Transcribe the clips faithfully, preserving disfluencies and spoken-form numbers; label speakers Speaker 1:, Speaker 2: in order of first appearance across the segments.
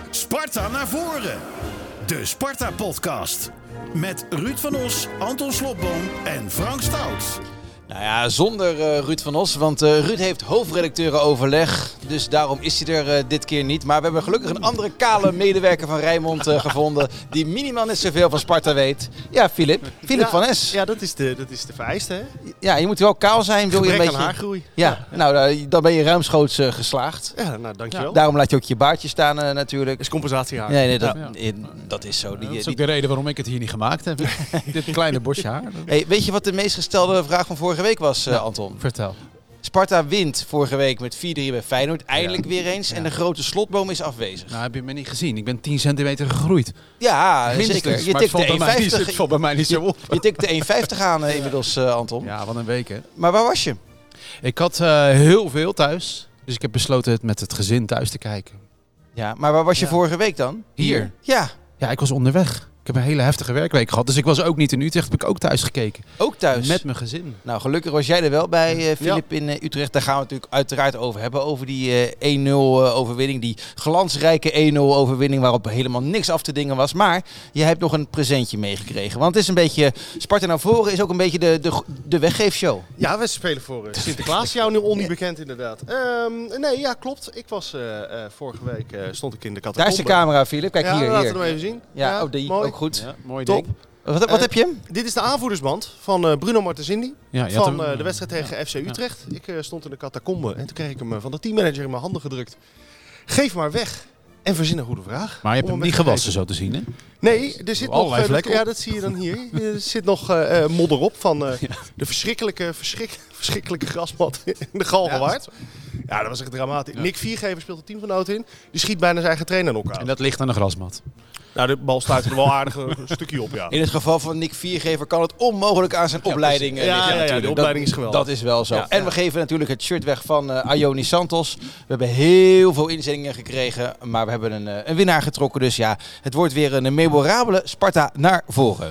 Speaker 1: Sparta naar voren. De Sparta-podcast. Met Ruud van Os, Anton Slobboom en Frank Stout.
Speaker 2: Nou ja, zonder uh, Ruud van Os, want uh, Ruud heeft hoofdredacteurenoverleg. Dus daarom is hij er uh, dit keer niet. Maar we hebben gelukkig een andere kale medewerker van Rijnmond uh, gevonden. Die minimaal net zoveel van Sparta weet. Ja, Filip. Filip
Speaker 3: ja,
Speaker 2: van Es.
Speaker 3: Ja, dat is de, dat is de vereiste, hè?
Speaker 2: Ja, je moet wel kaal zijn. Wil je een beetje
Speaker 3: aan haargroei.
Speaker 2: Ja, ja, nou uh, dan ben je ruimschoots uh, geslaagd.
Speaker 3: Ja, nou dankjewel.
Speaker 2: Ja, daarom laat je ook je baardje staan uh, natuurlijk.
Speaker 3: Dat is compensatiehaar.
Speaker 2: Nee, nee, dat,
Speaker 4: ja.
Speaker 2: in, dat is zo. Die,
Speaker 4: Ja, dat is
Speaker 2: die,
Speaker 4: ook de reden waarom ik het hier niet gemaakt heb. Dit kleine bosje haar.
Speaker 2: Hey, weet je wat de meest gestelde vraag van vorige week was, uh,
Speaker 4: nou,
Speaker 2: Anton?
Speaker 4: Vertel.
Speaker 2: Sparta wint vorige week met vier drie bij Feyenoord. Eindelijk
Speaker 4: ja.
Speaker 2: weer eens. Ja. En de grote slotboom is afwezig.
Speaker 4: Nou, heb je me niet gezien. Ik ben tien centimeter gegroeid.
Speaker 2: Ja,
Speaker 4: Minstens,
Speaker 2: zeker. Je
Speaker 4: maar
Speaker 2: tikt
Speaker 4: het
Speaker 2: de
Speaker 4: valt, bij mij niet,
Speaker 2: één vijftig.
Speaker 4: het valt bij mij niet zo op.
Speaker 2: Je, je tikt de één vijftig aan uh, inmiddels, uh, Anton.
Speaker 4: Ja, wat een week, hè.
Speaker 2: Maar waar was je?
Speaker 4: Ik had uh, heel veel thuis. Dus ik heb besloten het met het gezin thuis te kijken.
Speaker 2: Ja, maar waar was je
Speaker 4: ja.
Speaker 2: vorige week dan?
Speaker 4: Hier?
Speaker 2: Ja.
Speaker 4: Ja, ik was onderweg. Ik heb een hele heftige werkweek gehad. Dus ik was ook niet in Utrecht. Heb ik ook thuis gekeken.
Speaker 2: Ook thuis?
Speaker 4: Met mijn gezin.
Speaker 2: Nou, gelukkig was jij er wel bij, uh, Filip, ja. in uh, Utrecht. Daar gaan we het natuurlijk uiteraard over hebben. Over die uh, één nul uh, overwinning. Die glansrijke één nul overwinning waarop helemaal niks af te dingen was. Maar je hebt nog een presentje meegekregen. Want het is een beetje... Sparta naar voren is ook een beetje de, de, de weggeefshow.
Speaker 3: Ja, we spelen voor uh, Sinterklaas. Jou nu onniet bekend inderdaad. Um, nee, ja, klopt. Ik was uh, uh, vorige week uh, stond ik in de catacombe.
Speaker 2: Daar is de camera, Filip. Kijk
Speaker 3: ja,
Speaker 2: hier.
Speaker 3: laten
Speaker 2: hier.
Speaker 3: we hem even zien.
Speaker 2: Ja,
Speaker 3: ja
Speaker 2: oh, die,
Speaker 3: mooi.
Speaker 2: ook goed.
Speaker 4: Ja, mooi
Speaker 3: Top.
Speaker 4: ding.
Speaker 2: Wat, wat uh, heb je?
Speaker 3: Dit is de aanvoerdersband van uh, Bruno Martensindi.
Speaker 4: Ja,
Speaker 3: van
Speaker 4: hem,
Speaker 3: uh, de wedstrijd tegen ja. F C Utrecht. Ja. Ik uh, stond in de catacombe en toen kreeg ik hem uh, van de teammanager in mijn handen gedrukt. Geef maar weg. En verzin een goede vraag.
Speaker 4: Maar je hebt hem niet gewassen, zo te zien, hè?
Speaker 3: Nee, er zit nog... Uh, dat, ja, dat zie je dan hier. Er zit nog uh, uh, modder op van uh, ja. de verschrikkelijke, verschrik, verschrikkelijke grasmat in de Galgenwaard. Ja, ja, dat was echt dramatisch. Ja. Nick Viergever speelt het teamgenoot in. Die schiet bijna zijn eigen trainer nog aan.
Speaker 4: En dat ligt aan de grasmat.
Speaker 3: Nou, de bal sluit er wel aardig een stukje op, ja.
Speaker 2: In het geval van Nick Viergever kan het onmogelijk aan zijn ja, opleiding
Speaker 3: ja,
Speaker 2: liggen.
Speaker 3: Ja, ja, ja, de opleiding
Speaker 2: dat,
Speaker 3: is geweldig.
Speaker 2: Dat is wel zo.
Speaker 3: Ja,
Speaker 2: en
Speaker 3: ja.
Speaker 2: we geven natuurlijk het shirt weg van uh, Ayoni Santos. We hebben heel veel inzendingen gekregen, maar we hebben een, uh, een winnaar getrokken. Dus ja, het wordt weer een memorabele Sparta naar voren.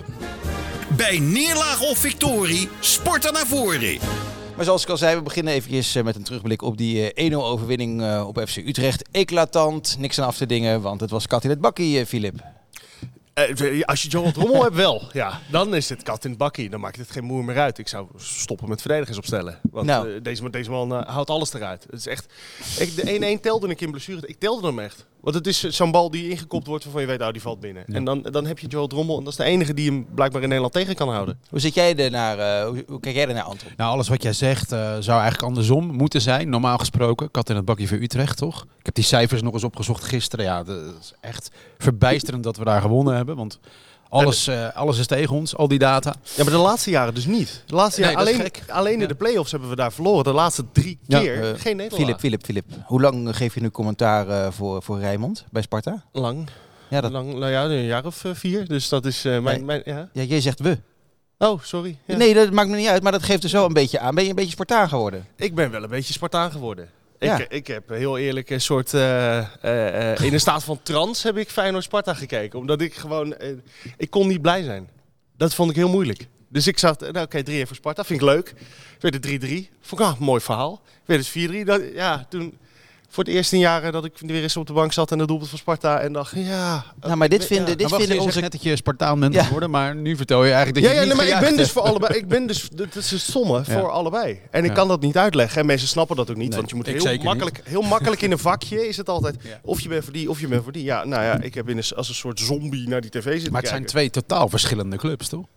Speaker 1: Bij neerlaag of victorie, Sparta naar voren.
Speaker 2: Maar zoals ik al zei, we beginnen eventjes met een terugblik op die uh, één nul overwinning uh, op F C Utrecht. Eclatant, niks aan af te dingen, want het was kat in het bakkie, uh, Filip.
Speaker 3: Uh, als je Joel Drommel hebt wel, ja, dan is het kat in het bakkie. Dan maakt het geen moer meer uit. Ik zou stoppen met verdedigers opstellen. Want
Speaker 2: nou.
Speaker 3: uh, deze, deze man uh, houdt alles eruit. Het is echt, ik, de één één telde ik in blessure. Ik telde hem echt. Want het is zo'n bal die ingekopt wordt waarvan je weet, oh, die valt binnen. Ja. En dan, dan heb je Joel Drommel en dat is de enige die hem blijkbaar in Nederland tegen kan houden.
Speaker 2: Hoe zit jij er naar, uh, hoe, hoe kijk jij er naar, Anton?
Speaker 4: Nou, alles wat jij zegt uh, zou eigenlijk andersom moeten zijn. Normaal gesproken, kat in het bakkie voor Utrecht, toch? Ik heb die cijfers nog eens opgezocht gisteren. Ja, dat is echt verbijsterend dat we daar gewonnen hebben. Want alles, uh, alles is tegen ons, al die data.
Speaker 3: Ja, maar de laatste jaren dus niet. De laatste
Speaker 4: nee,
Speaker 3: jaren alleen, alleen in
Speaker 4: ja.
Speaker 3: de play-offs hebben we daar verloren. De laatste drie
Speaker 2: Ja,
Speaker 3: keer
Speaker 2: uh,
Speaker 3: geen Nederlaag.
Speaker 2: Filip, Filip, Filip. Hoe lang geef je nu commentaar uh, voor, voor Rijnmond bij Sparta?
Speaker 3: Lang.
Speaker 2: Ja, dat...
Speaker 3: Lang, nou ja, een jaar of uh, vier. Dus dat is uh, mijn...
Speaker 2: Nee.
Speaker 3: mijn ja.
Speaker 2: ja, jij zegt we.
Speaker 3: Oh, sorry. Ja.
Speaker 2: Nee, dat maakt me niet uit, maar dat geeft er zo een beetje aan. Ben je een beetje Spartaan geworden?
Speaker 3: Ik ben wel een beetje Spartaan geworden.
Speaker 2: Ja.
Speaker 3: Ik, ik heb heel eerlijk een soort... Uh, uh, uh, in een staat van trance heb ik Feyenoord-Sparta gekeken. Omdat ik gewoon... Uh, ik kon niet blij zijn. Dat vond ik heel moeilijk. Dus ik zat... Nou, oké, okay, drie één voor Sparta. Vind ik leuk. Werd het drie drie. Vond ik ah, een mooi verhaal. Werd het vier drie. Dat, ja, toen... Voor het eerste in jaren dat ik weer eens op de bank zat en de doelpunt van Sparta en dacht, ja...
Speaker 2: Nou, maar dit vinden,
Speaker 3: ja.
Speaker 2: dit
Speaker 4: nou,
Speaker 2: vinden
Speaker 4: je
Speaker 2: onze...
Speaker 4: net dat je Spartaan bent
Speaker 2: ja.
Speaker 4: geworden, maar nu vertel je eigenlijk dat
Speaker 3: ja,
Speaker 4: je
Speaker 3: ja,
Speaker 4: niet
Speaker 3: nee, maar ik ben dus voor
Speaker 4: hebt.
Speaker 3: allebei. Ik ben dus, dat is het stomme
Speaker 4: Ja.
Speaker 3: voor allebei. En ik
Speaker 4: Ja.
Speaker 3: kan dat niet uitleggen. En mensen snappen dat ook niet,
Speaker 4: Nee,
Speaker 3: want je moet
Speaker 4: ik
Speaker 3: heel
Speaker 4: zeker
Speaker 3: makkelijk, heel makkelijk in een vakje is het altijd,
Speaker 4: Ja.
Speaker 3: of je bent voor die, of je bent voor die. Ja, nou ja, ik heb in een, als een soort zombie naar die tv zitten
Speaker 4: Maar het zijn
Speaker 3: kijken.
Speaker 4: twee totaal verschillende clubs, toch?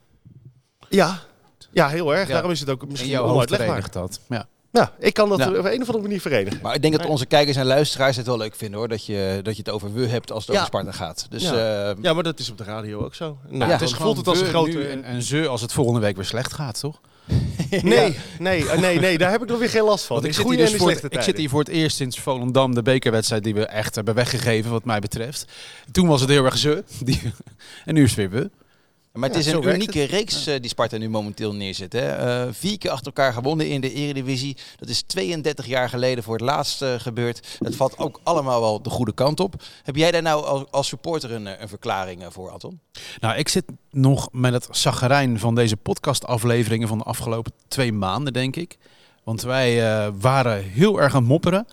Speaker 3: Ja, ja, heel erg.
Speaker 4: Ja.
Speaker 3: Daarom is het ook
Speaker 4: In
Speaker 3: misschien
Speaker 4: jouw hoofd
Speaker 3: onuitlegbaar.
Speaker 4: verenigt dat. Ja.
Speaker 3: Ja, ik kan dat
Speaker 2: Ja.
Speaker 3: op een of andere manier verenigen.
Speaker 2: Maar ik denk dat onze kijkers en luisteraars het wel leuk vinden, hoor. Dat je, dat je het over we hebt als het
Speaker 3: Ja.
Speaker 2: over Sparta gaat. Dus,
Speaker 3: Ja.
Speaker 2: uh,
Speaker 3: Ja, maar dat is op de radio ook zo. Nou,
Speaker 2: Ja,
Speaker 3: ja,
Speaker 2: het
Speaker 3: het
Speaker 2: is
Speaker 3: voelt het als een
Speaker 4: we
Speaker 3: grote...
Speaker 4: nu en, en ze als het volgende week weer slecht gaat, toch?
Speaker 3: Nee, nee, nee, nee, daar heb ik nog weer geen last van.
Speaker 4: Want ik,
Speaker 3: In
Speaker 4: zit
Speaker 3: goede
Speaker 4: hier dus
Speaker 3: en in
Speaker 4: voor
Speaker 3: slechte
Speaker 4: het, ik
Speaker 3: tijden.
Speaker 4: zit hier voor het eerst sinds Volendam, de bekerwedstrijd die we echt hebben weggegeven, wat mij betreft. Toen was het heel erg ze. Die, en nu is het weer we.
Speaker 2: Maar het
Speaker 3: Ja,
Speaker 2: is
Speaker 3: zo
Speaker 2: een
Speaker 3: werkt
Speaker 2: unieke reeks uh, die Sparta nu momenteel neerzet. Hè? Uh, vier keer achter elkaar gewonnen in de Eredivisie. Dat is tweeëndertig jaar geleden voor het laatst uh, gebeurd. Het valt ook allemaal wel de goede kant op. Heb jij daar nou als, als supporter een, een verklaring uh, voor, Anton?
Speaker 4: Nou, ik zit nog met het chaggerijn van deze podcastafleveringen van de afgelopen twee maanden, denk ik. Want wij uh, waren heel erg aan het mopperen.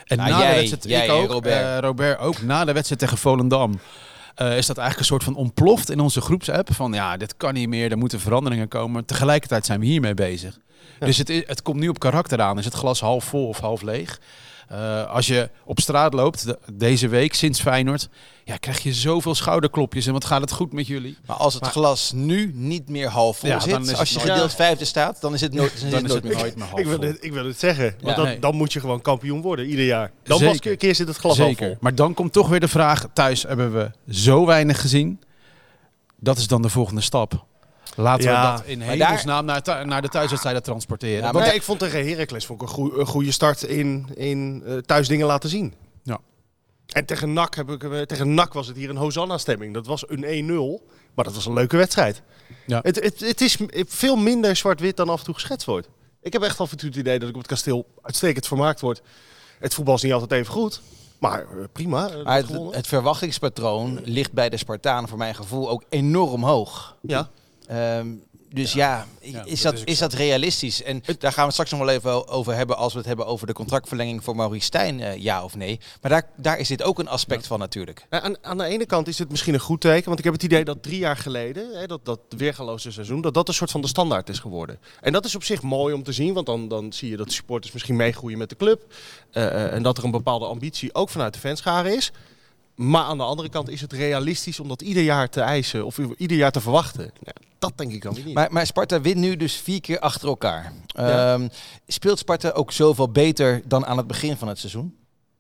Speaker 4: En
Speaker 2: Nou,
Speaker 4: na
Speaker 2: jij,
Speaker 4: de wedstrijd,
Speaker 2: jij,
Speaker 4: ik ook,
Speaker 2: Robert.
Speaker 4: eh, Robert ook, na de wedstrijd tegen Volendam... Uh, is dat eigenlijk een soort van ontploft in onze groepsapp. Van ja, dit kan niet meer, er moeten veranderingen komen. Tegelijkertijd zijn we hiermee bezig. Ja. Dus het, is, het komt nu op karakter aan. Is het glas half vol of half leeg? Uh, als je op straat loopt, de, deze week, sinds Feyenoord... Ja, krijg je zoveel schouderklopjes en wat gaat het goed met jullie.
Speaker 2: Maar als het maar, glas nu niet meer half vol ja, zit, als je gedeeld vijfde staat, dan is het nooit, dan
Speaker 3: dan
Speaker 2: is het nooit,
Speaker 3: het
Speaker 2: nooit meer half
Speaker 3: ik wil,
Speaker 2: vol.
Speaker 3: het, ik wil het zeggen, want ja, dan, nee. dan moet je gewoon kampioen worden, ieder jaar. Dan
Speaker 4: Zeker.
Speaker 3: pas een keer zit het glas
Speaker 4: Zeker.
Speaker 3: half vol.
Speaker 4: Maar dan komt toch weer de vraag, thuis hebben we zo weinig gezien. Dat is dan de volgende stap. Laten ja, we dat in hemelsnaam daar... naar, naar de thuiswedstrijden transporteren.
Speaker 3: Ja, maar nee, ik vond tegen Heracles vond ik een, goe, een goede start in, in uh, thuis dingen laten zien.
Speaker 4: Ja.
Speaker 3: En tegen N A C, heb ik, tegen N A C was het hier een Hosanna-stemming. Dat was een één nul, maar dat was een leuke wedstrijd. Ja. Het, het, het is veel minder zwart-wit dan af en toe geschetst wordt. Ik heb echt af en toe het idee dat ik op het kasteel uitstekend vermaakt word. Het voetbal is niet altijd even goed. Maar uh, prima. Uh,
Speaker 2: maar het, het verwachtingspatroon ligt bij de Spartanen voor mijn gevoel ook enorm hoog.
Speaker 3: Ja.
Speaker 2: Um, dus ja, ja, is, dat, dat is, is dat realistisch? En het, daar gaan we het straks nog wel even over hebben als we het hebben over de contractverlenging voor Maurice Stijn, uh, ja of nee. Maar daar, daar is dit ook een aspect ja. van natuurlijk.
Speaker 3: Ja, aan, aan de ene kant is het misschien een goed teken, want ik heb het idee dat drie jaar geleden, hè, dat, dat weergaloze seizoen, dat dat een soort van de standaard is geworden. En dat is op zich mooi om te zien, want dan, dan zie je dat de supporters misschien meegroeien met de club. Uh, uh, en dat er een bepaalde ambitie ook vanuit de fanscharen is. Maar aan de andere kant is het realistisch om dat ieder jaar te eisen of ieder jaar te verwachten. Ja, dat denk ik dan weer niet.
Speaker 2: Maar, maar Sparta wint nu dus vier keer achter elkaar. Ja. Um, speelt Sparta ook zoveel beter dan aan het begin van het seizoen?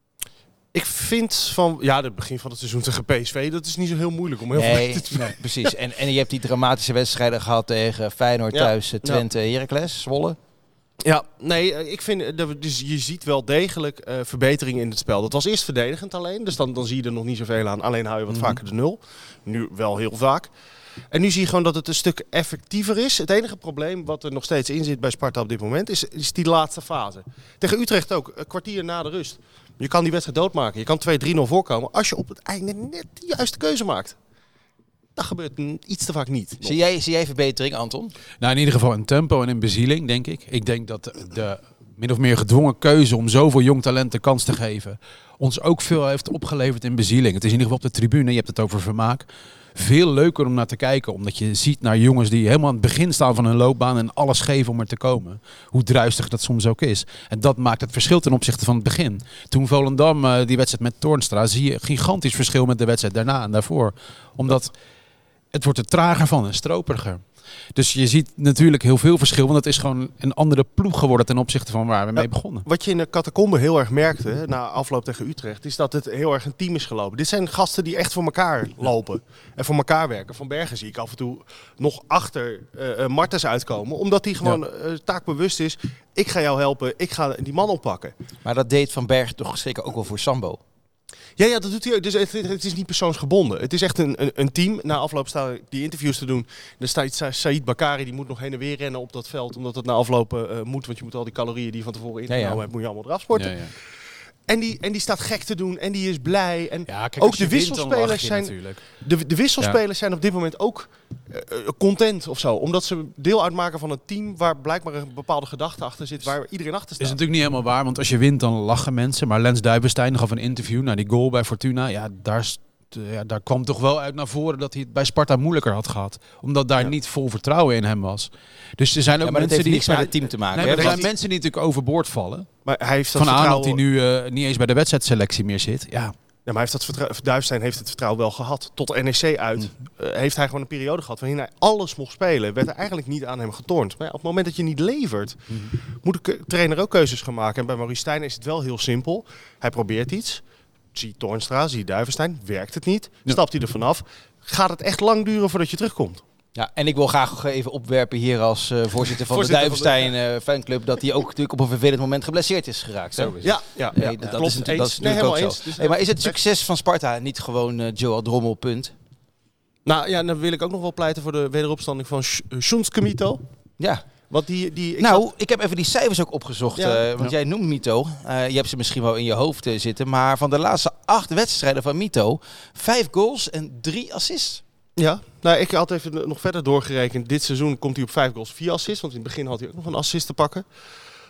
Speaker 3: Ik vind van, ja, het begin van het seizoen tegen P S V, dat is niet zo heel moeilijk om heel
Speaker 2: nee,
Speaker 3: veel te doen.
Speaker 2: Nee, precies. En, en je hebt die dramatische wedstrijden gehad tegen Feyenoord ja. thuis, Twente, ja. Heracles, Zwolle.
Speaker 3: Ja, nee, ik vind, dus je ziet wel degelijk uh, verbeteringen in het spel. Dat was eerst verdedigend alleen, dus dan, dan zie je er nog niet zoveel aan. Alleen hou je wat mm-hmm. vaker de nul. Nu wel heel vaak. En nu zie je gewoon dat het een stuk effectiever is. Het enige probleem wat er nog steeds in zit bij Sparta op dit moment is, is die laatste fase. Tegen Utrecht ook, een kwartier na de rust. Je kan die wedstrijd doodmaken. Je kan twee drie nul voorkomen als je op het einde net de juiste keuze maakt. Dat gebeurt iets te vaak niet.
Speaker 2: Zie jij, zie jij verbetering, Anton?
Speaker 4: Nou, in ieder geval in tempo en in bezieling, denk ik. Ik denk dat de, de min of meer gedwongen keuze om zoveel jong talent de kans te geven ons ook veel heeft opgeleverd in bezieling. Het is in ieder geval op de tribune, je hebt het over vermaak. Veel leuker om naar te kijken, omdat je ziet naar jongens die helemaal aan het begin staan van hun loopbaan en alles geven om er te komen. Hoe druistig dat soms ook is. En dat maakt het verschil ten opzichte van het begin. Toen Volendam uh, die wedstrijd met Toornstra, zie je een gigantisch verschil met de wedstrijd daarna en daarvoor. Omdat het wordt er trager van en stroperiger. Dus je ziet natuurlijk heel veel verschil, want het is gewoon een andere ploeg geworden ten opzichte van waar we mee begonnen.
Speaker 3: Wat je in de catacombe heel erg merkte na afloop tegen Utrecht, is dat het heel erg een team is gelopen. Dit zijn gasten die echt voor elkaar lopen en voor elkaar werken. Van Bergen zie ik af en toe nog achter uh, Martens uitkomen, omdat hij gewoon ja. uh, taakbewust is. Ik ga jou helpen, ik ga die man oppakken.
Speaker 2: Maar dat deed Van Bergen toch zeker ook wel voor Sambo?
Speaker 3: Ja, ja, dat doet hij ook. Dus het, het is niet persoonsgebonden. Het is echt een, een, een team. Na afloop staan die interviews te doen. Er staat Saïd Bakari, die moet nog heen en weer rennen op dat veld. Omdat het na aflopen uh, moet. Want je moet al die calorieën die je van tevoren ingenomen ja, ja. hebt, moet je allemaal eraf sporten. Ja, ja. En die, en die staat gek te doen en die is blij. En
Speaker 4: ja, kijk,
Speaker 3: ook de wisselspelers zijn. De, de wisselspelers ja. zijn op dit moment ook uh, content of zo. Omdat ze deel uitmaken van een team waar blijkbaar een bepaalde gedachte achter zit. Waar iedereen achter staat.
Speaker 4: Is natuurlijk niet helemaal waar. Want als je wint, dan lachen mensen. Maar Lens Duivenstein gaf een interview naar die goal bij Fortuna. Ja, daar, ja, daar kwam toch wel uit naar voren dat hij het bij Sparta moeilijker had gehad. Omdat daar ja. niet vol vertrouwen in hem was. Dus er zijn ook
Speaker 2: ja, maar
Speaker 4: mensen
Speaker 2: dat heeft
Speaker 4: die
Speaker 2: niks met het team te maken.
Speaker 4: Nee,
Speaker 2: hè?
Speaker 4: er zijn mensen die natuurlijk overboord vallen.
Speaker 3: Maar hij heeft dat
Speaker 4: Van
Speaker 3: vertrouwen...
Speaker 4: Aanholt die nu uh, niet eens bij de wedstrijdselectie meer zit. Ja.
Speaker 3: Ja, maar hij heeft dat vertrouwen, Duivestein heeft het vertrouwen wel gehad. Tot N E C uit mm. uh, heeft hij gewoon een periode gehad waarin hij alles mocht spelen. Werd er eigenlijk niet aan hem getornd. Maar ja, op het moment dat je niet levert, mm. moet de trainer ook keuzes gaan maken. En bij Maurice Stijn is het wel heel simpel. Hij probeert iets. Zie Toornstra, zie Duivenstein. Werkt het niet. Ja. Stapt hij er vanaf. Gaat het echt lang duren voordat je terugkomt.
Speaker 2: Ja, en ik wil graag even opwerpen hier als uh, voorzitter van voorzitter de Duivenstein uh, fanclub dat hij ook natuurlijk op een vervelend moment geblesseerd is geraakt. Zo is
Speaker 3: ja, ja, ja,
Speaker 2: nee,
Speaker 3: ja,
Speaker 2: dat,
Speaker 3: klopt.
Speaker 2: is natuurlijk, dat is
Speaker 3: nee,
Speaker 2: natuurlijk ook
Speaker 3: eens.
Speaker 2: zo.
Speaker 3: Dus
Speaker 2: hey, maar is het succes van Sparta niet gewoon uh, Joel Drommel, punt?
Speaker 3: Nou ja, dan wil ik ook nog wel pleiten voor de wederopstanding van Sjoenske Mito.
Speaker 2: Ja.
Speaker 3: Want die, die, ik
Speaker 2: nou,
Speaker 3: zat...
Speaker 2: ik heb even die cijfers ook opgezocht. Ja, uh, want ja. jij noemt Mito. Uh, je hebt ze misschien wel in je hoofd uh, zitten. Maar van de laatste acht wedstrijden van Mito, vijf goals en drie assists.
Speaker 3: Ja, nou ik had even nog verder doorgerekend. Dit seizoen komt hij op vijf goals, vier assists. Want in het begin had hij ook nog een assist te pakken.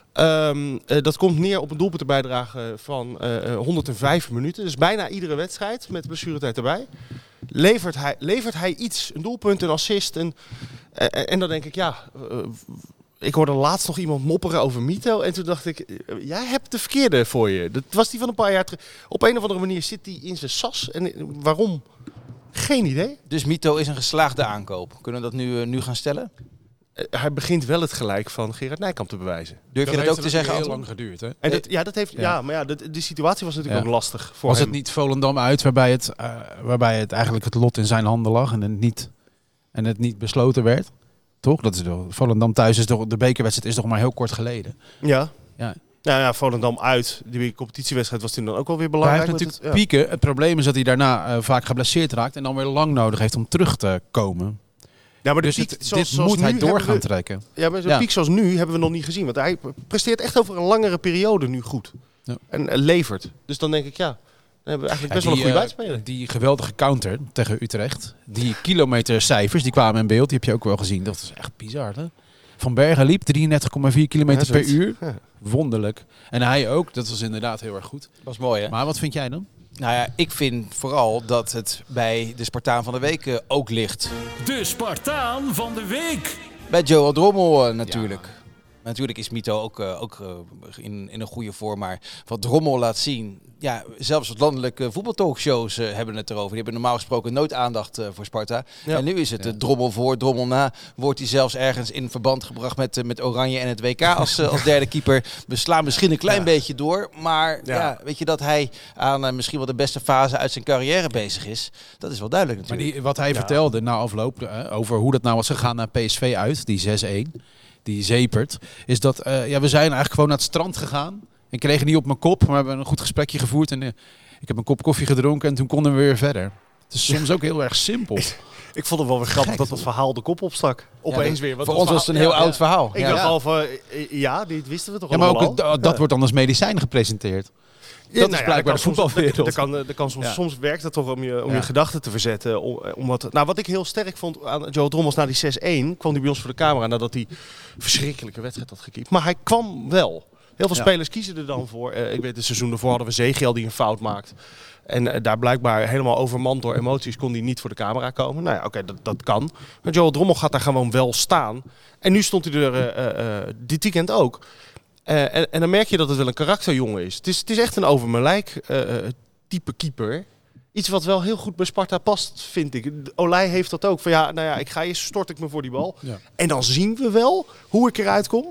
Speaker 3: Um, uh, dat komt neer op een doelpuntenbijdrage van uh, honderdvijf minuten. Dus bijna iedere wedstrijd met blessuretijd erbij. Levert hij, levert hij iets, een doelpunt, een assist. Een, uh, en dan denk ik, ja... Uh, ik hoorde laatst nog iemand mopperen over Mito. En toen dacht ik, uh, jij hebt de verkeerde voor je. Dat was die van een paar jaar terug. Op een of andere manier zit die in zijn sas. En uh, waarom? Geen idee.
Speaker 2: Dus Mito is een geslaagde aankoop. Kunnen we dat nu, uh, nu gaan stellen?
Speaker 3: Uh, hij begint wel het gelijk van Gerard Nijkamp te bewijzen.
Speaker 2: Durf
Speaker 4: dat
Speaker 2: je dat ook te zeggen?
Speaker 4: heel
Speaker 2: Anton?
Speaker 4: lang geduurd, hè?
Speaker 3: En dat, ja, dat heeft, ja.
Speaker 4: Ja.
Speaker 3: maar ja, dat, die situatie was natuurlijk
Speaker 4: Ja.
Speaker 3: ook lastig voor
Speaker 4: Was
Speaker 3: hem.
Speaker 4: het niet Volendam uit waarbij het, uh, waarbij het eigenlijk het lot in zijn handen lag en het niet, en het niet besloten werd? Toch? Dat is toch, Volendam thuis is toch, de bekerwedstrijd is toch maar heel kort geleden.
Speaker 3: Ja.
Speaker 4: Ja.
Speaker 3: Nou ja, Volendam uit. Die competitiewedstrijd was toen dan ook wel weer
Speaker 4: Maar hij
Speaker 3: belangrijk.
Speaker 4: heeft natuurlijk
Speaker 3: met het, ja.
Speaker 4: pieken. Het probleem is dat hij daarna uh, vaak geblesseerd raakt en dan weer lang nodig heeft om terug te komen.
Speaker 3: Ja, maar de
Speaker 4: Dus
Speaker 3: piek,
Speaker 4: het,
Speaker 3: zoals,
Speaker 4: dit
Speaker 3: zoals
Speaker 4: moet hij
Speaker 3: nu
Speaker 4: door
Speaker 3: hebben
Speaker 4: gaan
Speaker 3: we-
Speaker 4: trekken.
Speaker 3: Ja, maar zo'n
Speaker 4: Ja.
Speaker 3: piek zoals nu hebben we nog niet gezien. Want hij presteert echt over een langere periode nu goed.
Speaker 4: Ja.
Speaker 3: En, en levert. Dus dan denk ik, ja, dan hebben we eigenlijk best wel een goede
Speaker 4: uh,
Speaker 3: buitenspeler.
Speaker 4: Die geweldige counter tegen Utrecht. Die kilometercijfers, die kwamen in beeld. Die heb je ook wel gezien. Dat is echt bizar, hè? Van Bergen liep drieëndertig komma vier kilometer
Speaker 3: Ja,
Speaker 4: per
Speaker 3: zoiets.
Speaker 4: uur.
Speaker 3: Ja.
Speaker 4: Wonderlijk. En hij ook. Dat was inderdaad heel erg goed.
Speaker 2: Dat is mooi, hè?
Speaker 4: Maar wat vind jij dan?
Speaker 2: Nou ja, ik vind vooral dat het bij de Spartaan van de Week uh, ook ligt.
Speaker 1: De Spartaan van de week.
Speaker 2: Bij Joel Drommel uh, natuurlijk. Ja. Natuurlijk is Mito ook, uh, ook uh, in, in een goede vorm, maar wat Drommel laat zien... Ja, zelfs wat landelijke voetbaltalkshows uh, hebben het erover. Die hebben normaal gesproken nooit aandacht uh, voor Sparta. Ja. En nu is het ja. uh, Drommel voor, Drommel na. Wordt hij zelfs ergens in verband gebracht met, uh, met Oranje en het W K als, uh, als derde keeper. We slaan misschien een klein ja. beetje door. Maar ja. Ja, weet je dat hij aan uh, misschien wel de beste fase uit zijn carrière bezig is? Dat is wel duidelijk natuurlijk.
Speaker 4: Maar die, wat hij ja. vertelde na afloop uh, over hoe dat nou was gegaan naar P S V uit, die zes-een, die zepert, is dat uh, ja, we zijn eigenlijk gewoon naar het strand gegaan. Ik kreeg niet op mijn kop, maar we hebben een goed gesprekje gevoerd. En uh, ik heb een kop koffie gedronken en toen konden we weer verder. Het is soms ook heel erg simpel.
Speaker 3: Ik vond het wel weer grappig Gek, dat het verhaal de kop opstak. Opeens
Speaker 2: ja,
Speaker 3: weer.
Speaker 2: Voor ons was het een heel ja, oud ja. verhaal.
Speaker 3: Ik
Speaker 2: ja.
Speaker 3: dacht al van, ja, dit wisten we toch
Speaker 4: ja, maar
Speaker 3: allemaal
Speaker 4: ook het, dat
Speaker 3: ja.
Speaker 4: wordt dan als medicijn gepresenteerd.
Speaker 3: Ja,
Speaker 4: dat
Speaker 3: nou
Speaker 4: is blijkbaar
Speaker 3: ja,
Speaker 4: de voetbalwereld.
Speaker 3: Dat kan, dat kan soms, ja. soms werkt het toch om je, om ja. je gedachten te verzetten. Om, om wat, nou, wat ik heel sterk vond aan Joel Drommels na die zes-een, kwam hij bij ons voor de camera nadat hij een verschrikkelijke wedstrijd had gekiept. Maar hij kwam wel. Heel veel ja. spelers kiezen er dan voor. Uh, ik weet, het seizoen ervoor hadden we Zegiel die een fout maakt. En uh, daar blijkbaar helemaal overmand door emoties kon hij niet voor de camera komen. Nou ja, oké, okay, dat, dat kan. Maar Joel Drommel gaat daar gewoon wel staan. En nu stond hij er uh, uh, dit weekend ook. Uh, en, en dan merk je dat het wel een karakterjongen is. Het is, het is echt een over mijn lijk uh, type keeper. Iets wat wel heel goed bij Sparta past, vind ik. Olij heeft dat ook. Van ja, nou ja, ik ga eerst stort ik me voor die bal. Ja. En dan zien we wel hoe ik eruit kom.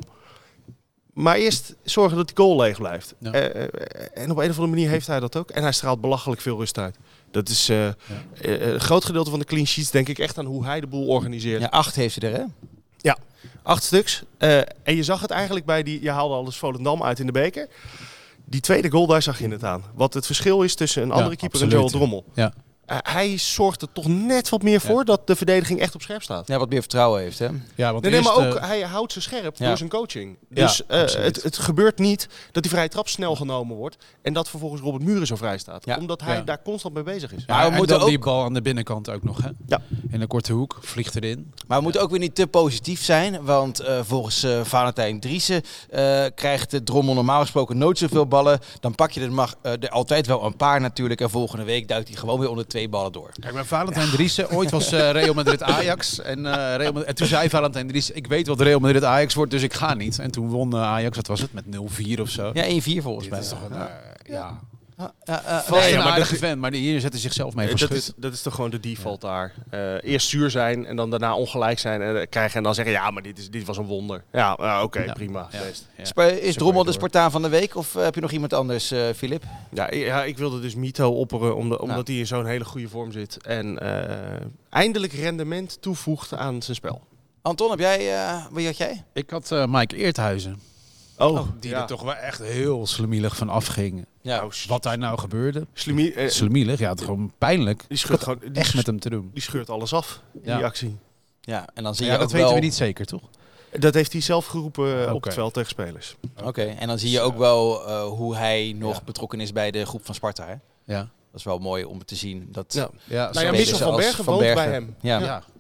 Speaker 3: Maar eerst zorgen dat die goal leeg blijft. Ja. Uh, uh, en op een of andere manier heeft hij dat ook. En hij straalt belachelijk veel rust uit. Dat is uh, ja. uh, een groot gedeelte van de clean sheets denk ik echt aan hoe hij de boel organiseert.
Speaker 2: Ja, acht heeft hij er, hè?
Speaker 3: Ja, acht stuks. Uh, en je zag het eigenlijk bij die... Je haalde al eens Volendam uit in de beker. Die tweede goal, daar zag je het aan. Wat het verschil is tussen een andere ja, keeper absoluut. en Joel Drommel. Ja. Uh, hij zorgt er toch net wat meer voor ja. dat de verdediging echt op scherp staat.
Speaker 2: Ja, wat meer vertrouwen heeft, hè?
Speaker 3: Ja, want nee, nee, maar ook uh... hij houdt ze scherp ja. door zijn coaching. Dus ja, uh, het, het gebeurt niet dat die vrije trap snel genomen wordt en dat vervolgens Robert Muren zo vrij staat. Ja. Omdat hij ja. daar constant mee bezig is.
Speaker 4: Ja, maar we en moeten ook die bal aan de binnenkant ook nog, hè? Ja. In een korte hoek, vliegt erin.
Speaker 2: Maar we moeten ook weer niet te positief zijn, want uh, volgens uh, Valentijn Driessen uh, krijgt de Drommel normaal gesproken nooit zoveel ballen. Dan pak je er, mag, uh, er altijd wel een paar natuurlijk en volgende week duikt hij gewoon weer onder twee ballen door.
Speaker 4: Kijk, maar Valentijn Driessen, ooit was uh, Real Madrid Ajax. En, uh, Real Madrid, en toen zei Valentijn Driessen, ik weet wat Real Madrid Ajax wordt, dus ik ga niet. En toen won uh, Ajax, wat was het, met nul vier of zo.
Speaker 2: Ja, één vier volgens mij.
Speaker 4: Dat is toch een, uh, ja. ja.
Speaker 2: Ja, uh, uh,
Speaker 4: nee,
Speaker 2: nee,
Speaker 4: ja,
Speaker 2: maar
Speaker 4: maar de vent, maar hier zet hij zichzelf mee
Speaker 3: dat is, dat is toch gewoon de default ja. daar. Uh, eerst zuur zijn en dan daarna ongelijk zijn en uh, krijgen en dan zeggen ja, maar dit, is, dit was een wonder. Ja, uh, oké, okay, ja. prima.
Speaker 2: Ja. Ja. Is Drommel de Spartaan van de week of uh, heb je nog iemand anders, uh, Filip?
Speaker 3: Ja, ja, ik wilde dus Mito opperen omdat, omdat ja. hij in zo'n hele goede vorm zit en uh, eindelijk rendement toevoegt aan zijn spel.
Speaker 2: Anton, heb jij, uh, wie had jij?
Speaker 4: Ik had uh, Mike Eerthuizen.
Speaker 3: Oh,
Speaker 4: oh, die ja. er toch wel echt heel slemielig van afging. Ja. Nou, wat daar nou gebeurde.
Speaker 3: Slimie, eh,
Speaker 4: slemielig, ja, het gewoon pijnlijk.
Speaker 3: Die scheurt gewoon die
Speaker 4: echt met hem te doen.
Speaker 3: Die scheurt alles af in ja. die actie.
Speaker 2: Ja, en dan zie
Speaker 4: ja,
Speaker 2: je
Speaker 4: dat
Speaker 2: ook
Speaker 4: weten
Speaker 2: wel...
Speaker 4: we niet zeker, toch?
Speaker 3: Dat heeft hij zelf geroepen uh,
Speaker 4: okay.
Speaker 3: op het veld tegen spelers.
Speaker 2: Oké, okay. En dan zie je ook wel uh, hoe hij nog ja. betrokken is bij de groep van Sparta. Hè?
Speaker 4: Ja.
Speaker 2: Dat is wel mooi om te zien. Dat
Speaker 3: ja.
Speaker 2: Ja,
Speaker 3: nou ja, Michel van Bergen woont bij hem.
Speaker 2: Ja. Ja.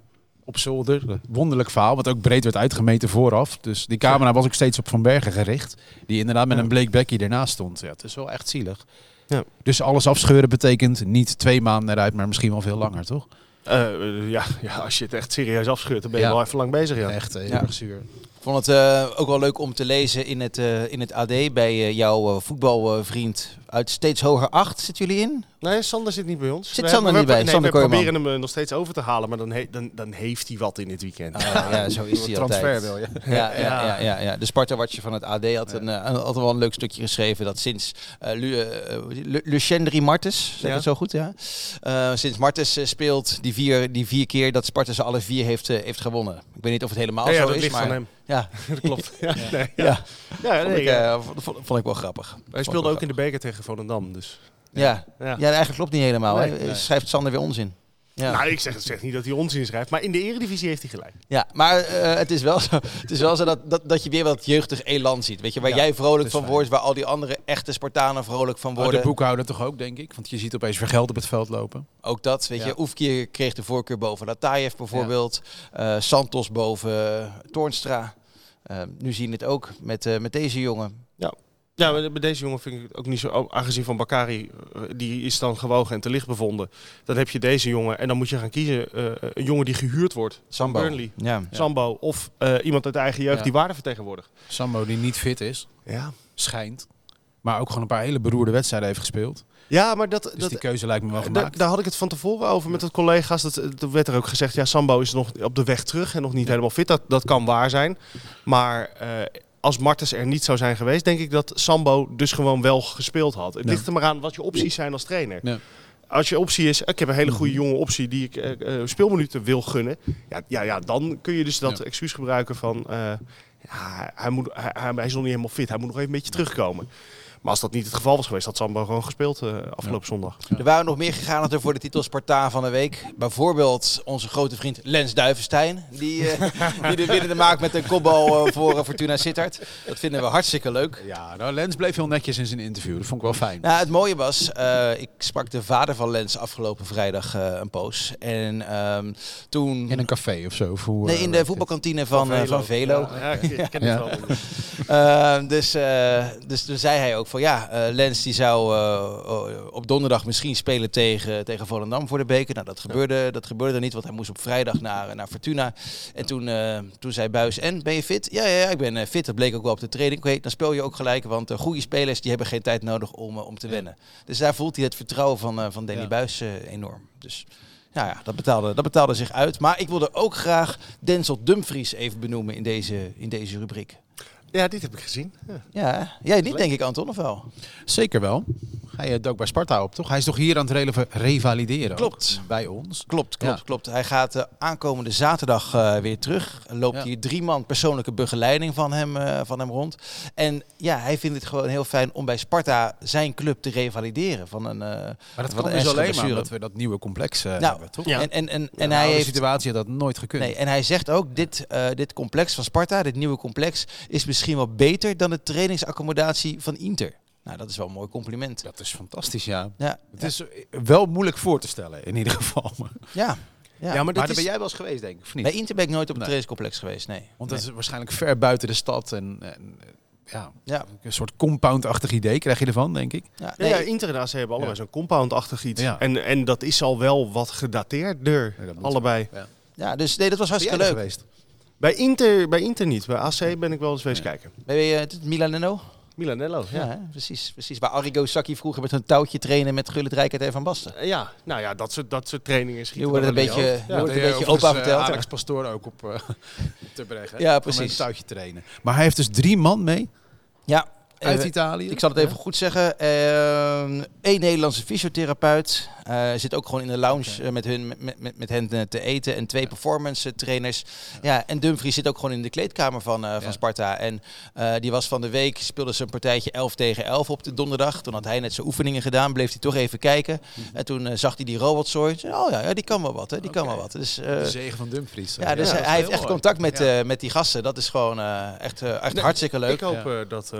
Speaker 4: op zolder. Wonderlijk verhaal, wat ook breed werd uitgemeten vooraf. Dus die camera was ook steeds op Van Bergen gericht. Die inderdaad met
Speaker 3: Ja.
Speaker 4: een Blake Becky ernaast stond. Ja, het is wel echt zielig.
Speaker 3: Ja.
Speaker 4: Dus alles afscheuren betekent niet twee maanden eruit, maar misschien wel veel langer, toch?
Speaker 3: Uh, ja, ja, als je het echt serieus afscheurt, dan ben je
Speaker 4: Ja.
Speaker 3: wel even lang bezig. Ja.
Speaker 4: Echt heel
Speaker 2: Ja.
Speaker 4: erg zuur.
Speaker 2: Ik vond het uh, ook wel leuk om te lezen in het, uh, in het A D bij uh, jouw uh, voetbalvriend uit Steeds Hoger acht. Zitten jullie in?
Speaker 3: Nee, Sander zit niet bij ons.
Speaker 2: Zit
Speaker 3: we
Speaker 2: Sander
Speaker 3: hebben,
Speaker 2: niet bij?
Speaker 3: Nee,
Speaker 2: Sander
Speaker 3: we
Speaker 2: Kooijman.
Speaker 3: proberen hem uh, nog steeds over te halen, maar dan, he, dan, dan heeft hij wat in dit weekend.
Speaker 2: Uh, ja, zo is hij
Speaker 4: Transfer
Speaker 2: altijd.
Speaker 4: wil je.
Speaker 2: Ja, ja, ja, ja, ja. De Sparta-watcher van het A D had een, uh, altijd wel een leuk stukje geschreven dat sinds uh, Lu, uh, Lu, Lucien Martens, zeg ik
Speaker 3: Ja.
Speaker 2: het zo goed, ja? Uh, sinds Martens uh, speelt die vier, die vier keer dat Sparta ze alle vier heeft, uh, heeft gewonnen. Ik weet niet of het helemaal
Speaker 3: Ja, ja,
Speaker 2: zo
Speaker 3: dat
Speaker 2: is,
Speaker 3: ligt
Speaker 2: maar
Speaker 3: van hem.
Speaker 2: ja,
Speaker 3: Dat klopt. Ja, nee,
Speaker 2: ja.
Speaker 3: ja. ja,
Speaker 2: Vond,
Speaker 3: nee,
Speaker 2: ik,
Speaker 3: ja.
Speaker 2: uh, vond, vond, vond ik wel grappig.
Speaker 3: Hij speelde ook in de beker tegen Volendam, dus...
Speaker 2: Ja.
Speaker 3: Ja.
Speaker 2: Ja, eigenlijk klopt niet helemaal.
Speaker 3: Nee,
Speaker 2: hè?
Speaker 3: nee.
Speaker 2: Schrijft Sander weer onzin. Ja.
Speaker 3: Nou, ik zeg, zeg niet dat hij onzin schrijft, maar in de Eredivisie heeft hij gelijk.
Speaker 2: Ja, maar uh, het is wel zo, het is wel zo dat, dat, dat je weer wat jeugdig elan ziet. Weet je, waar
Speaker 4: Ja,
Speaker 2: jij vrolijk
Speaker 4: is
Speaker 2: van
Speaker 4: fijn.
Speaker 2: wordt, waar al die andere echte Spartanen vrolijk van
Speaker 4: Oh,
Speaker 2: worden.
Speaker 4: de boekhouder toch ook, denk ik? Want je ziet opeens weer geld op het veld lopen.
Speaker 2: Ook dat, weet
Speaker 4: Ja.
Speaker 2: je. Oefkier kreeg de voorkeur boven Latayev bijvoorbeeld. Uh, Santos boven uh, Toornstra. Uh, nu zien we het ook met, uh, met deze jongen.
Speaker 3: Ja, maar bij deze jongen vind ik het ook niet zo... Aangezien Van Bakary, uh, die is dan gewogen en te licht bevonden. Dan heb je deze jongen en dan moet je gaan kiezen. Uh, een jongen die gehuurd wordt.
Speaker 2: Sambo.
Speaker 3: Burnley,
Speaker 2: Ja.
Speaker 3: Sambo of uh, iemand uit de eigen jeugd
Speaker 4: Ja.
Speaker 3: die waarde vertegenwoordigt.
Speaker 4: Sambo die niet fit is,
Speaker 3: Ja.
Speaker 4: schijnt. Maar ook gewoon een paar hele beroerde wedstrijden heeft gespeeld.
Speaker 3: Ja, maar dat...
Speaker 4: Dus
Speaker 3: dat
Speaker 4: die keuze lijkt me wel
Speaker 3: da-
Speaker 4: gemaakt.
Speaker 3: daar had ik het van tevoren over met de collega's. Dat, dat werd er ook gezegd, ja, Sambo is nog op de weg terug en nog niet helemaal fit. Dat, dat kan waar zijn. Maar uh, als Martens er niet zou zijn geweest, denk ik dat Sambo dus gewoon wel gespeeld had. Het
Speaker 4: Ja.
Speaker 3: ligt er maar aan wat je opties zijn als trainer.
Speaker 4: Ja.
Speaker 3: Als je optie is, ik heb een hele goede jonge optie die ik uh, uh, speelminuten wil gunnen. Ja, ja, ja, dan kun je dus dat
Speaker 4: Ja.
Speaker 3: excuus gebruiken van... Uh, ja, hij, moet, hij, hij is nog niet helemaal fit, hij moet nog even een beetje terugkomen. Maar als dat niet het geval was geweest, had Sambo gewoon gespeeld uh, afgelopen
Speaker 4: Ja.
Speaker 3: zondag.
Speaker 2: Er waren nog meer gegadigden voor de titel Spartaan van de week. Bijvoorbeeld onze grote vriend Lens Duivenstein. Die, uh, die de winnende maakt met een kopbal uh, voor uh, Fortuna Sittard. Dat vinden we hartstikke leuk.
Speaker 4: Ja, nou, Lens bleef heel netjes in zijn interview. Dat vond ik wel fijn.
Speaker 2: Nou, het mooie was, uh, ik sprak de vader van Lens afgelopen vrijdag uh, een poos. En um, toen...
Speaker 4: In een café of zo? Of hoe,
Speaker 2: Nee,
Speaker 4: uh,
Speaker 2: in de voetbalkantine van, uh, van Velo.
Speaker 3: Ja, ja, ik, ik ken
Speaker 4: Ja.
Speaker 3: het wel.
Speaker 2: Uh, dus, uh, dus toen zei hij ook van ja, uh, Lens die zou uh, op donderdag misschien spelen tegen, tegen Volendam voor de beker. Nou, dat gebeurde, dat gebeurde er niet, want hij moest op vrijdag naar, naar Fortuna. En toen, uh, toen zei Buijs, en ben je fit? Ja, ja, ja, ik ben uh, fit. Dat bleek ook wel op de training. Oké, dan speel je ook gelijk, want uh, goede spelers die hebben geen tijd nodig om, uh, om te wennen. Dus daar voelt hij het vertrouwen van, uh, van Danny
Speaker 4: Ja.
Speaker 2: Buijs uh, enorm. Dus ja, ja dat, betaalde, dat betaalde zich uit. Maar ik wilde ook graag Denzel Dumfries even benoemen in deze, in deze rubriek.
Speaker 3: Ja, dit heb ik gezien. Ja.
Speaker 2: Ja, jij niet denk ik, Anton, of wel?
Speaker 4: Zeker wel. Hij uh, dook bij Sparta op, toch? Hij is toch hier aan het rele- revalideren?
Speaker 2: Klopt.
Speaker 4: ook, bij ons.
Speaker 2: Klopt, klopt,
Speaker 4: Ja.
Speaker 2: klopt. Hij gaat uh, aankomende zaterdag uh, weer terug. Loopt
Speaker 4: Ja.
Speaker 2: hier drie man persoonlijke begeleiding van hem, uh, van hem rond. En ja, hij vindt het gewoon heel fijn om bij Sparta zijn club te revalideren. Van een, uh,
Speaker 4: Maar dat
Speaker 2: van
Speaker 4: kan
Speaker 2: een
Speaker 4: dus
Speaker 2: ernstige
Speaker 4: alleen maar
Speaker 2: blessure.
Speaker 4: omdat we dat nieuwe complex uh,
Speaker 2: Nou,
Speaker 4: hebben, toch?
Speaker 3: Ja.
Speaker 2: En, en, en,
Speaker 4: In
Speaker 2: en
Speaker 4: de
Speaker 2: hij
Speaker 4: oude
Speaker 2: heeft...
Speaker 4: situatie had dat nooit gekund.
Speaker 2: Nee, en hij zegt ook, dit, uh, dit complex van Sparta, dit nieuwe complex, is misschien wel beter dan de trainingsaccommodatie van Inter. Nou, dat is wel een mooi compliment.
Speaker 4: Dat is fantastisch, ja.
Speaker 2: Ja,
Speaker 4: Het is uh, wel moeilijk voor te stellen, in ieder geval. Maar,
Speaker 2: ja. ja.
Speaker 3: Ja, maar
Speaker 4: maar
Speaker 3: dat
Speaker 4: daar
Speaker 3: is...
Speaker 4: ben jij wel eens geweest, denk ik, of niet?
Speaker 2: Bij Inter ben ik nooit op een
Speaker 4: Nee.
Speaker 2: trainingscomplex geweest, nee.
Speaker 4: Want
Speaker 2: nee.
Speaker 4: dat is waarschijnlijk ver buiten de stad. En, en uh, ja,
Speaker 2: Ja.
Speaker 4: een soort compound-achtig idee krijg je ervan, denk ik.
Speaker 2: Ja,
Speaker 3: Ja,
Speaker 2: nee,
Speaker 3: ja, Inter en A C hebben allebei
Speaker 4: Ja.
Speaker 3: zo'n compound-achtig iets.
Speaker 4: Ja.
Speaker 3: En, en dat is al wel wat gedateerder,
Speaker 4: Ja, dat moet
Speaker 3: allebei.
Speaker 4: Ja.
Speaker 2: ja, dus nee, dat was
Speaker 4: Ben jij
Speaker 2: hartstikke
Speaker 4: er
Speaker 2: leuk.
Speaker 4: geweest?
Speaker 3: Bij Inter, bij Inter niet, bij A C ben ik wel eens geweest
Speaker 4: Ja.
Speaker 3: kijken.
Speaker 2: Ben je het Milanello?
Speaker 3: Milanello,
Speaker 2: Ja,
Speaker 3: ja.
Speaker 2: hè? precies, precies. Waar Arrigo Sacchi vroeger met een touwtje trainen met Gullit Rijkaard en Van Basten.
Speaker 3: Uh, Ja, nou ja, dat soort, dat soort trainingen
Speaker 2: Je
Speaker 3: schieten
Speaker 2: wordt een
Speaker 3: wel in je
Speaker 2: beetje,
Speaker 3: hoofd.
Speaker 2: je
Speaker 3: Ja.
Speaker 2: wordt een
Speaker 4: Nee,
Speaker 2: beetje
Speaker 4: overigens,
Speaker 2: opa
Speaker 4: uh,
Speaker 2: verteld.
Speaker 4: Alex Pastoor ook op uh, te brengen.
Speaker 2: Ja,
Speaker 4: Om
Speaker 2: precies.
Speaker 4: een touwtje trainen. Maar hij heeft dus drie man mee
Speaker 2: Ja,
Speaker 4: uit
Speaker 2: eh,
Speaker 4: Italië.
Speaker 2: ik zal het even goed zeggen. Eén Nederlandse fysiotherapeut. Uh, zit ook gewoon in de lounge
Speaker 4: Oké.
Speaker 2: uh, met, hun, met, met, met hen uh, te eten. En twee performance uh, trainers. Ja. ja, en Dumfries zit ook gewoon in de kleedkamer van, uh, van
Speaker 4: Ja.
Speaker 2: Sparta. En uh, die was van de week, speelde ze een partijtje elf tegen elf op de donderdag. Toen had hij net zijn oefeningen gedaan. Bleef hij toch even kijken.
Speaker 4: Mm-hmm.
Speaker 2: En toen uh, zag hij die robotzooi. Zei, oh ja, ja, die kan wel wat. Hè, die kan
Speaker 4: Oké.
Speaker 2: wel wat. Dus, uh,
Speaker 4: De zegen van Dumfries.
Speaker 2: ja, dus
Speaker 3: Ja,
Speaker 2: hij
Speaker 3: dat is
Speaker 2: heeft
Speaker 3: heel
Speaker 2: echt
Speaker 3: mooi.
Speaker 2: contact met,
Speaker 4: Ja.
Speaker 2: uh, met die gasten. Dat is gewoon uh, echt, uh, echt
Speaker 3: Nee,
Speaker 2: hartstikke leuk.
Speaker 3: Ik hoop uh, dat uh, Martens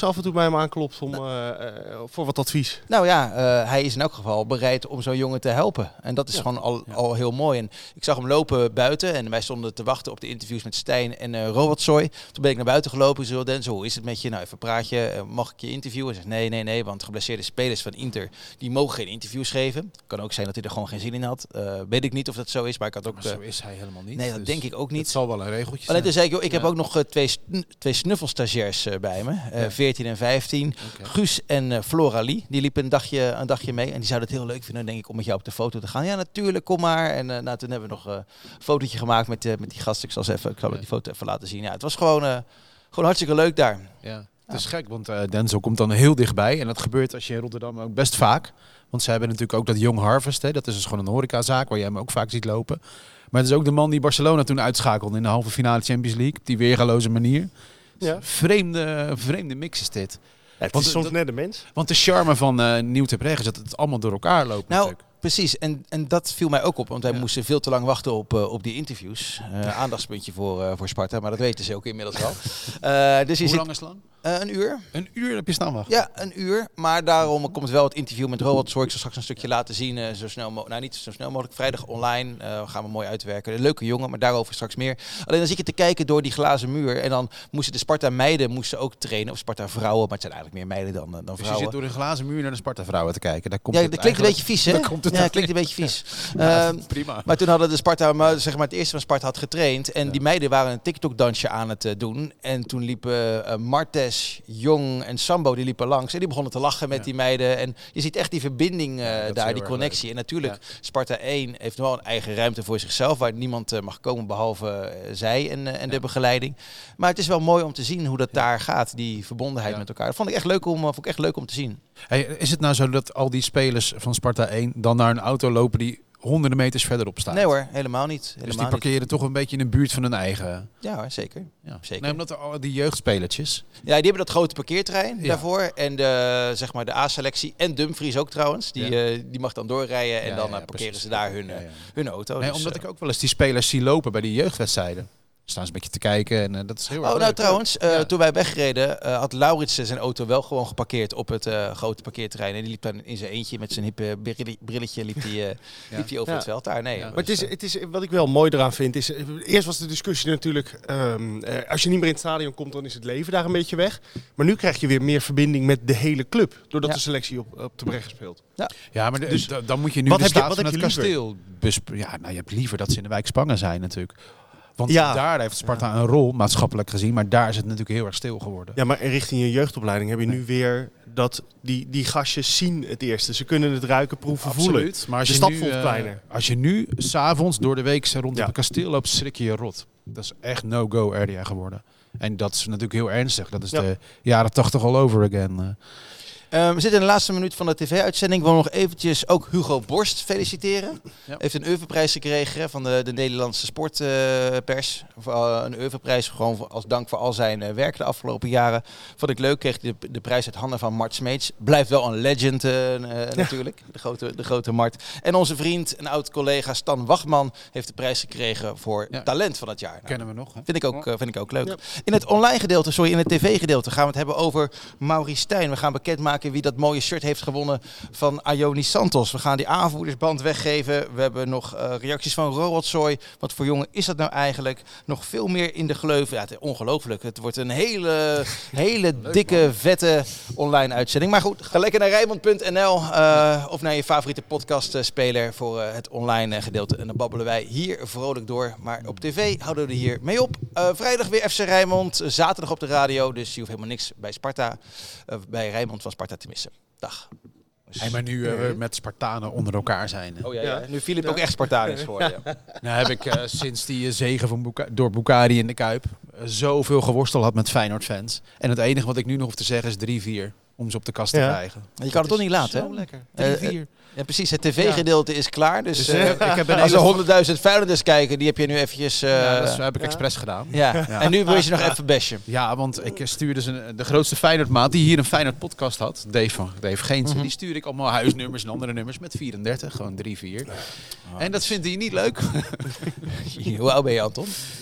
Speaker 3: af en toe bij hem aanklopt om, uh, uh, voor wat advies.
Speaker 2: Nou ja, uh, hij is in elk geval bereid om zo'n jongen te helpen. En dat is ja. gewoon al, ja. al heel mooi. En ik zag hem lopen buiten en wij stonden te wachten op de interviews met Stijn en uh, Rowatsoy. Toen ben ik naar buiten gelopen. Zo, Denzel, hoe is het met je? Nou, even praat je. Uh, mag ik je interviewen? Hij zegt nee, nee, nee, want geblesseerde spelers van Inter, die mogen geen interviews geven. Kan ook zijn dat hij er gewoon geen zin in had. Uh, weet ik niet of dat zo is, maar ik had ook...
Speaker 4: Maar
Speaker 2: uh,
Speaker 4: zo is hij helemaal niet.
Speaker 2: Nee, dat
Speaker 4: dus
Speaker 2: denk ik ook niet.
Speaker 4: Het zal wel een regeltje zijn.
Speaker 2: Alleen toen zei ik, joh, ik
Speaker 4: ja.
Speaker 2: heb ook nog uh, twee, sn- twee snuffelstagiairs uh, bij me. Uh, ja. veertien en vijftien. Okay. Guus en uh, Flora Lee. Die liepen een dagje, een dagje mee. En die zouden het heel leuk vinden, denk ik, om met jou op de foto te gaan. Ja, natuurlijk, kom maar. En uh, nou, toen hebben we nog uh, een fotootje gemaakt met, uh, met die gasten. Ik zal, even, ik zal ja. die foto even laten zien. Ja, het was gewoon, uh, gewoon hartstikke leuk daar.
Speaker 4: Ja. Het is gek, want uh, Denzel komt dan heel dichtbij. En dat gebeurt als je in Rotterdam ook best vaak. Want ze hebben natuurlijk ook dat Young Harvest. Hè. Dat is dus gewoon een horecazaak waar je hem ook vaak ziet lopen. Maar het is ook de man die Barcelona toen uitschakelde in de halve finale Champions League. Op die weergaloze manier. Ja. Vreemde, vreemde mix is dit.
Speaker 3: Ja, het
Speaker 4: want
Speaker 3: is soms
Speaker 4: dat,
Speaker 3: net de mens.
Speaker 4: Want de charme van uh, Nieuw Terbregge is dat het allemaal door elkaar loopt
Speaker 2: nou,
Speaker 4: natuurlijk.
Speaker 2: Precies, en, en dat viel mij ook op, want wij
Speaker 4: ja.
Speaker 2: moesten veel te lang wachten op, uh, op die interviews. Uh, aandachtspuntje voor, uh, voor Sparta, maar dat weten ze ook inmiddels wel. Uh, dus
Speaker 4: Hoe
Speaker 2: zit,
Speaker 4: lang is het lang?
Speaker 2: Uh, een uur.
Speaker 4: Een uur heb je staan wachten?
Speaker 2: Ja, een uur. Maar daarom komt wel het interview met Robert Zorg. Ik zal straks een stukje laten zien. Uh, zo snel mo- nou, niet zo snel mogelijk. Vrijdag online. Uh, gaan we mooi uitwerken. Een leuke jongen, maar daarover straks meer. Alleen dan zit je te kijken door die glazen muur. En dan moesten de Sparta meiden moesten ook trainen. Of Sparta vrouwen. Maar het zijn eigenlijk meer meiden dan, dan vrouwen.
Speaker 4: Dus je zit door een glazen muur naar de Sparta vrouwen te kijken. Daar komt
Speaker 2: ja,
Speaker 4: het
Speaker 2: dat klinkt een beetje vies, hè? Ja, dat klinkt een beetje vies.
Speaker 4: Ja,
Speaker 2: uh,
Speaker 4: prima.
Speaker 2: Maar toen hadden de Sparta, maar, zeg maar het eerste van Sparta had getraind. En ja. die meiden waren een TikTok-dansje aan het uh, doen. En toen liepen uh, Martes, Jong en Sambo, die liepen langs. En die begonnen te lachen met ja. die meiden. En je ziet echt die verbinding uh, ja, daar, die connectie. Leuk. En natuurlijk, ja. Sparta één heeft wel een eigen ruimte voor zichzelf. Waar niemand uh, mag komen behalve uh, zij en, uh, en ja. de begeleiding. Maar het is wel mooi om te zien hoe dat ja. daar gaat. Die verbondenheid ja. met elkaar. Dat vond ik echt leuk om, vond ik echt leuk om te zien.
Speaker 4: Hey, is het nou zo dat al die spelers van Sparta één dan naar een auto lopen die honderden meters verderop staat?
Speaker 2: Nee hoor, helemaal niet. Helemaal
Speaker 4: dus die parkeren niet. Toch een beetje in de buurt van hun eigen...
Speaker 2: Ja hoor, zeker.
Speaker 4: Ja.
Speaker 2: zeker.
Speaker 4: Nee, omdat er al die jeugdspelertjes...
Speaker 2: Ja, die hebben dat grote parkeerterrein
Speaker 4: ja.
Speaker 2: daarvoor. En de, zeg maar de A-selectie. En Dumfries ook trouwens. Die, ja. uh, die mag dan doorrijden. En ja, dan ja, ja, parkeren precies. ze daar hun, ja, ja. hun auto.
Speaker 4: Nee,
Speaker 2: dus,
Speaker 4: omdat
Speaker 2: uh,
Speaker 4: ik ook wel eens die spelers zie lopen bij die jeugdwedstrijden. Staan ze een beetje te kijken en uh, dat is heel erg
Speaker 2: Oh,
Speaker 4: leuk.
Speaker 2: nou trouwens, uh,
Speaker 4: ja.
Speaker 2: toen wij wegreden uh, had Lauritsen zijn auto wel gewoon geparkeerd op het uh, grote parkeerterrein. En die liep dan in zijn eentje met zijn hippe brilletje liep die, uh, ja. liep die over ja. het veld daar. Nee,
Speaker 3: ja. Maar het is, het is, wat ik wel mooi eraan vind is, eerst was de discussie natuurlijk, um, uh, als je niet meer in het stadion komt, dan is het leven daar een beetje weg. Maar nu krijg je weer meer verbinding met de hele club, doordat ja. de selectie op, op de Breggen speelt.
Speaker 2: Ja,
Speaker 4: ja maar de, dus, d- dan moet je nu
Speaker 3: wat
Speaker 4: de
Speaker 3: heb
Speaker 4: staat
Speaker 3: je, wat
Speaker 4: van het kasteel... Besp- ja, nou, je hebt liever dat ze in de wijk Spangen zijn natuurlijk. Want ja. daar heeft Sparta een rol, maatschappelijk gezien, maar daar is het natuurlijk heel erg stil geworden.
Speaker 3: Ja, maar richting je jeugdopleiding heb je nu weer dat die, die gastjes zien het eerste. Ze kunnen het ruiken, proeven,
Speaker 4: Absoluut.
Speaker 3: voelen.
Speaker 4: Maar als
Speaker 3: de
Speaker 4: je
Speaker 3: stad
Speaker 4: nu,
Speaker 3: voelt kleiner.
Speaker 4: Uh, als je nu s'avonds door de week rond
Speaker 3: ja.
Speaker 4: het kasteel loopt, schrik je je rot. Dat is echt no-go area geworden. En dat is natuurlijk heel ernstig. Dat is ja. de jaren tachtig all over again. Uh.
Speaker 2: Um, we zitten in de laatste minuut van de tv-uitzending. Ik wil nog eventjes ook Hugo Borst feliciteren. Ja. Heeft een Oeuvreprijs gekregen van de, de Nederlandse sportpers. Uh, uh, een Oeuvreprijs gewoon voor, als dank voor al zijn uh, werk de afgelopen jaren. Vond ik leuk. Kreeg de, de prijs uit handen van Mart Smeets. Blijft wel een legend uh, uh, ja. natuurlijk. De grote, de grote Mart. En onze vriend en oud-collega Stan Wachtman heeft de prijs gekregen voor ja. talent van het jaar. Nou,
Speaker 4: kennen we nog. Hè?
Speaker 2: Vind ik ook, uh, vind ik ook leuk. Ja. In het online gedeelte, sorry, in het tv-gedeelte gaan we het hebben over Maurice Stijn. We gaan bekendmaken wie dat mooie shirt heeft gewonnen van Ayoni Santos. We gaan die aanvoerdersband weggeven. We hebben nog uh, reacties van Rowatsoy. Wat voor jongen is dat nou eigenlijk? Nog veel meer in de gleuf. Ja, het is ongelooflijk. Het wordt een hele, hele Leuk, dikke, man. vette online uitzending. Maar goed, ga lekker naar Rijnmond punt n l uh, of naar je favoriete podcastspeler voor uh, het online uh, gedeelte. En dan babbelen wij hier vrolijk door. Maar op tv houden we er hier mee op. Uh, vrijdag weer F C Rijnmond. Zaterdag op de radio. Dus je hoeft helemaal niks bij Sparta. Uh, bij Rijnmond van Sparta te missen. Dag.
Speaker 4: Dus hey, maar nu uh, we met Spartanen onder elkaar zijn.
Speaker 2: Oh ja, ja. Nu Filip ja. ook echt Spartaan is geworden. Ja.
Speaker 4: Nou heb ik uh, sinds die uh, zege van Buka- door Bukhari in de Kuip uh, zoveel geworsteld had met Feyenoord fans. En het enige wat ik nu nog hoef te zeggen is drie vier. Om ze op de kast te ja. krijgen.
Speaker 2: Je kan het toch niet laten, hè?
Speaker 4: Lekker.
Speaker 2: drie vier. Uh, ja, precies. Het tv-gedeelte ja. is klaar. Dus, dus uh, ik heb een als er honderdduizend Feyenoorders kijken, die heb je nu eventjes... Uh,
Speaker 4: ja, dat heb ik ja. expres gedaan.
Speaker 2: Ja. Ja. En nu wil je ze nog even bashen.
Speaker 4: Ja, want ik stuurde ze de grootste Feyenoordmaat die hier een Feyenoord podcast had. Dave van Dave Geense. Mm-hmm. Die stuurde ik allemaal huisnummers en andere nummers met vierendertig. Gewoon drie vier. Oh, en dat vindt hij niet leuk.
Speaker 2: Hoe oud ben je, Anton?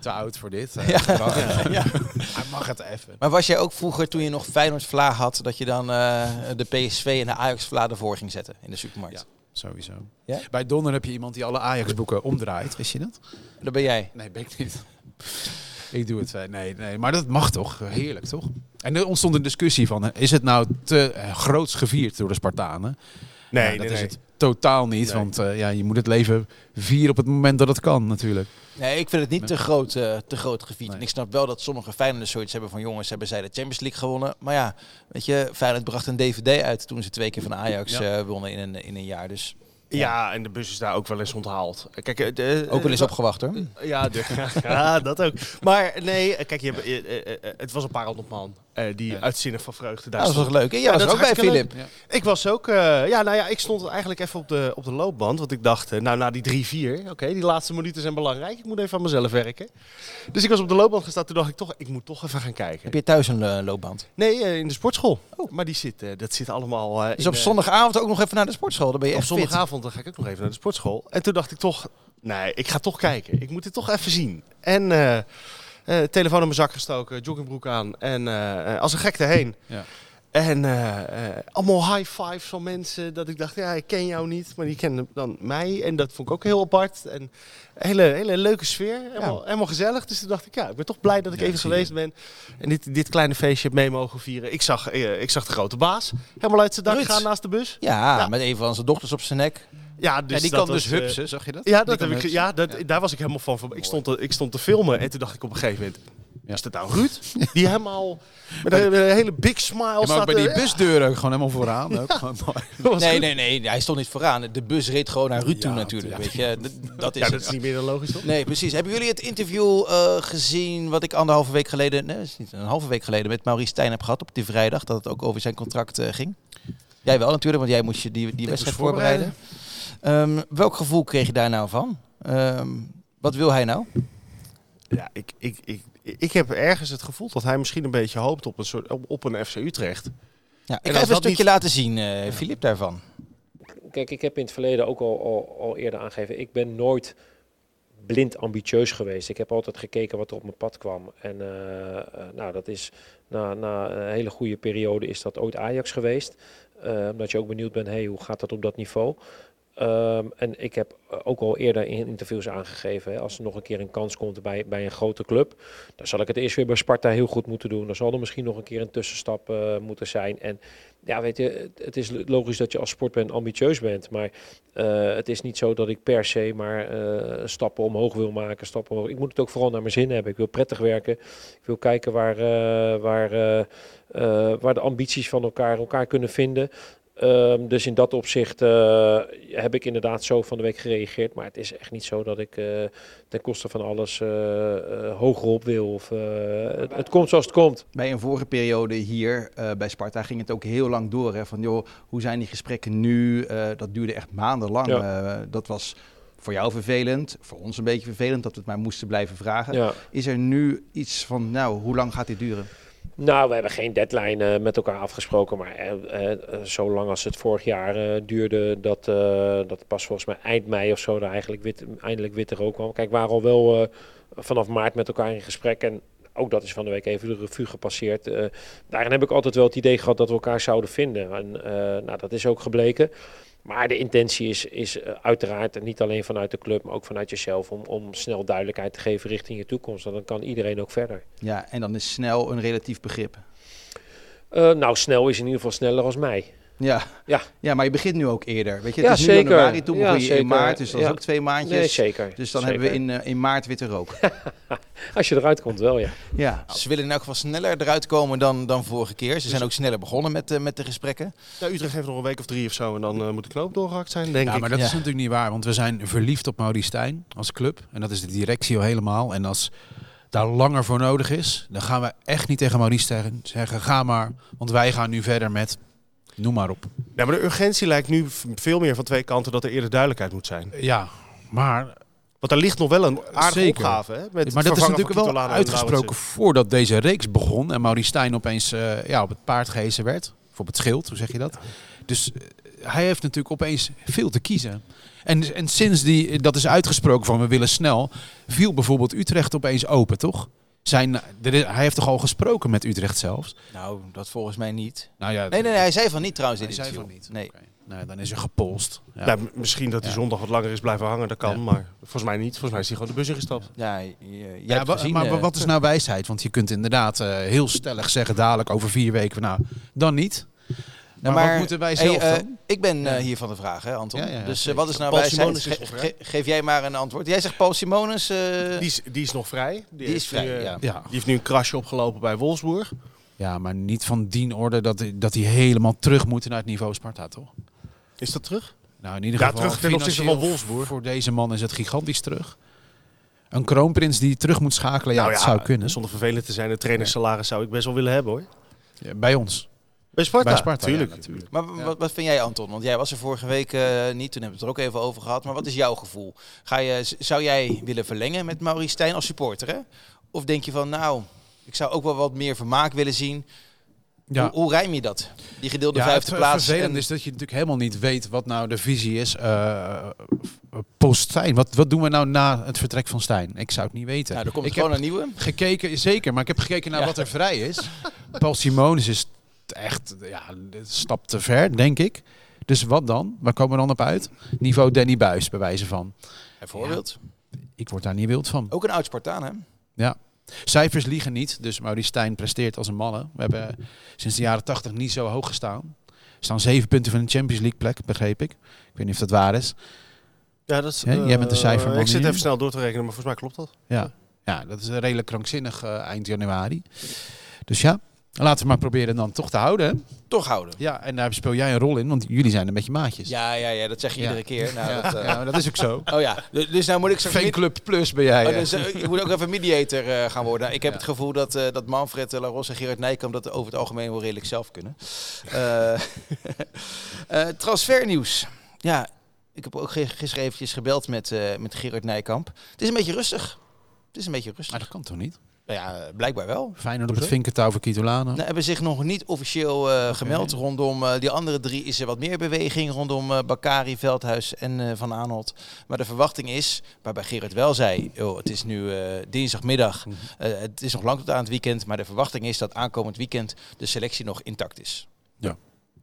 Speaker 4: Te oud voor dit.
Speaker 2: Ja.
Speaker 4: Uh, mag het.
Speaker 2: Ja.
Speaker 4: Hij mag het even.
Speaker 2: Maar was jij ook vroeger, toen je nog Feyenoord-Vla had, dat je dan uh, de P S V en de Ajax-Vla ervoor ging zetten in de supermarkt?
Speaker 4: Ja, sowieso.
Speaker 2: Ja?
Speaker 4: Bij Donner heb je iemand die alle Ajax-boeken omdraait. Wist je dat?
Speaker 2: Dat ben jij.
Speaker 4: Nee, ben ik niet. Ik doe het. Nee, nee, maar dat mag toch? Heerlijk, toch? En er ontstond een discussie van, is het nou te uh, groots gevierd door de Spartanen?
Speaker 3: Nee,
Speaker 4: ja,
Speaker 3: nee,
Speaker 4: dat
Speaker 3: nee.
Speaker 4: is het totaal niet.
Speaker 3: Nee.
Speaker 4: Want uh, ja, je moet het leven vieren op het moment dat het kan, natuurlijk.
Speaker 2: Nee, ik vind het niet
Speaker 4: Nee.
Speaker 2: te groot, uh, te groot gevierd.
Speaker 4: Nee.
Speaker 2: En ik snap wel dat sommige Feyenoorders zoiets hebben van jongens, hebben zij de Champions League gewonnen. Maar ja, weet je, Feyenoord bracht een D V D uit toen ze twee keer van Ajax
Speaker 4: Ja.
Speaker 2: uh, wonnen in een, in een jaar. Dus
Speaker 3: Ja, en de bus is daar ook wel eens onthaald. Kijk, uh, de,
Speaker 2: ook wel eens opgewacht hoor.
Speaker 3: Ja, de, ja, dat ook. Maar nee, kijk, je, hebt, uh, uh, uh, het was een paar honderd man uh, die
Speaker 4: Ja.
Speaker 3: uitzinnig van vreugde daar
Speaker 2: Ja, dat was
Speaker 3: stonden.
Speaker 2: toch leuk. En jij
Speaker 3: Ja,
Speaker 2: was
Speaker 3: dat
Speaker 2: er ook
Speaker 3: is
Speaker 2: bij,
Speaker 3: hartstikke
Speaker 2: Filip.
Speaker 4: Ja.
Speaker 3: Ik was ook, uh, ja, nou ja, ik stond eigenlijk even op de, op de loopband. Want ik dacht, uh, nou, na die drie vier, oké, okay, die laatste minuten zijn belangrijk. Ik moet even aan mezelf werken. Dus ik was op de loopband gestaan. Toen dacht ik toch, ik moet toch even gaan kijken.
Speaker 2: Heb je thuis een uh, loopband?
Speaker 3: Nee, uh, in de sportschool.
Speaker 2: Oh.
Speaker 3: Maar die zit, uh, dat zit allemaal... Uh,
Speaker 2: Dus
Speaker 3: in,
Speaker 2: op
Speaker 3: uh,
Speaker 2: zondagavond ook nog even naar de sportschool. Dan ben je
Speaker 3: op
Speaker 2: echt fit.
Speaker 3: zondagavond dan ga ik ook nog even naar de sportschool. En toen dacht ik toch, nee, ik ga toch kijken. Ik moet dit toch even zien. En uh, uh, telefoon in mijn zak gestoken, joggingbroek aan en uh, als een gek erheen.
Speaker 4: Ja.
Speaker 3: En uh, uh, allemaal high fives van mensen dat ik dacht, ja, ik ken jou niet, maar die kennen dan mij. En dat vond ik ook heel apart. En een hele, hele leuke sfeer, helemaal,
Speaker 2: Ja.
Speaker 3: helemaal gezellig. Dus toen dacht ik, ja, ik ben toch blij dat ik
Speaker 4: Ja,
Speaker 3: even
Speaker 4: zie
Speaker 3: geweest
Speaker 4: je.
Speaker 3: ben. En dit, dit kleine feestje heb mee mogen vieren. Ik zag, uh, ik zag de grote baas helemaal uit zijn dak
Speaker 2: Ruud.
Speaker 3: gaan naast de bus.
Speaker 2: Ja,
Speaker 3: Ja.
Speaker 2: met een van zijn dochters op zijn nek.
Speaker 3: Ja, dus
Speaker 4: Ja, die
Speaker 3: dat
Speaker 4: kan
Speaker 3: was,
Speaker 4: dus
Speaker 3: uh,
Speaker 4: hupsen, zag je dat?
Speaker 3: Ja,
Speaker 4: Die
Speaker 3: dat
Speaker 4: kan
Speaker 3: heb ik,
Speaker 4: hupsen.
Speaker 3: ja, dat,
Speaker 4: Ja.
Speaker 3: daar was ik helemaal van. van. Ik, stond te, ik stond te filmen en toen dacht ik op een gegeven moment...
Speaker 4: Ja.
Speaker 3: Is dat nou Ruud? Die helemaal met een, met een hele big smile
Speaker 4: Ja, maar
Speaker 3: staat
Speaker 4: ook bij die
Speaker 3: er-
Speaker 4: busdeur ook gewoon helemaal vooraan. Ook. Gewoon mooi.
Speaker 3: Dat was
Speaker 2: Nee,
Speaker 3: goed.
Speaker 2: nee, nee. Hij stond niet vooraan. De bus reed gewoon naar Ruud toe
Speaker 4: Ja,
Speaker 2: natuurlijk.
Speaker 4: ja.
Speaker 2: Weet je. D- Dat is
Speaker 3: Ja,
Speaker 2: het.
Speaker 3: dat is niet meer dan logisch, toch?
Speaker 2: Nee, precies. Hebben jullie het interview uh, gezien wat ik anderhalve week geleden, nee, dat is niet een halve week geleden, met Maurice Stijn heb gehad op die vrijdag, dat het ook over zijn contract uh, ging? Jij wel natuurlijk, want jij moest je die, die wedstrijd
Speaker 3: moest
Speaker 2: voorbereiden. Um, welk gevoel kreeg je daar nou van? Um, wat wil hij nou?
Speaker 3: Ja, ik, ik, ik, ik heb ergens het gevoel dat hij misschien een beetje hoopt op een, soort, op, op een F C Utrecht.
Speaker 2: Ja, ik
Speaker 3: En
Speaker 2: ga
Speaker 3: als
Speaker 2: even een
Speaker 3: dat
Speaker 2: stukje
Speaker 3: niet-
Speaker 2: laten zien, uh, Filip, daarvan.
Speaker 5: Kijk, ik heb in het verleden ook al, al, al eerder aangegeven, ik ben nooit blind ambitieus geweest. Ik heb altijd gekeken wat er op mijn pad kwam. En uh, uh, nou, dat is na, na een hele goede periode is dat ooit Ajax geweest. Uh, omdat je ook benieuwd bent, hey, hoe gaat dat op dat niveau? Um, en ik heb ook al eerder in interviews aangegeven, hè, als er nog een keer een kans komt bij, bij een grote club, dan zal ik het eerst weer bij Sparta heel goed moeten doen. Dan zal er misschien nog een keer een tussenstap uh, moeten zijn. En ja, weet je, het is logisch dat je als sportman ambitieus bent, maar uh, het is niet zo dat ik per se maar uh, stappen omhoog wil maken. Stappen omhoog. Ik moet het ook vooral naar mijn zin hebben. Ik wil prettig werken. Ik wil kijken waar, uh, waar, uh, uh, waar de ambities van elkaar elkaar kunnen vinden. Um, dus in dat opzicht uh, heb ik inderdaad zo van de week gereageerd. Maar het is echt niet zo dat ik uh, ten koste van alles uh, uh, hoger op wil. Of, uh, het, het komt zoals het komt.
Speaker 2: Bij een vorige periode hier uh, bij Sparta ging het ook heel lang door. Hè, van joh, hoe zijn die gesprekken nu? Uh, dat duurde echt maandenlang. Ja. Uh, dat was voor jou vervelend, voor ons een beetje vervelend dat we het maar moesten blijven vragen. Ja. Is er nu iets van, nou, hoe lang gaat dit duren?
Speaker 5: Nou, we hebben geen deadline uh, met elkaar afgesproken, maar uh, uh, zolang als het vorig jaar uh, duurde, dat, uh, dat pas volgens mij eind mei of zo daar eigenlijk wit, eindelijk witte rook kwam. Kijk, we waren al wel uh, vanaf maart met elkaar in gesprek en ook dat is van de week even de revue gepasseerd. Uh, daarin heb ik altijd wel het idee gehad dat we elkaar zouden vinden en uh, nou, dat is ook gebleken. Maar de intentie is, is uh, uiteraard niet alleen vanuit de club, maar ook vanuit jezelf om, om snel duidelijkheid te geven richting je toekomst. En dan kan iedereen ook verder.
Speaker 2: Ja, en dan is snel een relatief begrip.
Speaker 5: Uh, nou, snel is in ieder geval sneller als mij.
Speaker 2: Ja.
Speaker 5: Ja.
Speaker 2: ja, maar je begint nu ook eerder. Weet je,
Speaker 5: ja,
Speaker 2: het is
Speaker 5: zeker.
Speaker 2: nu januari, toen begon
Speaker 5: ja,
Speaker 2: je
Speaker 5: zeker.
Speaker 2: in maart, dus dat
Speaker 5: ja.
Speaker 2: is ook twee maandjes.
Speaker 5: Nee, zeker.
Speaker 2: Dus dan
Speaker 5: zeker.
Speaker 2: hebben we in, uh, in maart witte rook.
Speaker 5: Als je eruit komt wel, ja.
Speaker 2: Ja, ze willen in elk geval sneller eruit komen dan, dan vorige keer. Ze zijn ook sneller begonnen met, uh, met de gesprekken.
Speaker 3: Nou, Utrecht heeft nog een week of drie of zo en dan uh, moet de knoop doorgehakt zijn, denk
Speaker 4: ja,
Speaker 3: ik.
Speaker 4: maar dat
Speaker 2: ja.
Speaker 4: is natuurlijk niet waar, want we zijn verliefd op Maurice Stijn als club. En dat is de directie al helemaal. En als daar langer voor nodig is, dan gaan we echt niet tegen Maurice Stijn zeggen, ga maar, want wij gaan nu verder met... Noem maar op.
Speaker 3: Ja, maar de urgentie lijkt nu veel meer van twee kanten dat er eerder duidelijkheid moet zijn.
Speaker 4: Ja, maar...
Speaker 3: Want er ligt nog wel een aardige
Speaker 4: Zeker.
Speaker 3: opgave. Hè, met
Speaker 4: maar dat is natuurlijk wel
Speaker 3: Kitolano
Speaker 4: uitgesproken voordat deze reeks begon. En Maurice Stijn opeens uh, ja, op het paard gehezen werd. Of op het schild, hoe zeg je dat? Dus uh, hij heeft natuurlijk opeens veel te kiezen. En, en sinds die, dat is uitgesproken van we willen snel, viel bijvoorbeeld Utrecht opeens open, toch? Zijn, er is, hij heeft toch al gesproken met Utrecht zelfs?
Speaker 2: Nou, dat volgens mij niet.
Speaker 4: Nou ja,
Speaker 2: Nee, nee, nee, hij zei van niet trouwens. in
Speaker 4: hij
Speaker 2: dit
Speaker 4: zei
Speaker 2: interview.
Speaker 4: van niet.
Speaker 2: Nee.
Speaker 4: Okay. Nou, dan is er gepolst. Ja.
Speaker 3: Nou, m- misschien dat hij
Speaker 4: Ja.
Speaker 3: zondag wat langer is blijven hangen, dat kan.
Speaker 4: Ja.
Speaker 3: Maar volgens mij niet. Volgens mij is hij gewoon de bus ingestapt.
Speaker 2: Ja, je, je
Speaker 4: Ja,
Speaker 2: hebt
Speaker 4: wa-
Speaker 2: gezien,
Speaker 4: maar
Speaker 2: eh,
Speaker 4: wat is nou wijsheid? Want je kunt inderdaad uh, heel stellig zeggen dadelijk over vier weken van nou, dan niet.
Speaker 2: Nou,
Speaker 4: maar,
Speaker 2: maar
Speaker 4: wat moeten wij
Speaker 2: hey,
Speaker 4: zelf
Speaker 2: eh,
Speaker 4: dan?
Speaker 2: ik ben
Speaker 4: Ja.
Speaker 2: uh, hier van de vraag, hè, Anton.
Speaker 4: Ja, ja,
Speaker 2: dus uh,
Speaker 4: zeker.
Speaker 2: wat is nou
Speaker 3: Paul
Speaker 2: wijsheid?
Speaker 3: Simonis is
Speaker 2: Ge-
Speaker 3: nog
Speaker 2: ge-
Speaker 3: vrij.
Speaker 2: geef jij maar een antwoord. Jij zegt Paul Simonis. Uh,
Speaker 3: Die is, die is nog vrij. Die,
Speaker 2: Die is
Speaker 3: heeft nu,
Speaker 2: vrij,
Speaker 3: eh,
Speaker 2: ja.
Speaker 4: Ja.
Speaker 3: Die heeft nu een krasje opgelopen bij Wolfsburg.
Speaker 4: Ja, maar niet van dien orde dat, dat hij helemaal terug moet naar het niveau Sparta, toch?
Speaker 3: Is dat terug?
Speaker 4: Nou, in ieder
Speaker 3: Ja,
Speaker 4: geval
Speaker 3: terug ten opzichte van
Speaker 4: financieel
Speaker 3: Wolfsburg.
Speaker 4: Voor deze man is het gigantisch terug. Een kroonprins die terug moet schakelen, ja,
Speaker 3: Nou
Speaker 4: dat zou kunnen.
Speaker 3: Zonder vervelend te zijn, de trainersalaris zou ik best wel willen hebben, hoor.
Speaker 4: Ja, bij ons.
Speaker 3: Bij Sparta?
Speaker 4: Bij Sparta,
Speaker 3: tuurlijk.
Speaker 4: ja, natuurlijk.
Speaker 2: maar w- wat, wat vind jij, Anton? Want jij was er vorige week uh, niet. Toen hebben we het er ook even over gehad. Maar wat is jouw gevoel? Ga je, z- zou jij willen verlengen met Maurice Stijn als supporter? Hè? Of denk je van, nou, ik zou ook wel wat meer vermaak willen zien.
Speaker 4: Ja.
Speaker 2: Hoe, hoe rijm je dat? Die gedeelde
Speaker 4: Ja,
Speaker 2: vijfde
Speaker 4: het
Speaker 2: plaats.
Speaker 4: vervelende
Speaker 2: en-
Speaker 4: is dat je natuurlijk helemaal niet weet wat nou de visie is uh, post Stijn. Wat, wat doen we nou na het vertrek van Stijn? Ik zou het niet weten.
Speaker 2: Nou, er komt
Speaker 4: ik
Speaker 2: gewoon
Speaker 4: heb
Speaker 2: een nieuwe.
Speaker 4: gekeken, zeker, maar ik heb gekeken naar
Speaker 2: Ja.
Speaker 4: wat er vrij is. Paul Simonis is echt ja, een stap te ver, denk ik. Dus wat dan? Waar komen we dan op uit? Niveau Danny Buis, bij wijze van.
Speaker 2: Bijvoorbeeld.
Speaker 4: Ik word daar niet wild van.
Speaker 2: Ook een oud Spartaan, hè?
Speaker 4: Ja. Cijfers liegen niet, dus Maurice Stijn presteert als een malle. We hebben sinds de jaren tachtig niet zo hoog gestaan. We staan zeven punten van de Champions League plek, begreep ik. Ik weet niet of dat waar is.
Speaker 3: Ja, dat is,
Speaker 4: Ja, jij bent de
Speaker 3: eh,
Speaker 4: cijferman
Speaker 3: Ik zit
Speaker 4: hier.
Speaker 3: even snel door te rekenen, maar volgens mij klopt dat.
Speaker 4: Ja, ja dat is redelijk krankzinnig uh, eind januari. Dus ja, laten we maar proberen dan toch te houden. Hè?
Speaker 2: Toch houden.
Speaker 4: Ja, en daar speel jij een rol in, want jullie zijn een beetje maatjes.
Speaker 2: Ja, ja, ja, dat zeg je
Speaker 4: Ja.
Speaker 2: iedere keer. Nou,
Speaker 4: ja,
Speaker 2: dat, uh...
Speaker 4: ja, maar dat is ook zo.
Speaker 2: Oh ja, dus dus nou moet ik straks...
Speaker 4: Fanclub Plus ben jij.
Speaker 2: Oh,
Speaker 4: uh.
Speaker 2: dus, uh, je moet ook even mediator uh, gaan worden. Nou, ik heb
Speaker 4: Ja.
Speaker 2: het gevoel dat, uh, dat Manfred uh, Laros en Gerard Nijkamp dat over het algemeen wel redelijk zelf kunnen. Uh, uh, transfernieuws. Ja, ik heb ook gisteren eventjes gebeld met, uh, met Gerard Nijkamp. Het is een beetje rustig. Het is een beetje rustig.
Speaker 4: Maar dat kan toch niet?
Speaker 2: Nou ja, blijkbaar wel.
Speaker 4: Feyenoord op het vinkertouw voor Kitolano.
Speaker 2: Nou, hebben zich nog niet officieel uh, gemeld. Rondom uh, die andere drie is er wat meer beweging. Rondom uh, Bakary, Veldhuis en uh, Van Aanholt. Maar de verwachting is, waarbij Gerard wel zei... Oh, het is nu uh, dinsdagmiddag. Uh, het is nog lang tot aan het weekend. Maar de verwachting is dat aankomend weekend de selectie nog intact is.
Speaker 4: Ja.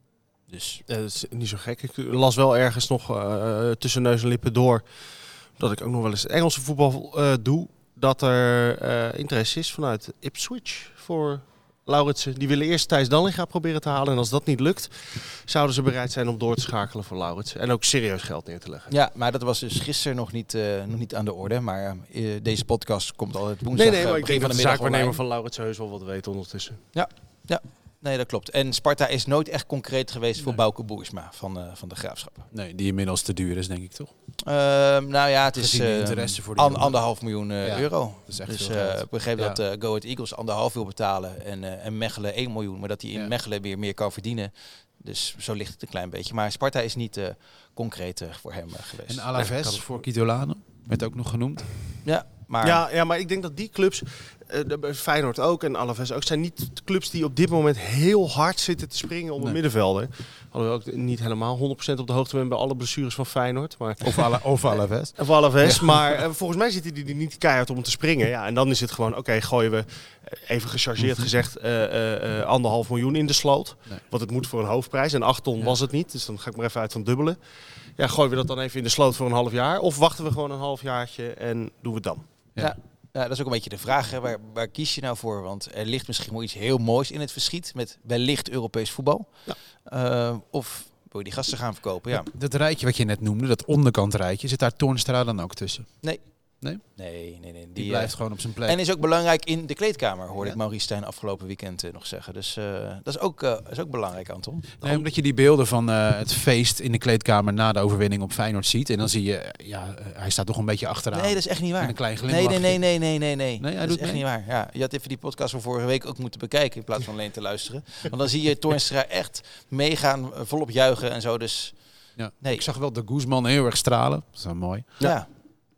Speaker 2: Dus.
Speaker 3: Ja, dat is niet zo gek. Ik las wel ergens nog uh, tussen neus en lippen door... dat ik ook nog wel eens Engelse voetbal uh, doe... dat er uh, interesse is vanuit Ipswich voor Lauritsen. Die willen eerst Thijs Dallinga proberen te halen. En als dat niet lukt, zouden ze bereid zijn om door te schakelen voor Lauritsen. En ook serieus geld neer te leggen.
Speaker 2: Ja, maar dat was dus gisteren nog niet, uh, nog niet aan de orde. Maar uh, deze podcast komt altijd woensdag.
Speaker 3: Nee, nee, maar
Speaker 2: uh,
Speaker 3: ik denk
Speaker 2: van
Speaker 3: dat
Speaker 2: de
Speaker 3: de
Speaker 2: middag
Speaker 3: zaakwaarnemer
Speaker 2: online.
Speaker 3: van Lauritsen heus wel wat weet ondertussen.
Speaker 2: Ja, ja. Nee, dat klopt. En Sparta is nooit echt concreet geweest voor
Speaker 4: Nee.
Speaker 2: Bouke Boersma van, uh, van de Graafschap.
Speaker 4: Nee, die inmiddels te duur is, denk ik toch?
Speaker 2: Uh, nou ja, het is
Speaker 4: Gezien de
Speaker 2: uh,
Speaker 4: interesse voor die
Speaker 2: an,
Speaker 4: jongen.
Speaker 2: anderhalf miljoen uh,
Speaker 4: Ja,
Speaker 2: euro.
Speaker 4: dat is echt
Speaker 2: dus
Speaker 4: veel
Speaker 2: uh,
Speaker 4: geld.
Speaker 2: ik begreep
Speaker 4: Ja.
Speaker 2: dat uh, Go Ahead Eagles anderhalf wil betalen en, uh, en Mechelen één miljoen. Maar dat hij in
Speaker 4: Ja.
Speaker 2: Mechelen weer meer kan verdienen. Dus zo ligt het een klein beetje. Maar Sparta is niet uh, concreet uh, voor hem uh, geweest.
Speaker 4: En Alaves
Speaker 3: kan het
Speaker 4: voor Kitolano, werd ook nog genoemd.
Speaker 2: Ja, maar...
Speaker 3: Ja, ja, maar ik denk dat die clubs, uh, de- Feyenoord ook en Alaves ook, zijn niet de clubs die op dit moment heel hard zitten te springen om
Speaker 4: Nee.
Speaker 3: een middenvelder. Hadden we ook niet helemaal honderd procent op de hoogte zijn bij alle blessures van Feyenoord. Maar
Speaker 4: Of, Ala, of Alaves.
Speaker 3: Of Alaves, maar uh, volgens mij zitten die er niet keihard om te springen. Ja, en dan is het gewoon, oké, okay, gooien we, uh, even gechargeerd gezegd, uh, uh, uh, anderhalf miljoen in de sloot.
Speaker 4: Nee.
Speaker 3: Want het moet voor een hoofdprijs. En acht ton
Speaker 4: Ja.
Speaker 3: was het niet, dus dan ga ik maar even uit van dubbelen. Ja, gooien we dat dan even in de sloot voor een half jaar? Of wachten we gewoon een halfjaartje en doen we het dan?
Speaker 2: Ja. Ja. Ja, dat is ook een beetje de vraag. Hè. Waar, waar kies je nou voor? Want er ligt misschien wel iets heel moois in het verschiet met wellicht Europees voetbal.
Speaker 3: Ja.
Speaker 2: Uh, of wil je die gasten gaan verkopen? Ja.
Speaker 4: Dat rijtje wat je net noemde, dat onderkant rijtje, zit daar Toornstra dan ook tussen?
Speaker 2: Nee.
Speaker 4: Nee?
Speaker 2: Nee, nee, nee. Die,
Speaker 4: Die blijft
Speaker 2: uh,
Speaker 4: gewoon op zijn plek.
Speaker 2: En is ook belangrijk in de kleedkamer, hoorde
Speaker 4: Ja.
Speaker 2: ik Maurice Stijn afgelopen weekend uh, nog zeggen. Dus uh, dat is ook, uh, is ook belangrijk, Anton.
Speaker 4: Nee, omdat je die beelden van uh, het feest in de kleedkamer na de overwinning op Feyenoord ziet. En dan zie je, ja, uh, hij staat toch een beetje achteraan.
Speaker 2: Nee, dat is echt niet
Speaker 4: Met
Speaker 2: waar.
Speaker 4: een klein
Speaker 2: Nee,
Speaker 4: glimlachje.
Speaker 2: nee, nee, nee, nee, nee, nee.
Speaker 4: Nee, hij
Speaker 2: dat
Speaker 4: doet
Speaker 2: is echt
Speaker 4: mee?
Speaker 2: niet waar. Ja, je had even die podcast van vorige week ook moeten bekijken in plaats van alleen te luisteren. Want dan zie je Toornstra echt meegaan, uh, volop juichen en zo. Dus
Speaker 4: Ja.
Speaker 2: nee.
Speaker 4: Ik zag wel de Guzman heel erg stralen. Dat is wel mooi.
Speaker 2: ja.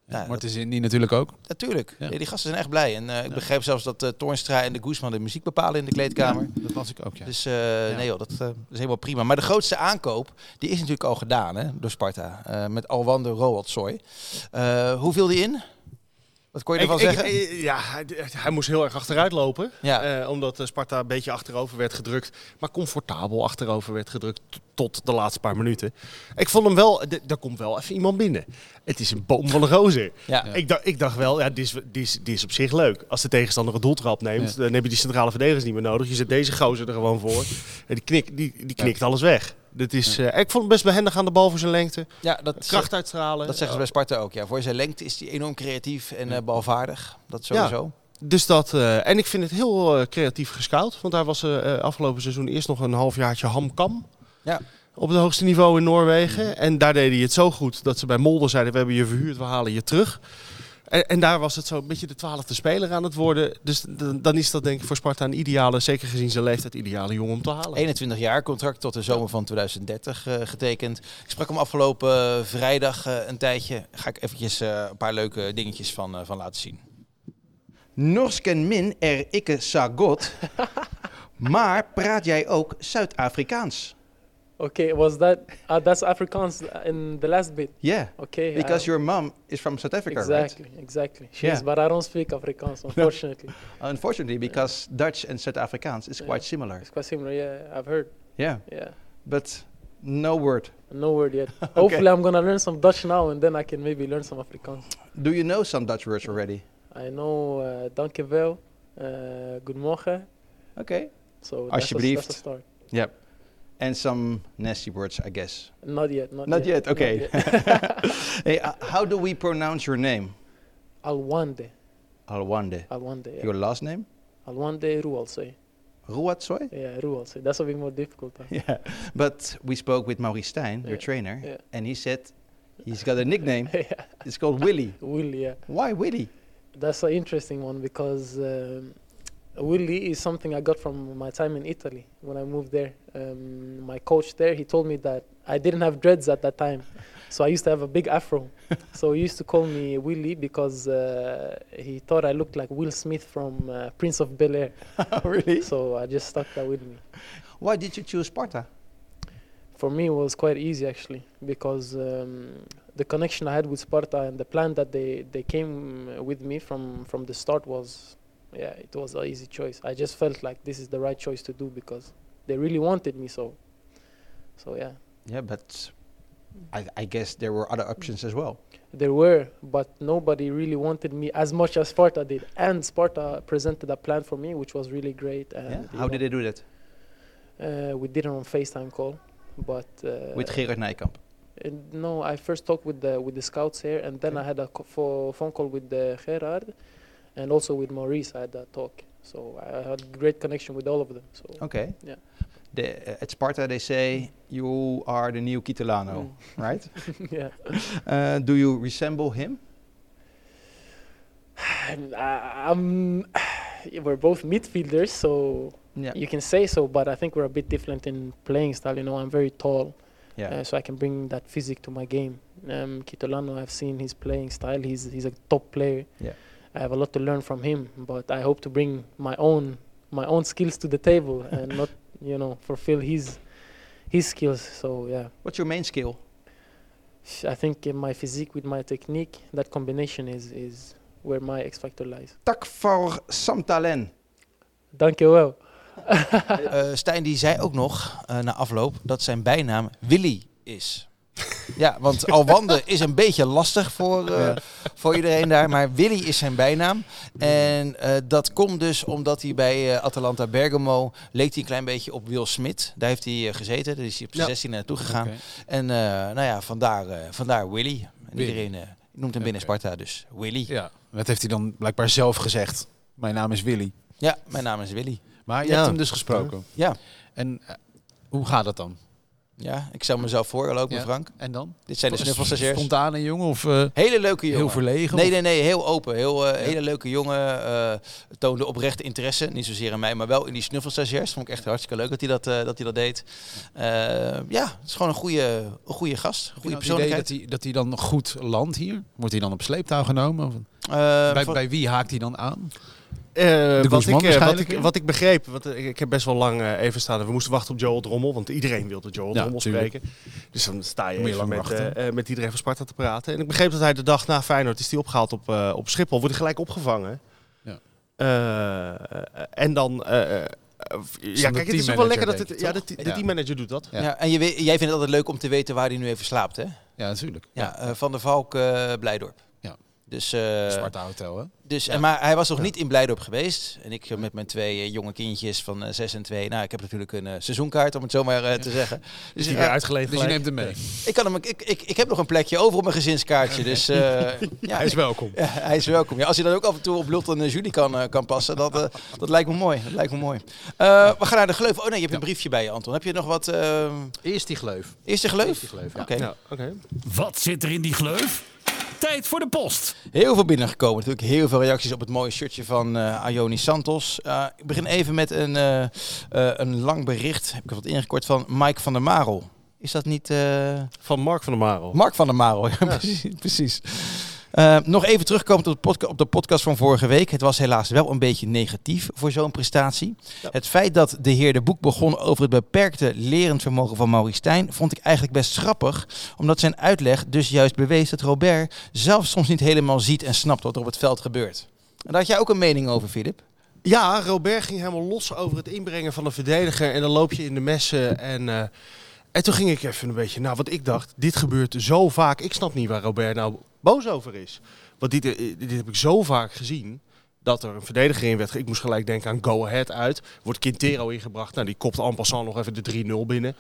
Speaker 2: Ja,
Speaker 4: Martens Indy natuurlijk ook.
Speaker 2: Natuurlijk.
Speaker 4: Ja.
Speaker 2: Nee, die gasten zijn echt blij. En uh, ik
Speaker 4: Ja.
Speaker 2: begreep zelfs dat uh, Toornstra en de Guzman de muziek bepalen in de kleedkamer.
Speaker 4: Ja, dat las ik ook, ja.
Speaker 2: Dus uh, nee joh, dat, uh, dat is helemaal prima. Maar de grootste aankoop, die is natuurlijk al gedaan hè, door Sparta. Uh, met Alwande Roaldsoy. Uh, hoe viel die in? Wat kon je ervan
Speaker 3: ik,
Speaker 2: zeggen?
Speaker 3: Ik, ik, ja, hij, hij moest heel erg achteruit lopen.
Speaker 2: Ja.
Speaker 3: Uh, omdat uh, Sparta een beetje achterover werd gedrukt. Maar comfortabel achterover werd gedrukt t- tot de laatste paar minuten. Ik vond hem wel, d- daar komt wel even iemand binnen. Het is een boom van een gozer.
Speaker 2: Ja.
Speaker 3: Ik, dacht, ik dacht wel, ja, die is, die, is, die is op zich leuk. Als de tegenstander een doeltrap neemt,
Speaker 4: Ja.
Speaker 3: dan heb je die centrale verdedigers niet meer nodig. Je zet deze gozer er gewoon voor. En die, knik, die, die knikt ja. alles weg. Dit is, uh, ik vond hem best behendig aan de bal voor zijn lengte.
Speaker 2: Ja, dat
Speaker 3: kracht uitstralen.
Speaker 2: Dat zeggen ze bij Sparta ook. Ja. Voor zijn lengte is hij enorm creatief en uh, balvaardig. Dat sowieso.
Speaker 3: Ja, dus dat, uh, en ik vind het heel uh, creatief gescout. Want hij was uh, afgelopen seizoen eerst nog een halfjaartje Hamkam.
Speaker 2: Ja.
Speaker 3: Op het hoogste niveau in Noorwegen. En daar deed hij het zo goed dat ze bij Molde zeiden, we hebben je verhuurd, we halen je terug. En, en daar was het zo een beetje de twaalfde speler aan het worden. Dus d- dan is dat denk ik voor Sparta een ideale, zeker gezien zijn leeftijd, ideale jongen om te halen.
Speaker 2: eenentwintig jaar, contract tot de zomer van twintig dertig uh, getekend. Ik sprak hem afgelopen uh, vrijdag uh, een tijdje. Ga ik eventjes uh, een paar leuke dingetjes van, uh, van laten zien.
Speaker 6: Norsken min er ikke sa godt, maar praat jij ook Zuid-Afrikaans?
Speaker 7: Okay, was that uh, that's Afrikaans in the last bit?
Speaker 6: Yeah.
Speaker 7: Okay.
Speaker 6: Because
Speaker 7: uh,
Speaker 6: your mom is from South Africa,
Speaker 7: exactly,
Speaker 6: right?
Speaker 7: Exactly. She
Speaker 6: Yeah.
Speaker 7: is, but I don't speak Afrikaans, unfortunately.
Speaker 6: Unfortunately, because Dutch and South Afrikaans is
Speaker 7: Yeah.
Speaker 6: quite similar.
Speaker 7: It's quite similar. Yeah, I've heard.
Speaker 6: Yeah,
Speaker 7: Yeah.
Speaker 6: but no word.
Speaker 7: No word yet. Hopefully, I'm gonna learn some Dutch now, and then I can maybe learn some Afrikaans.
Speaker 6: Do you know some Dutch words already?
Speaker 7: I know uh, dankjewel, uh, goedemorgen.
Speaker 6: Okay.
Speaker 7: So that's a,
Speaker 6: Alsjeblieft.
Speaker 7: that's a start.
Speaker 6: Yep. And some nasty words, I guess.
Speaker 7: Not yet. Not,
Speaker 6: Not yet, okay.
Speaker 7: Not yet.
Speaker 6: Hey, uh, how do we pronounce your name?
Speaker 7: Alwande.
Speaker 6: Alwande.
Speaker 7: Alwande. Yeah.
Speaker 6: Your last name?
Speaker 7: Alwande Rualsoy.
Speaker 6: Ruatsoy?
Speaker 7: Yeah, Rualsoy. That's a bit more difficult. Huh?
Speaker 6: Yeah. But we spoke with Maurice Stijn, your
Speaker 7: Yeah,
Speaker 6: trainer,
Speaker 7: yeah.
Speaker 6: and he said he's got a nickname.
Speaker 7: Yeah.
Speaker 6: It's called Willy.
Speaker 7: Willie. Yeah.
Speaker 6: Why Willy?
Speaker 7: That's an interesting one because um, Willy is something I got from my time in Italy when I moved there. Um, my coach there, he told me that I didn't have dreads at that time. So I used to have a big afro. So he used to call me Willy because uh, he thought I looked like Will Smith from uh, Prince of Bel-Air.
Speaker 6: Really?
Speaker 7: So I just stuck that with me.
Speaker 6: Why did you choose Sparta?
Speaker 7: For me, it was quite easy actually because um, the connection I had with Sparta and the plan that they, they came with me from, from the start was, yeah, it was an easy choice. I just felt like this is the right choice to do because they really wanted me, so, so yeah.
Speaker 6: Yeah, but I, I guess there were other options as well.
Speaker 7: There were, but nobody really wanted me as much as Sparta did. And Sparta presented a plan for me, which was really great. And
Speaker 6: Yeah?
Speaker 7: you
Speaker 6: How
Speaker 7: know,
Speaker 6: did they do that?
Speaker 7: Uh, we did it on FaceTime call, but uh,
Speaker 6: With Gerard Nijkamp.
Speaker 7: Uh, no, I first talked with the with the scouts here, and then
Speaker 6: Okay.
Speaker 7: I had a co- fo- phone call with uh, Gerard, and also with Maurice. I had that talk, so I had great connection with all of them. So
Speaker 6: Okay.
Speaker 7: Yeah.
Speaker 6: The, uh, at Sparta they say you are the new Kitolano, right?
Speaker 7: yeah,
Speaker 6: Uh, do you resemble him?
Speaker 7: And I, I'm. We're both midfielders, so
Speaker 6: Yeah.
Speaker 7: you can say so. But I think we're a bit different in playing style. You know, I'm very tall,
Speaker 6: Yeah.
Speaker 7: uh, so I can bring that physique to my game. Um, Kitolano, I've seen his playing style. He's he's a top player.
Speaker 6: Yeah.
Speaker 7: I have a lot to learn from him, but I hope to bring my own my own skills to the table and not, you know, fulfill his his skills. So yeah,
Speaker 6: What's your main skill?
Speaker 7: I think in my physique with my technique, that combination is is where my X factor lies.
Speaker 6: Takvar Samtalen.
Speaker 7: Dankjewel.
Speaker 2: Uh, Stijn die zei ook nog uh, na afloop dat zijn bijnaam Willy is. Ja, want Alwande is een beetje lastig voor, uh,
Speaker 4: Ja.
Speaker 2: voor iedereen daar. Maar Willy is zijn bijnaam. En uh, dat komt dus omdat hij bij uh, Atalanta Bergamo leek hij een klein beetje op Will Smith. Daar heeft hij uh, gezeten. Daar is hij op zijn
Speaker 3: Ja.
Speaker 2: zestiende naartoe gegaan.
Speaker 4: Oké.
Speaker 2: En uh, nou ja, vandaar, uh, vandaar Willy. En
Speaker 4: Willy.
Speaker 2: iedereen uh, noemt hem binnen
Speaker 4: Oké.
Speaker 2: Sparta dus Willy. Ja,
Speaker 4: Ja, dat heeft hij dan blijkbaar zelf gezegd. Mijn naam is Willy.
Speaker 2: mijn naam is Willy.
Speaker 4: Maar je
Speaker 3: Ja.
Speaker 4: hebt hem dus gesproken.
Speaker 2: Ja.
Speaker 4: En uh, hoe gaat dat dan?
Speaker 2: Ja, ik stel mezelf voor, lopen
Speaker 4: Ja.
Speaker 2: Frank.
Speaker 4: En dan?
Speaker 2: Dit zijn de snuffelstagiairs.
Speaker 4: Spontane jongen of uh,
Speaker 2: Hele leuke jongen.
Speaker 4: heel verlegen?
Speaker 2: Nee,
Speaker 4: of?
Speaker 2: nee, nee, heel open. Heel, uh, hele leuke jongen. Uh, toonde oprechte interesse. Niet zozeer in mij, maar wel in die snuffelstagiairs. Vond ik echt hartstikke leuk dat hij dat, uh, dat, hij dat deed. Uh, ja, het is gewoon een goede, een goede gast. Een goede
Speaker 4: Heb je nou het idee
Speaker 2: persoonlijkheid.
Speaker 4: dat hij, dat hij dan goed landt hier? Wordt hij dan op sleeptouw genomen? Of?
Speaker 2: Uh,
Speaker 4: bij,
Speaker 2: van-
Speaker 4: bij wie haakt hij dan aan?
Speaker 3: Uh, wat,
Speaker 4: Guzman
Speaker 3: ik, uh, wat,
Speaker 4: waarschijnlijk,
Speaker 3: ik,
Speaker 4: hè?
Speaker 3: wat ik begreep, wat, uh, ik heb best wel lang uh, even staan. We moesten wachten op Joel Drommel, want iedereen wilde Joel
Speaker 4: Ja,
Speaker 3: Drommel
Speaker 4: tuurlijk.
Speaker 3: spreken. Dus dan sta je
Speaker 4: Moet je
Speaker 3: even
Speaker 4: lang
Speaker 3: met, uh,
Speaker 4: wachten.
Speaker 3: uh, met iedereen van Sparta te praten. En ik begreep dat hij de dag na Feyenoord is die opgehaald op, uh, op Schiphol. Wordt hij gelijk opgevangen.
Speaker 4: Ja.
Speaker 3: Uh, en dan... Uh, uh, ja, kijk, het is ook wel lekker dat het,
Speaker 4: denk ik,
Speaker 3: ja,
Speaker 4: toch?
Speaker 3: de, de
Speaker 4: Ja.
Speaker 3: teammanager doet dat.
Speaker 4: Ja.
Speaker 2: Ja, en je weet, jij vindt het altijd leuk om te weten waar hij nu even slaapt, hè?
Speaker 4: Ja, natuurlijk.
Speaker 2: Ja, uh, Van der Valk, uh, Blijdorp.
Speaker 4: Ja.
Speaker 2: Dus, uh,
Speaker 4: Sparta Hotel, hè?
Speaker 2: dus,
Speaker 4: Ja.
Speaker 2: en maar hij was nog
Speaker 4: Ja.
Speaker 2: niet in Blijdorp geweest. En ik uh, met mijn twee uh, jonge kindjes van uh, zes en twee. Nou, ik heb natuurlijk een uh, seizoenkaart, om het zo maar uh, te zeggen.
Speaker 3: Dus
Speaker 2: Dus
Speaker 3: die weer
Speaker 2: uh,
Speaker 3: uitgeleend
Speaker 4: Dus je
Speaker 3: gelijk.
Speaker 4: neemt hem mee.
Speaker 2: ik, kan hem, ik, ik, ik heb nog een plekje over op mijn gezinskaartje. Dus uh, ja,
Speaker 4: Hij is welkom.
Speaker 2: Ja, hij is welkom. Ja, als hij dan ook af en toe op Lot en Julie kan, uh, kan passen, dat, uh, dat lijkt me mooi. Dat lijkt me mooi. Uh, we gaan naar de gleuf. Oh nee, je hebt een briefje bij je, Anton. Heb je nog wat? Uh,
Speaker 4: Eerst die gleuf.
Speaker 2: eerste gleuf?
Speaker 4: Eerst die gleuf, ja.
Speaker 2: Oké.
Speaker 3: Ja, oké.
Speaker 1: Wat zit er in die gleuf? Tijd voor de post.
Speaker 2: Heel veel binnengekomen. Natuurlijk heel veel reacties op het mooie shirtje van uh, Ayoni Santos. Uh, ik begin even met een, uh, uh, een lang bericht. Heb ik wat ingekort van Mike van der Marel. Is dat niet... Uh...
Speaker 3: Van Mark van der Marel.
Speaker 2: Mark van der Marel, ja, precies. precies. Uh, nog even terugkomen op de, podca- op de podcast van vorige week. Het was helaas wel een beetje negatief voor zo'n prestatie.
Speaker 3: Ja.
Speaker 2: Het feit dat de heer de Boek begon over het beperkte lerend vermogen van Maurice Stijn vond ik eigenlijk best grappig. Omdat zijn uitleg dus juist bewees dat Robert zelf soms niet helemaal ziet en snapt wat er op het veld gebeurt. En daar had jij ook een mening over, Filip?
Speaker 3: Ja, Robert ging helemaal los over het inbrengen van een verdediger. En dan loop je in de messen. En, uh, en toen ging ik even een beetje... Nou, wat ik dacht, dit gebeurt zo vaak. Ik snap niet waar Robert nou boos over is. Want dit, dit heb ik zo vaak gezien. Dat er een verdediger in werd. Ik moest gelijk denken aan Go Ahead uit. Wordt Quintero ingebracht. Nou, die kopt en passant nog even de drie nul binnen.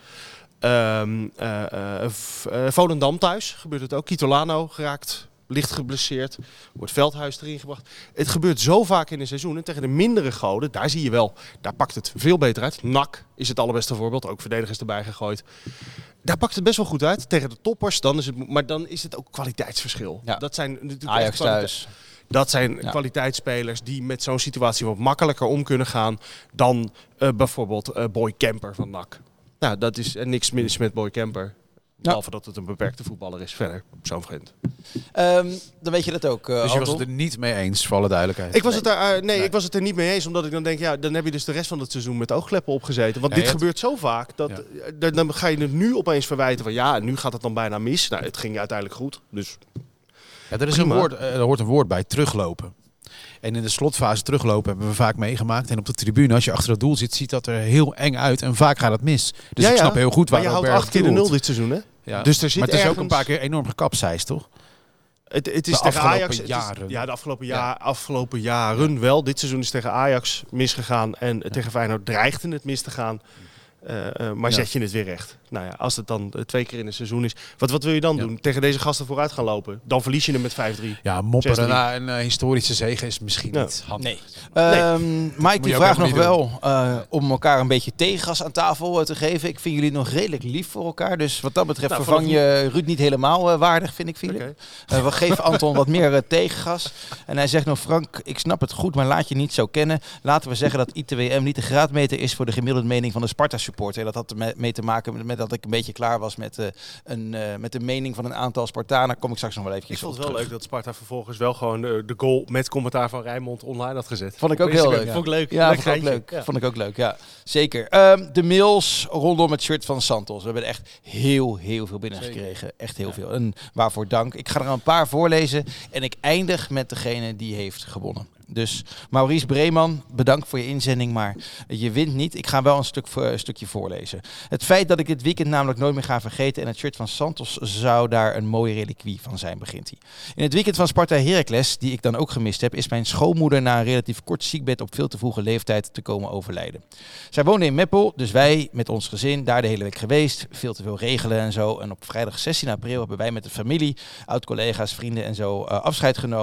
Speaker 3: Um, uh, uh, v- uh, Volendam thuis gebeurt het ook. Kitolano geraakt... licht geblesseerd, wordt Veldhuis erin gebracht. Het gebeurt zo vaak in een seizoen. En tegen de mindere goden, daar zie je wel, daar pakt het veel beter uit. N A C is het allerbeste voorbeeld, ook verdedigers erbij gegooid. Daar pakt het best wel goed uit. Tegen de toppers, dan is het, maar dan is het ook kwaliteitsverschil.
Speaker 2: Ja.
Speaker 3: Dat zijn natuurlijk echt
Speaker 2: Ajax
Speaker 3: kwalite-
Speaker 2: thuis.
Speaker 3: Dat zijn
Speaker 2: Ja.
Speaker 3: kwaliteitsspelers die met zo'n situatie wat makkelijker om kunnen gaan dan uh, bijvoorbeeld uh, Boy Camper van N A C. Nou, dat is uh, niks mis met Boy Camper. Behalve dat het een beperkte voetballer is. Verder, zo'n vriend.
Speaker 2: Um, dan weet je dat ook, uh,
Speaker 4: Dus je was
Speaker 2: Anton.
Speaker 4: het er niet mee eens, voor alle duidelijkheid.
Speaker 3: Ik was, het daar, uh, nee,
Speaker 4: Nee.
Speaker 3: ik was het er niet mee eens, omdat ik dan denk, ja, dan heb je dus de rest van het seizoen met oogkleppen opgezeten. Want
Speaker 4: Nee,
Speaker 3: dit
Speaker 4: het-
Speaker 3: gebeurt zo vaak, dat,
Speaker 4: Ja.
Speaker 3: uh, dan, dan ga je het nu opeens verwijten van, ja, nu gaat het dan bijna mis. Nou, het ging uiteindelijk goed, dus...
Speaker 4: Ja, er, is een
Speaker 3: Prima.
Speaker 4: woord, eh, er hoort een woord bij, teruglopen. En in de slotfase teruglopen hebben we vaak meegemaakt. En op de tribune, als je achter het doel zit, ziet dat er heel eng uit. En vaak gaat het mis. Dus
Speaker 3: Ja,
Speaker 4: ik
Speaker 3: ja.
Speaker 4: snap heel goed waar
Speaker 3: Maar je houdt
Speaker 4: Robert
Speaker 3: acht keer de
Speaker 4: doelt.
Speaker 3: nul dit seizoen, hè?
Speaker 4: Ja.
Speaker 3: Dus er zit
Speaker 4: maar het is ook
Speaker 3: ergens-
Speaker 4: een paar keer enorm gekapseist, toch?
Speaker 3: Het, het is
Speaker 4: De
Speaker 3: tegen
Speaker 4: afgelopen
Speaker 3: Ajax. het is-
Speaker 4: jaren.
Speaker 3: ja, de afgelopen,
Speaker 4: Ja.
Speaker 3: jaar, afgelopen jaren wel. Dit seizoen is tegen Ajax misgegaan. En tegen Feyenoord dreigde het mis te gaan. Uh, uh, maar
Speaker 4: Ja.
Speaker 3: zet je het weer recht. Nou ja, als het dan uh, twee keer in een seizoen is. Wat, wat wil je dan
Speaker 4: Ja.
Speaker 3: doen? Tegen deze gasten vooruit gaan lopen? Dan verlies je hem met vijf drie.
Speaker 4: Ja, mopperen
Speaker 3: zes drie.
Speaker 4: na een uh, historische zege is misschien
Speaker 3: Ja.
Speaker 4: niet handig.
Speaker 2: Nee. Um, Mike
Speaker 4: je
Speaker 2: die
Speaker 4: ook
Speaker 2: vraagt
Speaker 4: helemaal
Speaker 2: nog
Speaker 4: niet
Speaker 2: wel uh, om elkaar een beetje tegengas aan tafel uh, te geven. Ik vind jullie nog redelijk lief voor elkaar. Dus wat dat betreft
Speaker 3: Nou,
Speaker 2: vervang
Speaker 3: vanaf
Speaker 2: je Ruud niet helemaal uh, waardig, vind ik, Filip.
Speaker 3: Oké.
Speaker 2: Uh, we geven Anton wat meer uh, tegengas. En hij zegt nog, Frank, ik snap het goed, maar laat je niet zo kennen. Laten we zeggen dat I T W M niet de graadmeter is voor de gemiddelde mening van de Sparta-supporter. Dat had me- mee te maken met, met dat ik een beetje klaar was met, uh, een, uh, met de mening van een aantal Spartanen. Daar kom ik straks nog wel eventjes
Speaker 3: Ik vond
Speaker 2: op
Speaker 3: het wel
Speaker 2: terug.
Speaker 3: leuk dat Sparta vervolgens wel gewoon de, de goal met commentaar van Rijnmond online had gezet.
Speaker 2: Vond ik ook
Speaker 3: Op
Speaker 2: heel
Speaker 3: Instagram.
Speaker 2: leuk.
Speaker 3: Vond ik leuk.
Speaker 2: Ja,
Speaker 3: Leuk
Speaker 2: vond ik ook
Speaker 3: geintje.
Speaker 2: leuk.
Speaker 3: Ja.
Speaker 2: Vond ik ook leuk, ja. Zeker. Um, de mails rondom het shirt van Santos. We hebben er echt heel, heel veel binnengekregen. Echt heel veel. En waarvoor dank. Ik ga er een paar voorlezen. En ik eindig met degene die heeft gewonnen. Dus Maurice Breeman, bedankt voor je inzending, maar je wint niet. Ik ga wel een, stuk, een stukje voorlezen. Het feit dat ik dit weekend namelijk nooit meer ga vergeten en het shirt van Santos zou daar een mooie reliquie van zijn, begint hij. In het weekend van Sparta Heracles, die ik dan ook gemist heb, is mijn schoonmoeder na een relatief kort ziekbed op veel te vroege leeftijd te komen overlijden. Zij woonde in Meppel, dus wij met ons gezin daar de hele week geweest. Veel te veel regelen en zo. En op vrijdag zestien april hebben wij met de familie, oud-collega's, vrienden en zo uh, afscheid genomen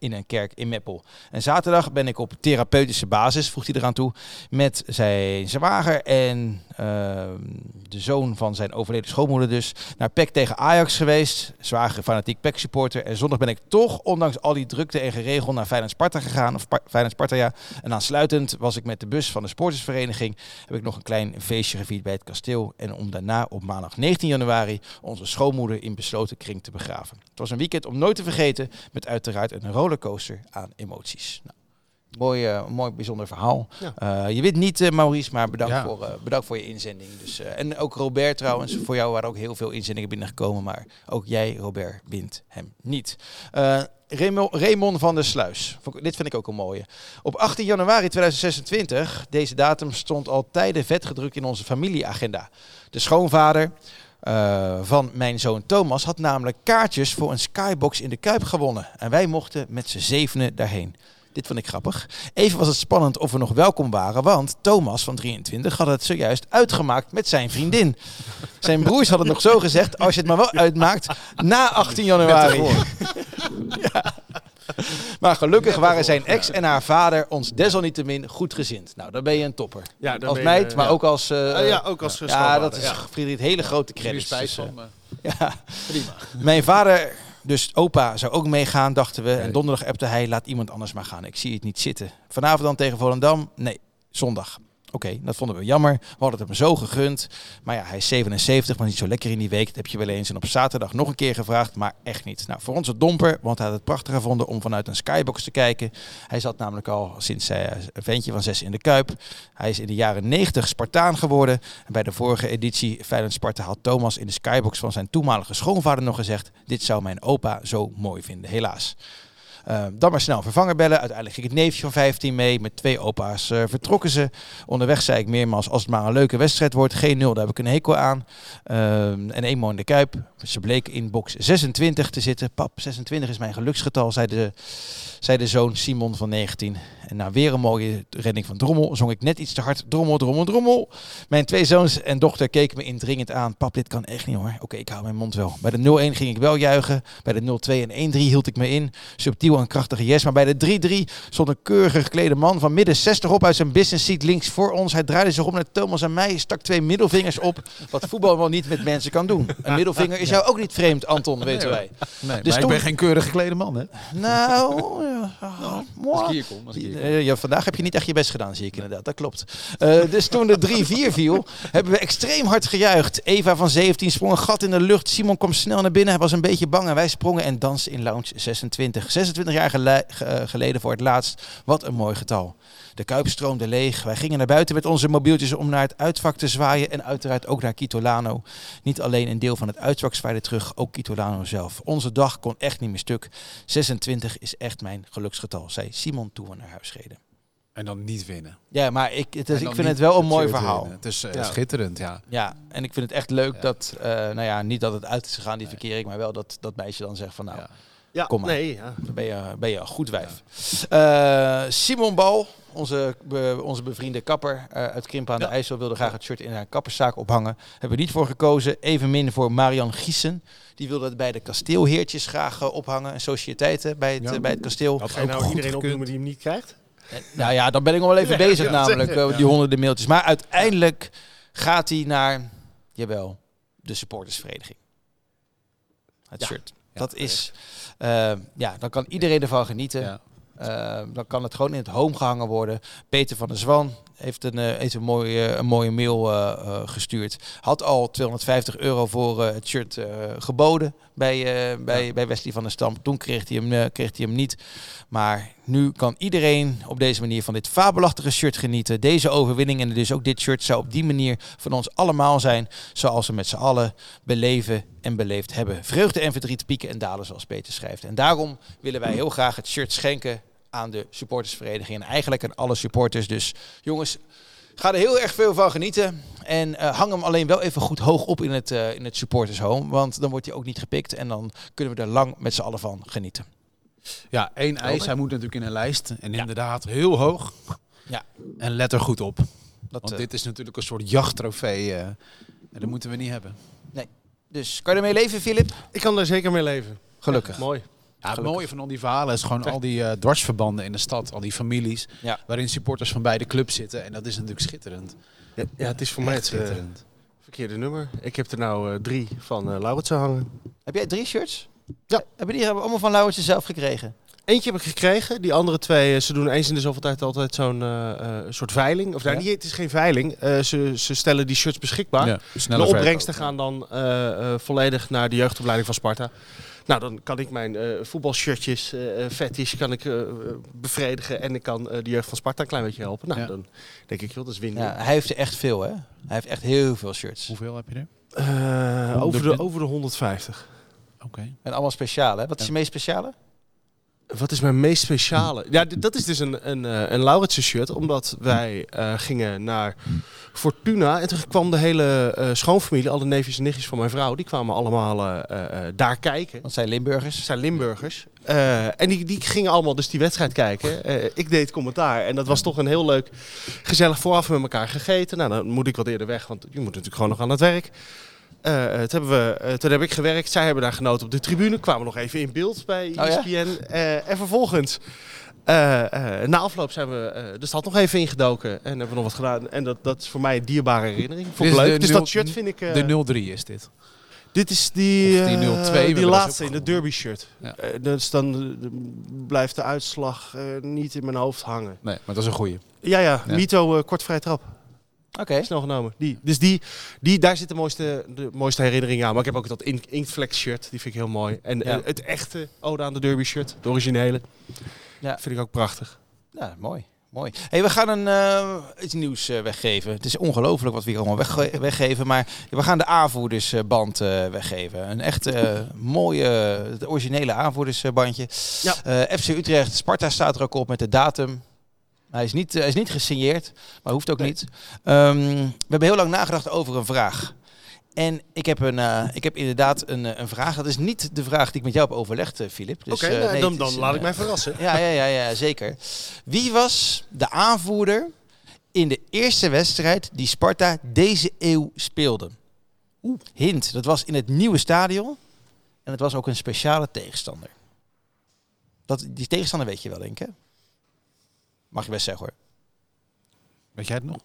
Speaker 2: in een kerk in Meppel. En zaterdag ben ik op therapeutische basis, voegt hij eraan toe, met zijn zwager en uh, de zoon van zijn overleden schoonmoeder dus, naar P E C tegen Ajax geweest. Zwager fanatiek P E C-supporter. En zondag ben ik toch, ondanks al die drukte en geregel, naar Feyenoord-Sparta gegaan. Of Feyenoord-Sparta, ja. En aansluitend was ik met de bus van de sportersvereniging. Heb ik nog een klein feestje gevierd bij het kasteel. En om daarna op maandag negentien januari onze schoonmoeder in besloten kring te begraven. Het was een weekend om nooit te vergeten, met uiteraard een rollercoaster aan emoties. Nou, mooi, uh, mooi bijzonder verhaal. Ja. Uh, je wint niet, uh, Maurice, maar bedankt, ja. voor, uh, bedankt voor je inzending. Dus, uh, en ook Robert trouwens, voor jou waren ook heel veel inzendingen binnengekomen, maar ook jij, Robert, wint hem niet. Uh, Raymond van der Sluis. Dit vind ik ook een mooie. Op achttien januari tweeduizend zesentwintig, deze datum stond al tijden vet gedrukt in onze familieagenda. De schoonvader uh, van mijn zoon Thomas had namelijk kaartjes voor een skybox in de Kuip gewonnen. En wij mochten met z'n zevenen daarheen. Dit vond ik grappig. Even was het spannend of we nog welkom waren, want Thomas van drieëntwintig had het zojuist uitgemaakt met zijn vriendin. Zijn broers hadden nog zo gezegd, als je het maar wel uitmaakt, na achttien januari. Ja. Maar gelukkig waren zijn ex en haar vader ons desalniettemin goedgezind. Nou, dan ben je een topper. Ja, als meid, je, maar ja. ook als... Uh, uh, ja, ook als uh, Ja, dat is ja. Friedrich hele grote credits. Dus, uh, ja, prima. Mijn vader... Dus opa zou ook meegaan, dachten we. Okay. En donderdag appte hij, laat iemand anders maar gaan. Ik zie het niet zitten. Vanavond dan tegen Volendam? Nee, zondag. Oké, okay, dat vonden we jammer. We hadden het hem zo gegund. Maar ja, hij is zevenenzeventig, maar niet zo lekker in die week. Dat heb je wel eens. En op zaterdag nog een keer gevraagd, maar echt niet. Nou, voor ons het domper, want hij had het prachtig gevonden om vanuit een skybox te kijken. Hij zat namelijk al sinds uh, een ventje van zes in de Kuip. Hij is in de jaren negentig Spartaan geworden. En bij de vorige editie Feyenoord-Sparta had Thomas in de skybox van zijn toenmalige schoonvader nog gezegd, dit zou mijn opa zo mooi vinden, helaas. Uh, dan maar snel vervanger bellen. Uiteindelijk ging het neefje van vijftien mee. Met twee opa's uh, vertrokken ze. Onderweg zei ik meermaals, als het maar een leuke wedstrijd wordt. Geen nul, daar heb ik een hekel aan. Uh, en eenmaal in de Kuip. Ze bleken in box zesentwintig te zitten. Pap, zesentwintig is mijn geluksgetal, zei de, zei de zoon Simon van negentien. En na weer een mooie redding van Drommel zong ik net iets te hard. Drommel, drommel, drommel. Mijn twee zoons en dochter keken me indringend aan. Pap, dit kan echt niet hoor. Oké, okay, ik hou mijn mond wel. Bij de nul-een ging ik wel juichen. Bij de nul-twee en één-drie hield ik me in. Subtiel een krachtige yes. Maar bij de drie-drie stond een keurige geklede man van midden zestig op uit zijn business seat links voor ons. Hij draaide zich om naar Thomas en mij. Stak twee middelvingers op. Wat voetbal wel niet met mensen kan doen. Een middelvinger is jou ook niet vreemd, Anton, weten wij.
Speaker 4: Nee, dus maar toen... ik ben geen keurig geklede man, hè?
Speaker 2: Nou, ja,
Speaker 4: oh, als ik hier kom. Als ik hier kom.
Speaker 2: Uh, ja, vandaag heb je niet echt je best gedaan, zie ik inderdaad. Dat klopt. Uh, dus toen de drie-vier viel, hebben we extreem hard gejuicht. Eva van zeventien sprong een gat in de lucht. Simon kwam snel naar binnen. Hij was een beetje bang en wij sprongen en dansten in lounge zesentwintig. zesentwintig jaar gele- ge- geleden voor het laatst. Wat een mooi getal. De Kuip stroomde leeg. Wij gingen naar buiten met onze mobieltjes om naar het uitvak te zwaaien. En uiteraard ook naar Kitolano. Niet alleen een deel van het uitvak zwaaide terug, ook Kitolano zelf. Onze dag kon echt niet meer stuk. zesentwintig is echt mijn geluksgetal, zei Simon toen we naar huis reden.
Speaker 4: En dan niet winnen.
Speaker 2: Ja, maar ik, het is, ik vind het wel een mooi verhaal.
Speaker 4: Winnen. Het is uh,
Speaker 2: ja.
Speaker 4: schitterend, ja.
Speaker 2: Ja, en ik vind het echt leuk ja. dat, uh, nou ja, niet dat het uit is gegaan, die
Speaker 4: nee.
Speaker 2: verkering, maar wel dat dat meisje dan zegt van nou,
Speaker 3: ja. Ja,
Speaker 2: kom maar.
Speaker 3: Nee, ja.
Speaker 2: Dan ben je, ben je een goed wijf. Ja. Uh, Simon Bal, onze, be, onze bevriende kapper uh, uit Krimpen aan ja. de IJssel, wilde graag het shirt in haar kapperszaak ophangen. Hebben we niet voor gekozen. Evenmin voor Marian Giesen. Die wilde het bij de kasteelheertjes graag uh, ophangen. En sociëteiten bij het, ja. uh, bij het kasteel.
Speaker 3: Ga je nou iedereen opnoemen die hem niet krijgt?
Speaker 2: Nou ja, dan ben ik nog wel even ja, bezig ja, namelijk, uh, die ja. honderden mailtjes. Maar uiteindelijk gaat hij naar, jawel, de supportersvereniging. Het ja. shirt. Ja, dat is, uh, ja, dan kan iedereen ervan genieten. Ja. Uh, dan kan het gewoon in het home gehangen worden. Peter van der Zwan heeft een, uh, heeft een, mooie, een mooie mail uh, uh, gestuurd. Had al tweehonderdvijftig euro voor uh, het shirt uh, geboden bij, uh, bij, ja. bij Wesley van der Stam. Toen kreeg hij, hem, uh, kreeg hij hem niet. Maar nu kan iedereen op deze manier van dit fabelachtige shirt genieten. Deze overwinning en dus ook dit shirt zou op die manier van ons allemaal zijn. Zoals we met z'n allen beleven en beleefd hebben. Vreugde en verdriet, pieken en dalen zoals Peter schrijft. En daarom willen wij heel graag het shirt schenken aan de supportersvereniging. En eigenlijk aan alle supporters. Dus jongens, ga er heel erg veel van genieten. En uh, hang hem alleen wel even goed hoog op in het, uh, in het supportershome. Want dan wordt hij ook niet gepikt. En dan kunnen we er lang met z'n allen van genieten.
Speaker 4: Ja, één eis. Hij moet natuurlijk in een lijst. En ja. inderdaad heel hoog.
Speaker 2: Ja.
Speaker 4: En let er goed op.
Speaker 2: Dat,
Speaker 4: Want
Speaker 2: uh,
Speaker 4: dit is natuurlijk een soort jachttrofee. Uh, en dat moeten we niet hebben.
Speaker 2: Nee. Dus kan je ermee leven, Filip?
Speaker 3: Ik kan er zeker mee leven.
Speaker 2: Gelukkig.
Speaker 3: Ja, mooi.
Speaker 4: Ja, het mooie van al die verhalen is gewoon al die uh, dwarsverbanden in de stad, al die families,
Speaker 2: Ja.
Speaker 4: waarin supporters van beide clubs zitten. En dat is natuurlijk schitterend.
Speaker 3: Ja, ja, het is voor mij
Speaker 4: Echt
Speaker 3: het uh,
Speaker 4: schitterend.
Speaker 3: verkeerde nummer. Ik heb er nou uh, drie van uh, Lauritsen hangen.
Speaker 2: Heb jij drie shirts?
Speaker 3: Ja.
Speaker 2: Hebben die allemaal van Lauritsen zelf gekregen?
Speaker 3: Eentje heb ik gekregen. Die andere twee, uh, ze doen eens in de zoveel tijd altijd zo'n uh, uh, soort veiling. Of nou,
Speaker 2: Ja.
Speaker 3: niet, het is geen veiling. Uh, ze, ze stellen die shirts beschikbaar.
Speaker 4: Ja,
Speaker 3: De
Speaker 4: snelle
Speaker 3: opbrengsten
Speaker 4: verkoop.
Speaker 3: gaan dan uh, uh, volledig naar de jeugdopleiding van Sparta. Nou, dan kan ik mijn uh, voetbalshirtjes, uh, fetish, kan ik uh, bevredigen. En ik kan uh, de jeugd van Sparta een klein beetje helpen. Nou,
Speaker 4: Ja.
Speaker 3: dan denk ik, joh, dat is winnen.
Speaker 2: Ja, hij heeft er echt veel, hè? Hij heeft echt heel veel shirts.
Speaker 4: Hoeveel heb je er?
Speaker 3: Uh, over, de, over de honderdvijftig.
Speaker 4: Oké. Okay.
Speaker 2: En allemaal speciale, hè? Wat is
Speaker 4: Ja.
Speaker 2: je meest speciale?
Speaker 3: Wat is mijn meest speciale? Ja, d- dat is dus een, een, uh, een Lauritsen shirt. Omdat wij uh, gingen naar Fortuna. En toen kwam de hele uh, schoonfamilie, alle neefjes en nichtjes van mijn vrouw, die kwamen allemaal uh, uh, daar kijken.
Speaker 2: Dat zijn Limburgers.
Speaker 3: Het zijn Limburgers. Uh, en die, die gingen allemaal dus die wedstrijd kijken. Uh, ik deed commentaar. En dat was toch een heel leuk, gezellig vooraf met elkaar gegeten. Nou, dan moet ik wat eerder weg, want je moet natuurlijk gewoon nog aan het werk. Uh, toen, hebben we, uh, toen heb ik gewerkt. Zij hebben daar genoten op de tribune. Kwamen nog even in beeld bij E S P N.
Speaker 2: Oh ja?
Speaker 3: uh, en vervolgens, uh, uh, na afloop zijn we uh, de stad nog even ingedoken. En hebben we nog wat gedaan. En dat, dat is voor mij een dierbare herinnering. Vond ik
Speaker 4: Dit is
Speaker 3: leuk.
Speaker 4: de
Speaker 3: Dus
Speaker 4: nul-
Speaker 3: dat shirt vind ik... Uh,
Speaker 4: De nul drie is dit.
Speaker 3: Dit is die,
Speaker 4: Of die
Speaker 3: uh,
Speaker 4: nul twee,
Speaker 3: die
Speaker 4: maar dat is
Speaker 3: laatste
Speaker 4: ook
Speaker 3: in de
Speaker 4: gewoon-
Speaker 3: derby shirt.
Speaker 4: Ja.
Speaker 3: Uh, dus dan uh, blijft de uitslag uh, niet in mijn hoofd hangen.
Speaker 4: Nee, maar dat is een goeie.
Speaker 3: Ja, ja.
Speaker 4: Ja.
Speaker 3: Mito, uh, kort vrij trap.
Speaker 2: Oké.
Speaker 3: Snel genomen. Die. Dus die, die, daar zit de mooiste, de mooiste herinnering aan. Maar ik heb ook dat in- Inkflex shirt. Die vind ik heel mooi. En
Speaker 2: Ja.
Speaker 3: uh, het echte Ode aan de Derby shirt. De originele.
Speaker 2: Ja.
Speaker 3: Vind ik ook prachtig.
Speaker 2: Ja, mooi. Mooi. Hey, we gaan een, uh, iets nieuws uh, weggeven. Het is ongelooflijk wat we hier allemaal wegge- weggeven. Maar we gaan de aanvoerdersband uh, weggeven. Een echt uh, mooie, het originele aanvoerdersbandje.
Speaker 3: Ja.
Speaker 2: Uh, F C Utrecht, Sparta staat er ook op met de datum. Hij is niet, uh, hij is niet gesigneerd, maar hoeft ook
Speaker 3: Nee.
Speaker 2: niet. Um, we hebben heel lang nagedacht over een vraag. En ik heb, een, uh, ik heb inderdaad een, uh, een vraag. Dat is niet de vraag die ik met jou heb overlegd, uh, Filip. Dus,
Speaker 3: Oké,
Speaker 2: uh,
Speaker 3: nou,
Speaker 2: nee,
Speaker 3: dan,
Speaker 2: het
Speaker 3: dan
Speaker 2: is
Speaker 3: laat
Speaker 2: een,
Speaker 3: ik mij verrassen.
Speaker 2: Ja, ja, ja, ja, zeker. Wie was de aanvoerder in de eerste wedstrijd die Sparta deze eeuw speelde? Oeh. Hint, dat was in het nieuwe stadion. En het was ook een speciale tegenstander. Dat, die tegenstander weet je wel, denk ik, hè? Mag je best zeggen, hoor.
Speaker 4: Weet jij het nog?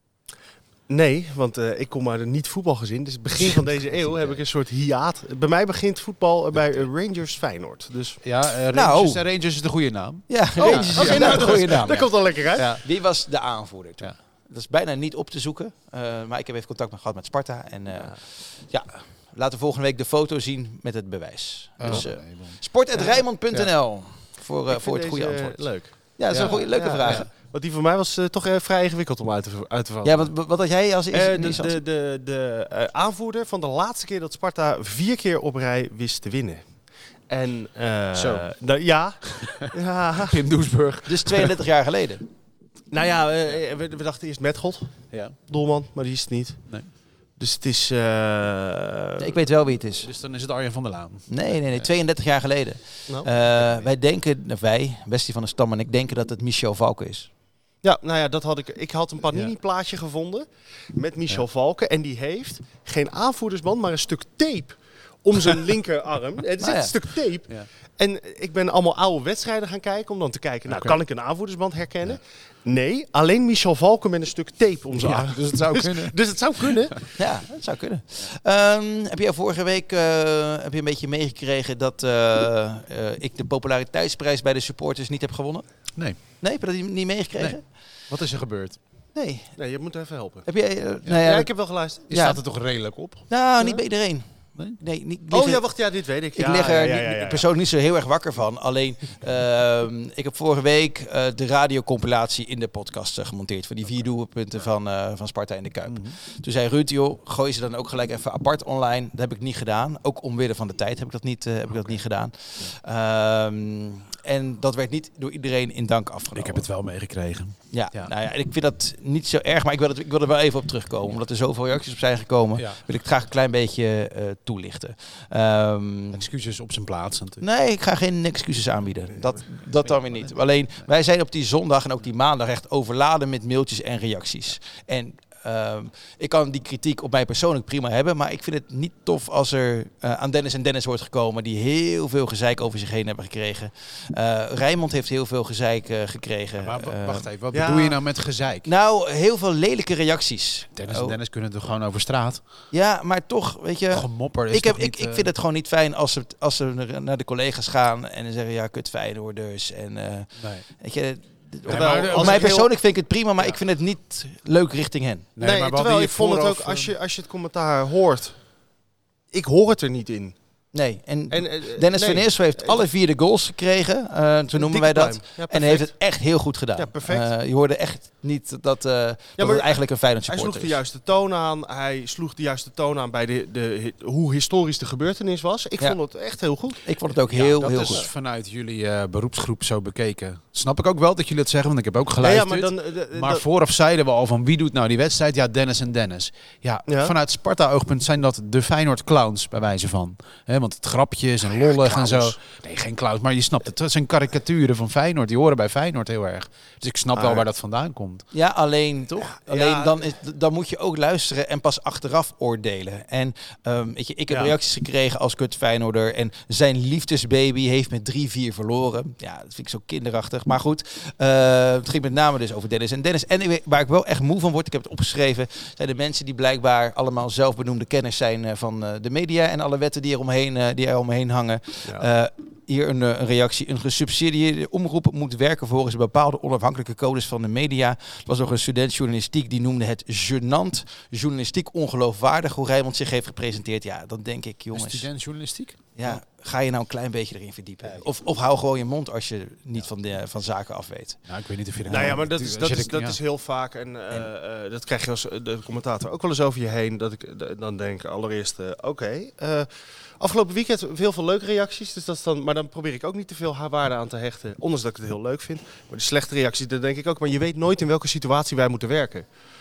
Speaker 3: Nee, want uh, ik kom uit een niet-voetbalgezin. Dus het begin van deze eeuw heb ik een soort hiaat. Bij mij begint voetbal bij uh, Rangers Feyenoord. Dus
Speaker 4: Ja, uh, Rangers,
Speaker 2: Nou.
Speaker 4: en Rangers is de goede naam.
Speaker 2: Ja, Rangers is
Speaker 3: oké,
Speaker 2: een
Speaker 3: nou,
Speaker 2: goede naam.
Speaker 3: dat
Speaker 2: ja.
Speaker 3: komt al lekker uit.
Speaker 4: Ja.
Speaker 2: Wie was de aanvoerder toen?
Speaker 4: Ja.
Speaker 2: Dat is bijna niet op te zoeken. Uh, maar ik heb even contact met, gehad met Sparta. En uh, ja, laten we volgende week de foto zien met het bewijs.
Speaker 4: Oh,
Speaker 2: Dus uh,
Speaker 4: nee, man.
Speaker 2: sport at rijnmond punt n l voor, uh,
Speaker 3: Ik vind
Speaker 2: voor het goede
Speaker 3: deze,
Speaker 2: antwoord.
Speaker 3: uh, leuk.
Speaker 2: Ja, dat is
Speaker 3: Ja.
Speaker 2: een goede, leuke
Speaker 3: Ja,
Speaker 2: vraag.
Speaker 3: ja. Want die voor mij was uh, toch uh, vrij ingewikkeld om uit te, uit te vallen.
Speaker 2: Ja, wat, wat had jij als eerste?
Speaker 3: Eh,
Speaker 2: in
Speaker 3: de
Speaker 2: eerste
Speaker 3: de, de, de uh, aanvoerder van de laatste keer dat Sparta vier keer op rij wist te winnen. En uh,
Speaker 4: Zo.
Speaker 3: nou, ja. ja.
Speaker 4: Pim Doesburg.
Speaker 2: Dus tweeëndertig jaar geleden.
Speaker 3: Nou ja, uh, we, we dachten eerst Metgold,
Speaker 4: Ja.
Speaker 3: doelman, maar die is het niet.
Speaker 4: Nee.
Speaker 3: Dus het is... Uh,
Speaker 2: Ik weet wel wie het is.
Speaker 4: Dus dan is het Arjen van der Laan.
Speaker 2: Nee, nee, nee. tweeëndertig jaar geleden.
Speaker 3: nou.
Speaker 2: Uh, wij denken, nou, wij, Bestie van de Stam en ik denken dat het Michel Valken is.
Speaker 3: Ja, nou ja, dat had ik. Ik had een Panini-plaatje gevonden met Michel
Speaker 4: Ja.
Speaker 3: Valken. En die heeft geen aanvoerdersband, maar een stuk tape om zijn linkerarm. Het is
Speaker 2: Ah, ja.
Speaker 3: een stuk tape.
Speaker 4: Ja.
Speaker 3: En ik ben allemaal oude wedstrijden gaan kijken om dan te kijken, nou,
Speaker 4: Oké.
Speaker 3: kan ik een aanvoerdersband herkennen? Nee, alleen Michel Valken met een stuk tape om zijn
Speaker 4: Ja,
Speaker 3: arm.
Speaker 4: dus het zou
Speaker 3: Dus-
Speaker 4: kunnen.
Speaker 3: Dus het zou kunnen.
Speaker 2: Ja, dat zou kunnen. Um, heb jij vorige week uh, heb je een beetje meegekregen dat uh, uh, ik de populariteitsprijs bij de supporters niet heb gewonnen?
Speaker 4: Nee.
Speaker 2: Nee, heb je dat niet meegekregen?
Speaker 4: Nee. Wat is er gebeurd?
Speaker 2: Nee.
Speaker 3: Nee, je moet even helpen.
Speaker 2: Heb jij? Uh, nou
Speaker 3: Ja,
Speaker 2: ja,
Speaker 3: ik heb wel geluisterd.
Speaker 4: Je
Speaker 2: Ja.
Speaker 4: staat er toch redelijk op?
Speaker 2: nou, niet bij iedereen.
Speaker 4: Nee?
Speaker 2: Nee, niet,
Speaker 3: Oh
Speaker 2: liggen-
Speaker 3: ja, wacht, ja, dit weet ik.
Speaker 2: Ik
Speaker 3: Ja,
Speaker 2: lig er
Speaker 3: ja, ja,
Speaker 2: niet-
Speaker 3: ja, ja.
Speaker 2: persoonlijk niet zo heel erg wakker van. Alleen, uh, ik heb vorige week uh, de radiocompilatie in de podcast uh, gemonteerd. Voor die vier doelpunten van, uh, van Sparta in de Kuip.
Speaker 4: Mhm.
Speaker 2: Toen zei Ruud, joh, gooi ze dan ook gelijk even apart online. Dat heb ik niet gedaan. Ook omwille van de tijd heb ik dat niet, uh, heb ik dat niet gedaan. Um, en dat werd niet door iedereen in dank afgenomen.
Speaker 4: Ik heb het wel meegekregen.
Speaker 2: Ja,
Speaker 4: Ja.
Speaker 2: nou ja, en ik vind dat niet zo erg, maar ik wil, het, ik wil er wel even op terugkomen. Omdat er zoveel reacties op zijn gekomen,
Speaker 4: Ja.
Speaker 2: wil ik het graag een klein beetje uh, toelichten. Um,
Speaker 4: Excuses op zijn plaats natuurlijk.
Speaker 2: nee, ik ga geen excuses aanbieden. Dat, dat dan weer niet. Alleen, wij zijn op die zondag en ook die maandag echt overladen met mailtjes en reacties. En uh, ik kan die kritiek op mij persoonlijk prima hebben, maar ik vind het niet tof als er uh, aan Dennis en Dennis wordt gekomen die heel veel gezeik over zich heen hebben gekregen. Uh, Rijnmond heeft heel veel gezeik uh, gekregen.
Speaker 4: Maar w-
Speaker 2: Uh,
Speaker 4: wacht even, wat
Speaker 3: ja.
Speaker 4: bedoel je nou met gezeik?
Speaker 2: nou, heel veel lelijke reacties.
Speaker 4: Dennis
Speaker 2: Oh.
Speaker 4: en Dennis kunnen er gewoon over straat.
Speaker 2: Ja, maar toch, weet je...
Speaker 4: Gemopper is
Speaker 2: Ik, heb,
Speaker 4: toch
Speaker 2: ik,
Speaker 4: niet,
Speaker 2: ik
Speaker 4: uh,
Speaker 2: vind het gewoon niet fijn als ze, als ze naar de collega's gaan en zeggen, ja, kut Feyenoorders. En uh,
Speaker 4: Nee.
Speaker 2: weet je,
Speaker 3: Terwijl,
Speaker 4: maar de-
Speaker 3: als
Speaker 2: op mij
Speaker 3: ik heel-
Speaker 2: persoonlijk vind ik het prima, maar
Speaker 3: Ja.
Speaker 2: ik vind het niet leuk richting hen.
Speaker 3: Nee,
Speaker 4: maar we hadden
Speaker 3: terwijl
Speaker 4: hier
Speaker 3: ik vond het ook,
Speaker 4: vooraf,
Speaker 3: als
Speaker 4: uh,
Speaker 3: je, als je het commentaar hoort, ik hoor het er niet in.
Speaker 2: Nee, en,
Speaker 3: En, eh,
Speaker 2: Dennis
Speaker 3: nee.
Speaker 2: van Eersel heeft alle vier de goals gekregen, uh, zo noemen
Speaker 3: Dikke
Speaker 2: wij dat.
Speaker 3: pluim. Ja,
Speaker 2: En hij
Speaker 3: perfect.
Speaker 2: heeft het echt heel goed gedaan.
Speaker 3: Ja, perfect.
Speaker 2: Uh, je hoorde echt niet dat, uh, dat
Speaker 3: maar
Speaker 2: het eigenlijk een Feyenoord
Speaker 3: Hij
Speaker 2: supporter
Speaker 3: sloeg de
Speaker 2: is.
Speaker 3: juiste toon aan. Hij sloeg de juiste toon aan bij de, de, hoe historisch de gebeurtenis was. Ik
Speaker 2: Ja.
Speaker 3: vond het echt heel goed.
Speaker 2: Ik vond het ook
Speaker 4: Ja,
Speaker 2: heel,
Speaker 4: dat
Speaker 2: heel
Speaker 4: is
Speaker 2: goed.
Speaker 4: vanuit jullie uh, beroepsgroep zo bekeken. Snap ik ook wel dat jullie dat zeggen, want ik heb ook
Speaker 3: Ja,
Speaker 4: geluisterd.
Speaker 3: maar dan, eh,
Speaker 4: Maar
Speaker 3: dat-
Speaker 4: vooraf zeiden we al van wie doet nou die wedstrijd? Ja, Dennis en Dennis. Ja,
Speaker 3: Ja.
Speaker 4: vanuit Sparta-oogpunt zijn dat de Feyenoord-clowns bij wijze van. Hè, want het grapjes en lollig en zo. Nee, geen clowns, maar je snapt het. Het zijn karikaturen van Feyenoord. Die horen bij Feyenoord heel erg. Dus ik snap wel
Speaker 3: Maar-
Speaker 4: waar dat vandaan komt.
Speaker 2: Ja, alleen toch? Alleen
Speaker 3: Ja.
Speaker 2: dan, is, dan moet je ook luisteren en pas achteraf oordelen. En um, weet je, ik heb
Speaker 3: Ja.
Speaker 2: reacties gekregen als kut Feyenoorder. En zijn liefdesbaby heeft met drie vier verloren. Ja, dat vind ik zo kinderachtig. Maar goed, uh, het ging met name dus over Dennis en Dennis. En ik weet- waar ik wel echt moe van word, ik heb het opgeschreven, zijn de mensen die blijkbaar allemaal zelfbenoemde kenners zijn uh, van uh, de media en alle wetten die er omheen, uh, die er omheen hangen.
Speaker 3: Ja.
Speaker 2: Uh, hier een, uh, een reactie. Een gesubsidieerde omroep moet werken volgens bepaalde onafhankelijke codes van de media. Er was nog een student journalistiek die noemde het gênant. Journalistiek ongeloofwaardig hoe Rijnmond zich heeft gepresenteerd. Ja, dan denk ik, jongens,
Speaker 4: Student journalistiek?
Speaker 2: ja, ga je nou een klein beetje erin verdiepen. Of, of hou gewoon je mond als je niet van, de, van zaken af weet.
Speaker 4: Nou, ik weet niet of je dat...
Speaker 3: Nou ja, maar dat is, dat
Speaker 4: Zit
Speaker 3: is,
Speaker 4: ik-
Speaker 3: dat
Speaker 4: ja.
Speaker 3: is heel vaak. En, uh, uh, dat krijg je als uh, de commentator ook wel eens over je heen. Dat ik uh, dan denk, allereerst, uh, oké. Okay, uh, afgelopen weekend heel veel leuke reacties. Dus dat is dan, maar dan probeer ik ook niet te veel waarde aan te hechten. Ondanks dat ik het heel leuk vind. Maar de slechte reacties, dan denk ik ook. Maar je weet nooit in welke situatie wij moeten werken.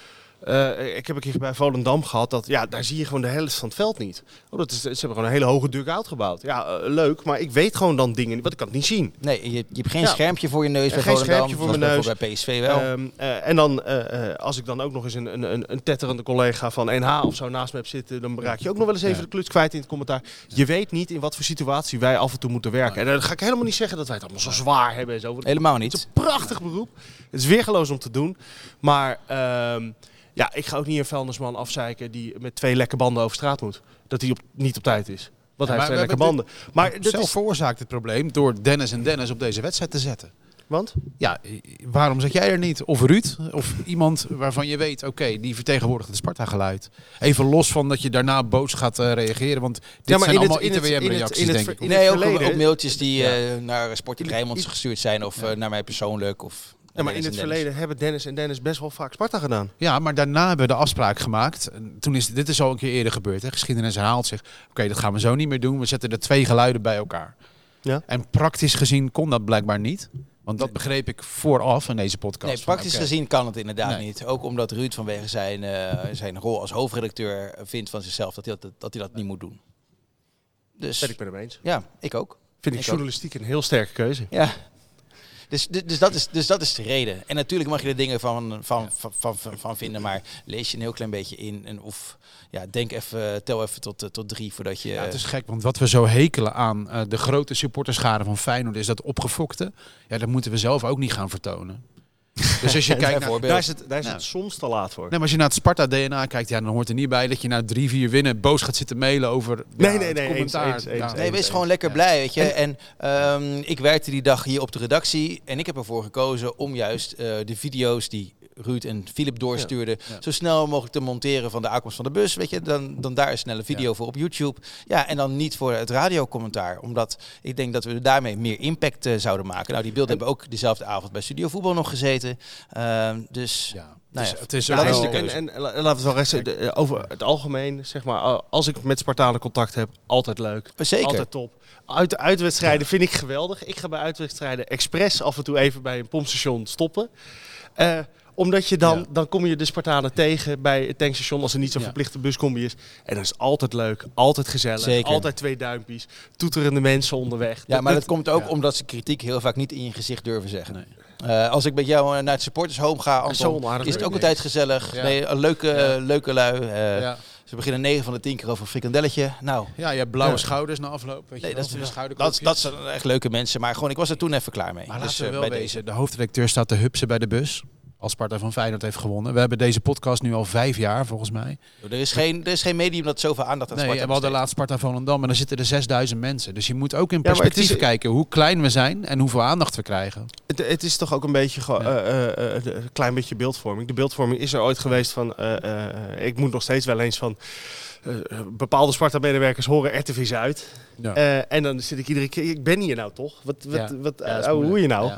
Speaker 3: Uh, ik heb een keer bij Volendam gehad, dat ja, daar zie je gewoon de helft van het veld niet. Oh, dat is, ze hebben gewoon een hele hoge dugout gebouwd. Ja, uh, leuk, maar ik weet gewoon dan dingen, want ik kan het niet zien.
Speaker 2: Nee, je, je hebt geen
Speaker 3: Ja.
Speaker 2: schermpje voor je neus bij
Speaker 3: geen
Speaker 2: Volendam.
Speaker 3: schermpje voor
Speaker 2: Dat
Speaker 3: mijn
Speaker 2: was
Speaker 3: neus.
Speaker 2: Bij P S V wel.
Speaker 3: Um, uh, en dan, uh, uh, als ik dan ook nog eens een, een, een, een tetterende collega van N H of zo naast me heb zitten, dan raak je ook nog wel eens even
Speaker 4: Ja.
Speaker 3: de kluts kwijt in het commentaar. Je weet niet in wat voor situatie wij af en toe moeten werken. En dan ga ik helemaal niet zeggen dat wij het allemaal zo zwaar hebben en zo. Want
Speaker 2: Helemaal
Speaker 3: Het
Speaker 2: niet.
Speaker 3: is een prachtig beroep. Het is weergeloos om te doen. Maar um, ja, ik ga ook niet een vuilnisman afzeiken die met twee lekke banden over straat moet. Dat hij op, niet op tijd is. Want hij
Speaker 4: maar
Speaker 3: heeft twee
Speaker 4: we
Speaker 3: lekke
Speaker 4: hebben
Speaker 3: banden. Maar dat
Speaker 4: Zelf
Speaker 3: is...
Speaker 4: veroorzaakt het probleem door Dennis en Dennis op deze wedstrijd te zetten.
Speaker 3: Want?
Speaker 4: Ja, waarom zat jij er niet? Of Ruud? Of iemand waarvan je weet, oké, okay, die vertegenwoordigt het Sparta-geluid. Even los van dat je daarna boos gaat uh, reageren. Want dit
Speaker 3: Ja, maar
Speaker 4: zijn
Speaker 3: in het-
Speaker 4: allemaal
Speaker 3: in het-
Speaker 4: I T W
Speaker 3: in het-
Speaker 4: M-reacties,
Speaker 3: in het
Speaker 4: denk
Speaker 3: ver-
Speaker 4: ik.
Speaker 3: in
Speaker 2: Nee, ook,
Speaker 3: verleden-
Speaker 2: ook mailtjes die
Speaker 3: Ja.
Speaker 2: uh, naar Sporting Rijnmond gestuurd zijn. Of uh, naar mij persoonlijk. Of
Speaker 3: Ja, maar in
Speaker 2: Dennis
Speaker 3: het
Speaker 2: en Dennis.
Speaker 3: verleden hebben Dennis en Dennis best wel vaak Sparta gedaan.
Speaker 4: Ja, maar daarna hebben we de afspraak gemaakt. En toen is dit is al een keer eerder gebeurd. Hè. Geschiedenis herhaalt zich. Oké, okay, dat gaan we zo niet meer doen. We zetten de twee geluiden bij elkaar.
Speaker 3: Ja.
Speaker 4: En praktisch gezien kon dat blijkbaar niet. Want dat begreep ik vooraf in deze podcast.
Speaker 2: Nee, praktisch
Speaker 4: Van, oké,
Speaker 2: gezien kan het inderdaad
Speaker 4: Nee.
Speaker 2: niet. Ook omdat Ruud vanwege zijn, uh, zijn rol als hoofdredacteur vindt van zichzelf dat hij dat, dat, hij dat niet moet doen. Dus
Speaker 3: Ben ik met hem eens.
Speaker 2: ja, ik ook.
Speaker 3: Vind ik,
Speaker 2: Ik
Speaker 3: journalistiek een heel sterke keuze.
Speaker 2: Ja. Dus, dus, dus, dat is, dus dat is de reden. En natuurlijk mag je er dingen van, van, van, van, van, van vinden, maar lees je een heel klein beetje in. En of ja, denk even, tel even tot, uh, tot drie voordat je...
Speaker 4: Ja, het is gek, want wat we zo hekelen aan uh, de grote supporterschade van Feyenoord is dat opgefokte. Ja, dat moeten we zelf ook niet gaan vertonen. Dus als je kijkt naar...
Speaker 2: bijvoorbeeld.
Speaker 3: Daar is het, daar is
Speaker 4: Nou.
Speaker 3: het soms te laat voor.
Speaker 4: Nee, maar als je naar het Sparta-D N A kijkt, ja, dan hoort er niet bij dat je na drie vier winnen boos gaat zitten mailen over
Speaker 3: Nee,
Speaker 4: ja,
Speaker 3: nee,
Speaker 4: het
Speaker 3: nee,
Speaker 4: commentaar.
Speaker 3: eens, eens,
Speaker 4: Ja.
Speaker 3: eens,
Speaker 2: Nee, wees
Speaker 3: eens.
Speaker 2: gewoon lekker
Speaker 4: Ja.
Speaker 2: blij, weet je. En um, ik werkte die dag hier op de redactie en ik heb ervoor gekozen om juist uh, de video's die Ruud en Philip doorstuurden,
Speaker 4: Ja. Ja.
Speaker 2: zo snel mogelijk te monteren van de aankomst van de bus, weet je. Dan, dan daar een snelle video
Speaker 4: Ja.
Speaker 2: voor op YouTube. Ja, en dan niet voor het radiocommentaar, omdat ik denk dat we daarmee meer impact uh, zouden maken. Nou, die beelden
Speaker 3: En-
Speaker 2: hebben ook dezelfde avond bij Studio Voetbal nog gezeten. Uh, dus...
Speaker 4: Ja.
Speaker 2: Nou
Speaker 4: Dus
Speaker 2: ja,
Speaker 4: het is
Speaker 2: dat
Speaker 4: ook
Speaker 2: is
Speaker 4: wel-
Speaker 2: de
Speaker 3: en,
Speaker 2: keuze.
Speaker 3: en, en la- laten we het wel resten, de- eh, over het algemeen, zeg maar, al- als ik met Spartanen contact heb, altijd leuk.
Speaker 2: Zeker.
Speaker 3: Altijd top. Uit, uitwedstrijden vind ik geweldig. Ik ga bij uitwedstrijden expres af en toe even bij een pompstation stoppen. Uh, omdat je dan,
Speaker 4: Ja.
Speaker 3: dan kom je de Spartanen tegen bij het tankstation als er niet zo'n
Speaker 2: Ja.
Speaker 3: verplichte buscombi is. En dat is altijd leuk, altijd gezellig,
Speaker 2: Zeker.
Speaker 3: altijd twee duimpjes, toeterende mensen onderweg.
Speaker 2: Ja, maar dat
Speaker 3: dat,
Speaker 2: komt ook
Speaker 4: ja.
Speaker 2: omdat ze kritiek heel vaak niet in je gezicht durven zeggen.
Speaker 4: Nee.
Speaker 2: Uh, als ik met jou naar het supporters home ga, Anton,
Speaker 3: zo onaardig
Speaker 2: is het
Speaker 3: ben
Speaker 2: ook
Speaker 3: ik
Speaker 2: altijd gezellig.
Speaker 4: Ja.
Speaker 2: Nee, een leuke,
Speaker 4: Ja.
Speaker 2: leuke lui. Uh,
Speaker 4: Ja.
Speaker 2: Ze beginnen negen van de tien keer over een frikandelletje. Nou,
Speaker 4: Ja, je hebt blauwe
Speaker 2: Ja.
Speaker 4: schouders na afloop. Weet
Speaker 2: nee,
Speaker 4: je
Speaker 2: dat,
Speaker 4: wel,
Speaker 2: is,
Speaker 4: van de
Speaker 2: dat,
Speaker 4: schouderklopjes.
Speaker 2: dat zijn echt leuke mensen. Maar gewoon, ik was er toen even klaar mee.
Speaker 4: Maar
Speaker 2: Dus,
Speaker 4: laten we
Speaker 2: uh,
Speaker 4: wel
Speaker 2: bij
Speaker 4: wezen, de hoofdredacteur staat te hupsen bij de bus. Als Sparta van Feyenoord heeft gewonnen. We hebben deze podcast nu al vijf jaar, volgens mij.
Speaker 2: deze. Er is geen, er is geen medium dat zoveel aandacht aan
Speaker 4: Nee,
Speaker 2: Sparta
Speaker 4: en we hadden
Speaker 2: besteedt.
Speaker 4: laatst Sparta Volendam en dan zitten er zesduizend mensen. Dus je moet ook in
Speaker 3: Ja, maar het
Speaker 4: perspectief
Speaker 3: is-
Speaker 4: kijken hoe klein we zijn en hoeveel aandacht we krijgen.
Speaker 3: Het, het is toch ook een beetje gewoon,
Speaker 4: Ja.
Speaker 3: eh, eh, eh, een klein beetje beeldvorming. De beeldvorming is er ooit geweest van, eh, eh, ik moet nog steeds wel eens van, eh, bepaalde Sparta-medewerkers horen R T V Zuid.
Speaker 4: Ja.
Speaker 3: Eh, en dan zit ik iedere keer, ik ben hier nou toch? Wat, wat,
Speaker 4: Ja.
Speaker 3: wat,
Speaker 4: Ja, dat is
Speaker 3: eh, hoe
Speaker 4: moeilijk.
Speaker 3: je nou?
Speaker 4: Ja.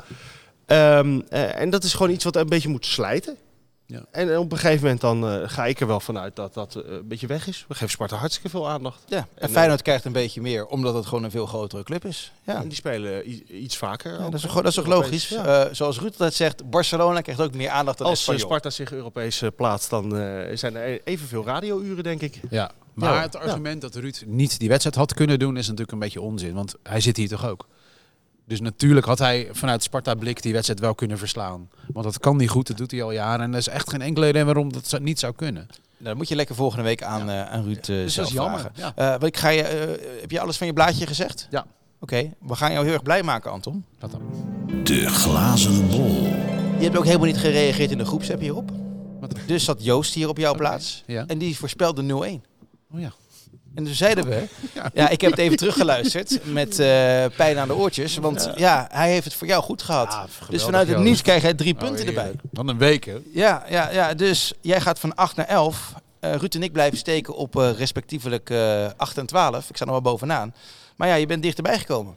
Speaker 3: Ehm, eh, en dat is gewoon iets wat een beetje moet slijten.
Speaker 4: Ja.
Speaker 3: En op een gegeven moment dan uh, ga ik er wel vanuit dat dat uh, een beetje weg is. We geven Sparta hartstikke veel aandacht.
Speaker 2: Ja, en,
Speaker 3: En,
Speaker 2: Feyenoord krijgt een beetje meer, omdat het gewoon een veel grotere club is. Ja.
Speaker 3: En die spelen i- iets vaker.
Speaker 2: Ja,
Speaker 3: ook,
Speaker 2: dat is,
Speaker 3: hè?
Speaker 2: toch- dat is toch
Speaker 3: Europees,
Speaker 2: logisch?
Speaker 3: ja.
Speaker 2: Uh, zoals Ruud altijd zegt, Barcelona krijgt ook meer aandacht dan
Speaker 3: Als uh,
Speaker 2: Espanyol.
Speaker 3: Sparta zich Europees uh, plaatst, dan uh, zijn er evenveel radiouren, denk ik.
Speaker 4: Ja, maar
Speaker 3: Ja.
Speaker 4: het argument dat Ruud niet die wedstrijd had kunnen doen is natuurlijk een beetje onzin. Want hij zit hier toch ook. Dus natuurlijk had hij vanuit Sparta-blik die wedstrijd wel kunnen verslaan. Want dat kan niet goed, dat doet hij al jaren. En er is echt geen enkele reden waarom dat zo- niet zou kunnen.
Speaker 2: Nou, dat moet je lekker volgende week aan, uh, aan Ruud uh,
Speaker 4: Dus dat
Speaker 2: zelf
Speaker 4: is jammer.
Speaker 2: vragen.
Speaker 4: Ja.
Speaker 2: Uh, wat ik ga je, uh, heb je alles van je blaadje gezegd?
Speaker 4: Ja.
Speaker 2: Oké, okay. We gaan jou heel erg blij maken, Anton.
Speaker 4: Dat dan.
Speaker 1: De glazen bol.
Speaker 2: Je hebt ook helemaal niet gereageerd in de groepsapp hierop.
Speaker 4: Wat?
Speaker 2: Dus zat Joost hier op jouw
Speaker 4: Okay.
Speaker 2: plaats.
Speaker 4: Ja.
Speaker 2: En die voorspelde nul-één.
Speaker 4: Oh ja.
Speaker 2: En toen zeiden we,
Speaker 4: Ja.
Speaker 2: ja, ik heb het even teruggeluisterd met uh, pijn aan de oortjes. Want ja. ja, hij heeft het voor jou goed gehad.
Speaker 4: Ah,
Speaker 2: dus vanuit het niets krijg jij drie punten
Speaker 4: oh,
Speaker 2: erbij.
Speaker 4: Dan een week, hè?
Speaker 2: Ja, ja, ja, dus jij gaat van acht naar elf. Uh, Ruud en ik blijven steken op uh, respectievelijk uh, acht en twaalf. Ik sta nog wel bovenaan. Maar ja, je bent dichterbij gekomen.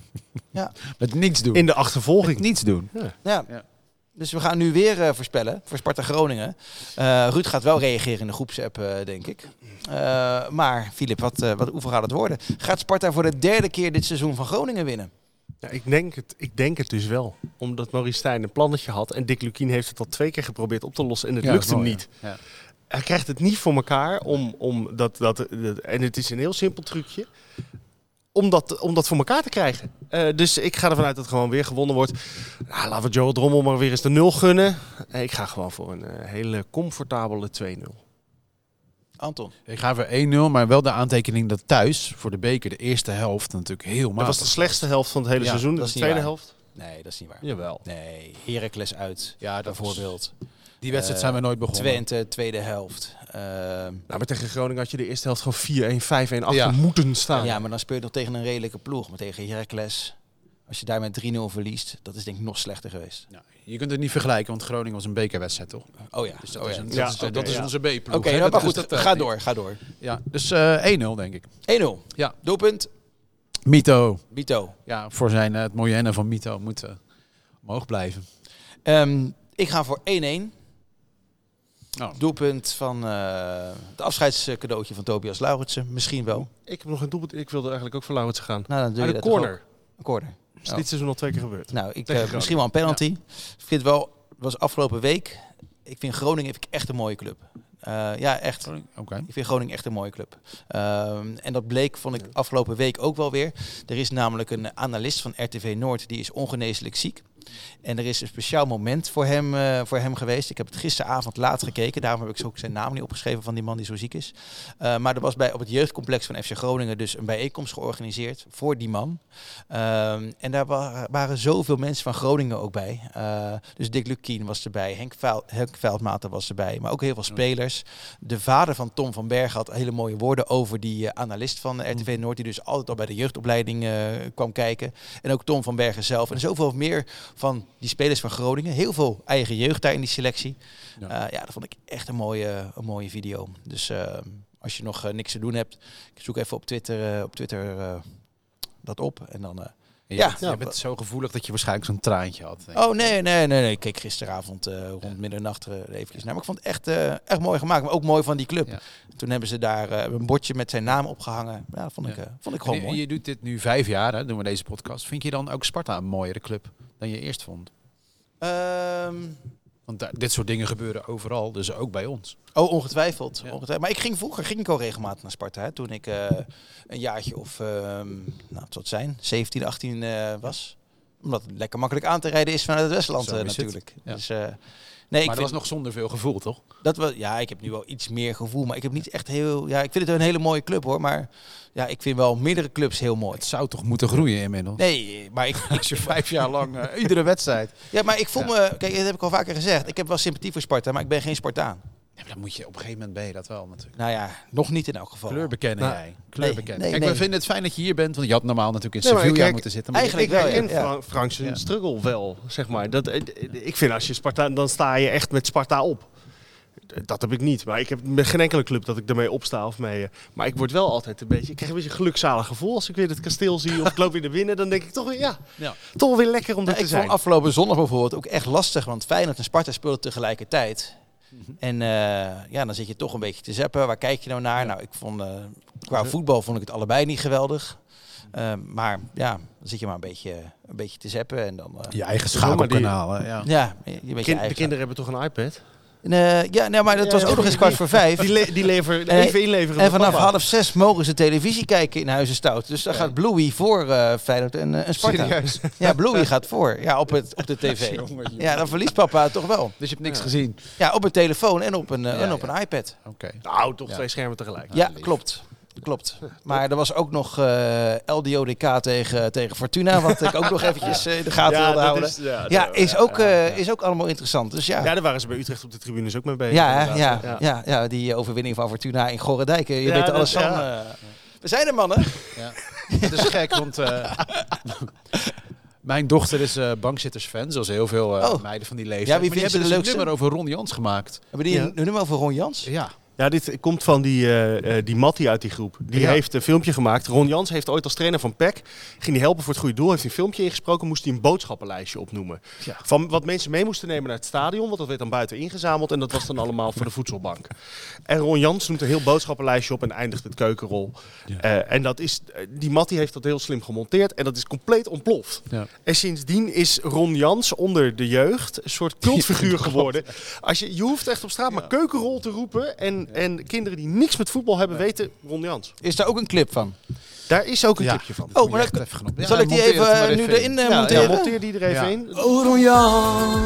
Speaker 2: ja.
Speaker 4: Met niets doen.
Speaker 3: In de achtervolging.
Speaker 4: Met niets doen.
Speaker 3: Ja.
Speaker 2: Ja.
Speaker 4: Ja.
Speaker 2: Dus we gaan nu weer uh, voorspellen voor Sparta Groningen. Uh, Ruud gaat wel reageren in de groepsapp, uh, denk ik. Uh, maar Filip, wat, uh, wat, hoeveel gaat het worden? Gaat Sparta voor de derde keer dit seizoen van Groningen winnen?
Speaker 3: Ja, ik, denk het, ik denk het dus wel. Omdat Maurice Stijn een plannetje had. En Dick Lukien heeft het al twee keer geprobeerd op te lossen. En het
Speaker 4: Ja,
Speaker 3: lukt
Speaker 4: dat is
Speaker 3: hem
Speaker 4: mooi,
Speaker 3: niet.
Speaker 4: Ja. Ja.
Speaker 3: Hij krijgt het niet voor elkaar om, om dat, dat, dat... En het is een heel simpel trucje. Om dat, om dat voor elkaar te krijgen. Uh, dus ik ga ervan uit dat het gewoon weer gewonnen wordt. Nou, laten we Joel Drommel maar weer eens de nul gunnen. Uh, ik ga gewoon voor een uh, hele comfortabele twee nul.
Speaker 2: Anton?
Speaker 4: Ik ga voor één nul, maar wel de aantekening dat thuis voor de beker de eerste helft natuurlijk heel matig
Speaker 3: Dat was de slechtste helft van het hele
Speaker 2: Ja,
Speaker 3: seizoen.
Speaker 2: dat
Speaker 3: Dat
Speaker 2: is
Speaker 3: de
Speaker 2: niet
Speaker 3: tweede
Speaker 2: waar.
Speaker 3: helft.
Speaker 2: Nee, dat is niet waar.
Speaker 3: Jawel.
Speaker 2: Nee, Heracles uit,
Speaker 4: Ja, dat
Speaker 2: bijvoorbeeld.
Speaker 4: Die wedstrijd
Speaker 2: Uh,
Speaker 4: zijn we nooit begonnen.
Speaker 2: Twente, tweede helft. Uh,
Speaker 3: Nou, maar tegen Groningen had je de eerste helft gewoon vier-een, vijf-een achter
Speaker 4: Ja.
Speaker 3: moeten staan.
Speaker 2: ja, maar dan speel je nog tegen een redelijke ploeg. Maar tegen Heracles, als je daar met drie nul verliest, dat is denk ik nog slechter geweest.
Speaker 4: Ja, je kunt het niet vergelijken, want Groningen was een bekerwedstrijd, toch?
Speaker 2: Oh ja,
Speaker 4: Dus dat
Speaker 2: oh
Speaker 4: is,
Speaker 2: ja.
Speaker 4: een,
Speaker 2: Oké,
Speaker 4: dat
Speaker 3: Ja,
Speaker 4: is,
Speaker 3: oké,
Speaker 4: dat is
Speaker 3: ja.
Speaker 4: onze B-ploeg.
Speaker 2: okay,
Speaker 4: hè?
Speaker 2: nou, maar
Speaker 4: Dat
Speaker 2: goed,
Speaker 4: is dat,
Speaker 2: ga
Speaker 4: eh,
Speaker 2: door, ga door.
Speaker 4: Ja, dus uh, één nul denk ik.
Speaker 2: één nul.
Speaker 4: Ja.
Speaker 2: Doelpunt,
Speaker 4: Mito.
Speaker 2: Bito.
Speaker 4: Ja, voor zijn, uh, het mooie N van Mito moet uh, omhoog blijven.
Speaker 2: Um, ik ga voor één-één.
Speaker 4: Oh.
Speaker 2: Doelpunt van uh, het afscheidscadeautje van Tobias Lauritsen. Misschien wel.
Speaker 3: Ik heb nog een doelpunt. Ik wilde eigenlijk ook voor Lauritsen gaan.
Speaker 2: Nou, dan doe
Speaker 3: Uit
Speaker 2: je
Speaker 3: de
Speaker 2: dat toch
Speaker 3: corner.
Speaker 2: ook. Een corner.
Speaker 3: Dat is
Speaker 2: Oh.
Speaker 3: dit seizoen al twee keer gebeurd.
Speaker 2: Nou, ik,
Speaker 3: Tegen
Speaker 2: uh, misschien wel een penalty. Ik vind wel, het was afgelopen week. Ik vind Groningen vind ik echt een mooie club. Uh, ja, echt.
Speaker 4: Oké. Okay.
Speaker 2: Ik vind Groningen echt een mooie club. Um, en dat bleek, vond ik afgelopen week ook wel weer. Er is namelijk een analist van R T V Noord, die is ongeneeslijk ziek. En er is een speciaal moment voor hem, uh, voor hem geweest. Ik heb het gisteravond laat gekeken. Daarom heb ik ook zijn naam niet opgeschreven van die man die zo ziek is. Uh, maar er was bij, op het jeugdcomplex van F C Groningen dus een bijeenkomst georganiseerd voor die man. Um, en daar wa- waren zoveel mensen van Groningen ook bij. Uh, dus Dick Lukien was erbij, Henk, Veil- Henk Veldmaten was erbij. Maar ook heel veel spelers. De vader van Tom van Bergen had hele mooie woorden over die uh, analist van R T V Noord. Die dus altijd al bij de jeugdopleiding uh, kwam kijken. En ook Tom van Bergen zelf. En zoveel meer van die spelers van Groningen. Heel veel eigen jeugd daar in die selectie. Ja, uh, ja dat vond ik echt een mooie, een mooie video. Dus uh, als je nog uh, niks te doen hebt, ik zoek even op Twitter, uh, op Twitter uh, dat op. En dan... Uh,
Speaker 4: Ja,
Speaker 2: ja,
Speaker 4: je bent zo gevoelig dat je waarschijnlijk zo'n traantje had. Denk
Speaker 2: ik. Oh nee, nee, nee, nee. Ik keek gisteravond uh, rond ja. middernacht uh, eventjes naar. Maar ik vond het echt, uh, echt mooi gemaakt. Maar ook mooi van die club. Ja. Toen hebben ze daar uh, een bordje met zijn naam opgehangen. Ja, dat vond ik, uh, vond ik gewoon
Speaker 4: en,
Speaker 2: mooi.
Speaker 4: Je doet dit nu vijf jaar, hè, doen we deze podcast. Vind je dan ook Sparta een mooiere club dan je eerst vond?
Speaker 2: Um,
Speaker 4: Want daar, dit soort dingen gebeuren overal, dus ook bij ons.
Speaker 2: Oh, ongetwijfeld.
Speaker 4: Ja.
Speaker 2: ongetwijfeld. Maar ik ging vroeger ging ik al regelmatig naar Sparta. Hè, toen ik uh, een jaartje of, uh, nou, het zal het zijn, zeventien, achttien uh, was. Omdat het lekker makkelijk aan te rijden is vanuit het Westland
Speaker 4: Zo
Speaker 2: uh,
Speaker 4: is het.
Speaker 2: natuurlijk.
Speaker 4: Ja.
Speaker 2: Dus, uh, nee,
Speaker 4: Maar
Speaker 2: ik
Speaker 4: dat
Speaker 2: vind,
Speaker 4: was nog zonder veel gevoel, toch?
Speaker 2: dat was, ja, ik heb nu wel iets meer gevoel, maar ik heb niet echt heel... Ja, ik vind het een hele mooie club hoor, maar ja, ik vind wel meerdere clubs heel mooi.
Speaker 4: Het zou toch moeten groeien inmiddels?
Speaker 2: Nee, maar ik...
Speaker 4: Als je vijf jaar lang uh, iedere wedstrijd...
Speaker 2: Ja, maar ik voel me... Kijk, dat heb ik al vaker gezegd. Ik heb wel sympathie voor Sparta, maar ik ben geen Spartaan.
Speaker 4: Ja, maar dan moet je op een gegeven moment ben je dat wel natuurlijk.
Speaker 2: Nou ja, nog niet in elk geval.
Speaker 4: Kleur bekennen
Speaker 3: Nou,
Speaker 4: jij. Kleur bekennen.
Speaker 2: nee,
Speaker 4: Kijk,
Speaker 2: nee.
Speaker 4: we vinden het fijn dat je hier bent, want je had normaal natuurlijk in
Speaker 3: Nee, maar
Speaker 4: Sevilla
Speaker 3: kijk,
Speaker 4: moeten zitten. Maar
Speaker 2: eigenlijk
Speaker 3: Ik
Speaker 2: wel, ja.
Speaker 3: herken
Speaker 2: Ja.
Speaker 3: Fra- Frank zijn
Speaker 4: Ja.
Speaker 3: struggle wel, zeg maar. Dat, eh, ik vind als je Sparta, dan sta je echt met Sparta op. Dat heb ik niet. Maar ik heb met geen enkele club dat ik ermee opsta of mee. eh, Maar ik word wel altijd een beetje... Ik krijg een beetje een gelukzalig gevoel als ik weer het kasteel zie. Of ik loop weer naar binnen. Dan denk ik toch weer, ja,
Speaker 4: Ja.
Speaker 3: toch wel weer lekker om
Speaker 2: Nou,
Speaker 3: er
Speaker 2: ik
Speaker 3: te
Speaker 2: vond
Speaker 3: zijn.
Speaker 2: afgelopen zondag bijvoorbeeld ook echt lastig, want Feyenoord en Sparta speelden tegelijkertijd.
Speaker 4: Mhm.
Speaker 2: En uh, ja, dan zit je toch een beetje te zappen. Waar kijk je nou naar? Nou, ik vond, uh, qua voetbal vond ik het allebei niet geweldig. Uh, maar ja, dan zit je maar een beetje, een beetje te zappen en dan... Uh,
Speaker 4: Je eigen
Speaker 3: Zo, maar die-
Speaker 4: schakelkanalen, ja.
Speaker 2: ja, je bent je
Speaker 3: Kind-
Speaker 2: eigen.
Speaker 3: de kinderen hebben toch een iPad?
Speaker 2: Uh, ja, nou, maar dat
Speaker 3: Ja,
Speaker 2: was
Speaker 3: ja,
Speaker 2: ook nog eens kwart voor vijf.
Speaker 3: Die, le- die leveren,
Speaker 2: En-
Speaker 3: even inleveren.
Speaker 2: En
Speaker 3: voor
Speaker 2: vanaf
Speaker 3: papa.
Speaker 2: half zes mogen ze televisie kijken in Huizen Stout. Dus dan
Speaker 4: Ja.
Speaker 2: gaat Bluey voor uh, Feyenoord en, uh, en Sparta.
Speaker 4: Serieus?
Speaker 2: Ja, Bluey gaat voor. Ja, op, het, op de tv.
Speaker 4: Jongen, jongen.
Speaker 2: Ja, dan verliest papa toch wel.
Speaker 4: Dus je hebt niks
Speaker 3: Ja.
Speaker 4: gezien?
Speaker 2: Ja, op een telefoon en op een, uh,
Speaker 4: Ja,
Speaker 2: en op
Speaker 4: ja.
Speaker 2: een iPad.
Speaker 4: Oké.
Speaker 3: Nou, toch
Speaker 4: Ja.
Speaker 3: twee schermen tegelijk.
Speaker 2: Ja,
Speaker 4: lief.
Speaker 2: klopt. Klopt. Maar er was ook nog uh, L D O D K tegen, tegen Fortuna, wat ik ook nog eventjes uh, in de gaten wilde
Speaker 3: dat
Speaker 2: houden.
Speaker 3: is, ja,
Speaker 2: Ja,
Speaker 3: dat-
Speaker 2: is ook, uh,
Speaker 3: ja, ja.
Speaker 2: is ook allemaal interessant. Dus ja,
Speaker 3: Ja, daar waren ze bij Utrecht op de tribunes ook mee bezig.
Speaker 2: ja, hè,
Speaker 3: inderdaad.
Speaker 2: ja, ja, ja, die overwinning van Fortuna in Gorredijk. Je
Speaker 3: Ja,
Speaker 2: weet er
Speaker 3: dat-
Speaker 2: alles van.
Speaker 3: ja.
Speaker 2: Uh, we zijn er, mannen.
Speaker 4: Ja. Het is gek, want uh, mijn dochter is uh, bankzittersfan, zoals heel veel uh,
Speaker 2: Oh.
Speaker 4: meiden van die leeftijd.
Speaker 2: Ja, wie
Speaker 4: maar die
Speaker 2: vindt ze
Speaker 4: hebben
Speaker 2: de
Speaker 4: dus een
Speaker 2: leukste?
Speaker 4: nummer over Ron Jans gemaakt.
Speaker 2: Hebben die
Speaker 3: Ja.
Speaker 2: een nummer over Ron Jans?
Speaker 4: Ja.
Speaker 3: Ja, dit komt van die, uh, uh, die Mattie uit die groep. Die
Speaker 4: Ja.
Speaker 3: heeft een filmpje gemaakt. Ron Jans heeft ooit als trainer van P E C, ging hij helpen voor het goede doel, heeft hij een filmpje ingesproken, moest hij een boodschappenlijstje opnoemen.
Speaker 4: Ja.
Speaker 3: Van wat mensen mee moesten nemen naar het stadion, want dat werd dan buiten ingezameld en dat was dan allemaal voor de voedselbank. En Ron Jans noemt een heel boodschappenlijstje op en eindigt met keukenrol.
Speaker 4: Ja.
Speaker 3: Uh, en dat is, uh, die Mattie heeft dat heel slim gemonteerd en dat is compleet ontploft.
Speaker 4: Ja.
Speaker 3: En sindsdien is Ron Jans onder de jeugd een soort cultfiguur geworden. Als je, je hoeft echt op straat maar keukenrol te roepen. En, en kinderen die niks met voetbal hebben, weten Ron Jans.
Speaker 2: Is daar ook een clip van?
Speaker 3: Daar is ook een
Speaker 4: Ja.
Speaker 3: clipje van.
Speaker 2: Oh,
Speaker 4: Moet
Speaker 2: maar
Speaker 4: je echt
Speaker 2: dan-
Speaker 4: even gaan op- Ja,
Speaker 2: Zal ik die
Speaker 4: monteer het er
Speaker 2: even
Speaker 4: maar
Speaker 2: uh, nu
Speaker 4: even
Speaker 2: erin uh,
Speaker 3: Ja, ja,
Speaker 2: monteren?
Speaker 3: monteer die er even
Speaker 4: Ja.
Speaker 3: in.
Speaker 8: Oh, Ron Jans.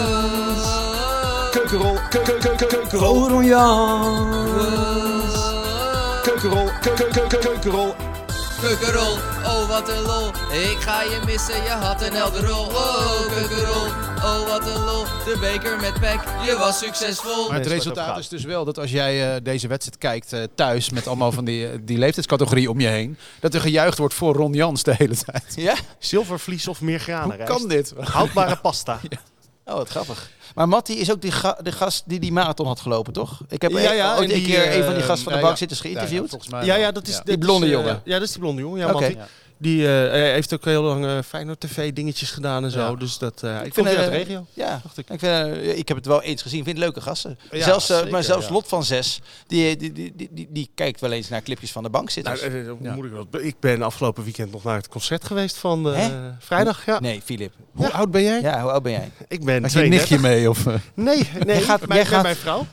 Speaker 3: Keukenrol, keuken, keuken, keukenrol.
Speaker 8: Oh, Ron Jans.
Speaker 3: Keukenrol, keuken, keuken, keukenrol.
Speaker 9: Keukenrol, oh wat een lol. Ik ga je missen, je had een helder rol. Oh, keukenrol, oh wat een lol. De beker met pek, je was succesvol.
Speaker 4: Maar het
Speaker 3: Mensen
Speaker 4: resultaat
Speaker 3: wat
Speaker 4: is dus wel dat als jij uh, deze wedstrijd kijkt uh, thuis met allemaal van die, uh, die leeftijdscategorie om je heen, dat er gejuicht wordt voor Ron Jans de hele tijd.
Speaker 2: Ja?
Speaker 3: Zilvervlies of meer granen.
Speaker 4: Hoe kan dit?
Speaker 3: Houdbare pasta.
Speaker 2: Oh, wat grappig. Maar Mattie is ook die, ga- de gast die die marathon had gelopen, toch? Ik heb
Speaker 3: Ja, ja,
Speaker 2: ooit
Speaker 3: en
Speaker 2: een
Speaker 3: die,
Speaker 2: keer
Speaker 3: eh,
Speaker 2: een van die gasten van de
Speaker 4: ja,
Speaker 2: bankzitters geïnterviewd.
Speaker 4: Ja, volgens mij
Speaker 3: Ja,
Speaker 4: wel.
Speaker 3: ja, dat is...
Speaker 4: Ja.
Speaker 3: dat
Speaker 2: Die
Speaker 3: is,
Speaker 2: blonde
Speaker 3: eh,
Speaker 2: jongen.
Speaker 3: Ja, dat is die blonde jongen. Ja,
Speaker 2: Oké.
Speaker 3: Mattie.
Speaker 4: Ja.
Speaker 3: Die uh, heeft ook heel lang uh, Feyenoord T V dingetjes gedaan en zo.
Speaker 4: Ja.
Speaker 3: Dus dat, uh, ik,
Speaker 2: Ik
Speaker 3: vind
Speaker 2: vind,
Speaker 3: het uit
Speaker 2: eh,
Speaker 3: de regio.
Speaker 2: Ja,
Speaker 3: Dacht ik.
Speaker 2: ik, vind, eh, ik heb het wel eens gezien. Vind leuke gasten.
Speaker 4: Ja,
Speaker 2: zelfs, uh,
Speaker 4: zeker,
Speaker 2: maar zelfs
Speaker 4: ja.
Speaker 2: Lot van Zes, die, die, die, die, die, die kijkt wel eens naar clipjes van de bankzitters.
Speaker 3: Nou, eh, hoe
Speaker 4: Ja.
Speaker 3: moet ik, dat? Ik ben afgelopen weekend nog naar het concert geweest van uh,
Speaker 2: Hè?
Speaker 3: vrijdag. Ja.
Speaker 2: Nee, Filip.
Speaker 4: Hoe oud ben jij?
Speaker 2: Ja, hoe oud ben jij?
Speaker 3: Ik ben
Speaker 4: Had je een nichtje
Speaker 3: tweeëndertig.
Speaker 4: mee? Of, uh?
Speaker 3: Nee, nee.
Speaker 2: Jij gaat-
Speaker 3: mijn,
Speaker 2: jij
Speaker 3: met
Speaker 2: gaat-
Speaker 3: mijn vrouw.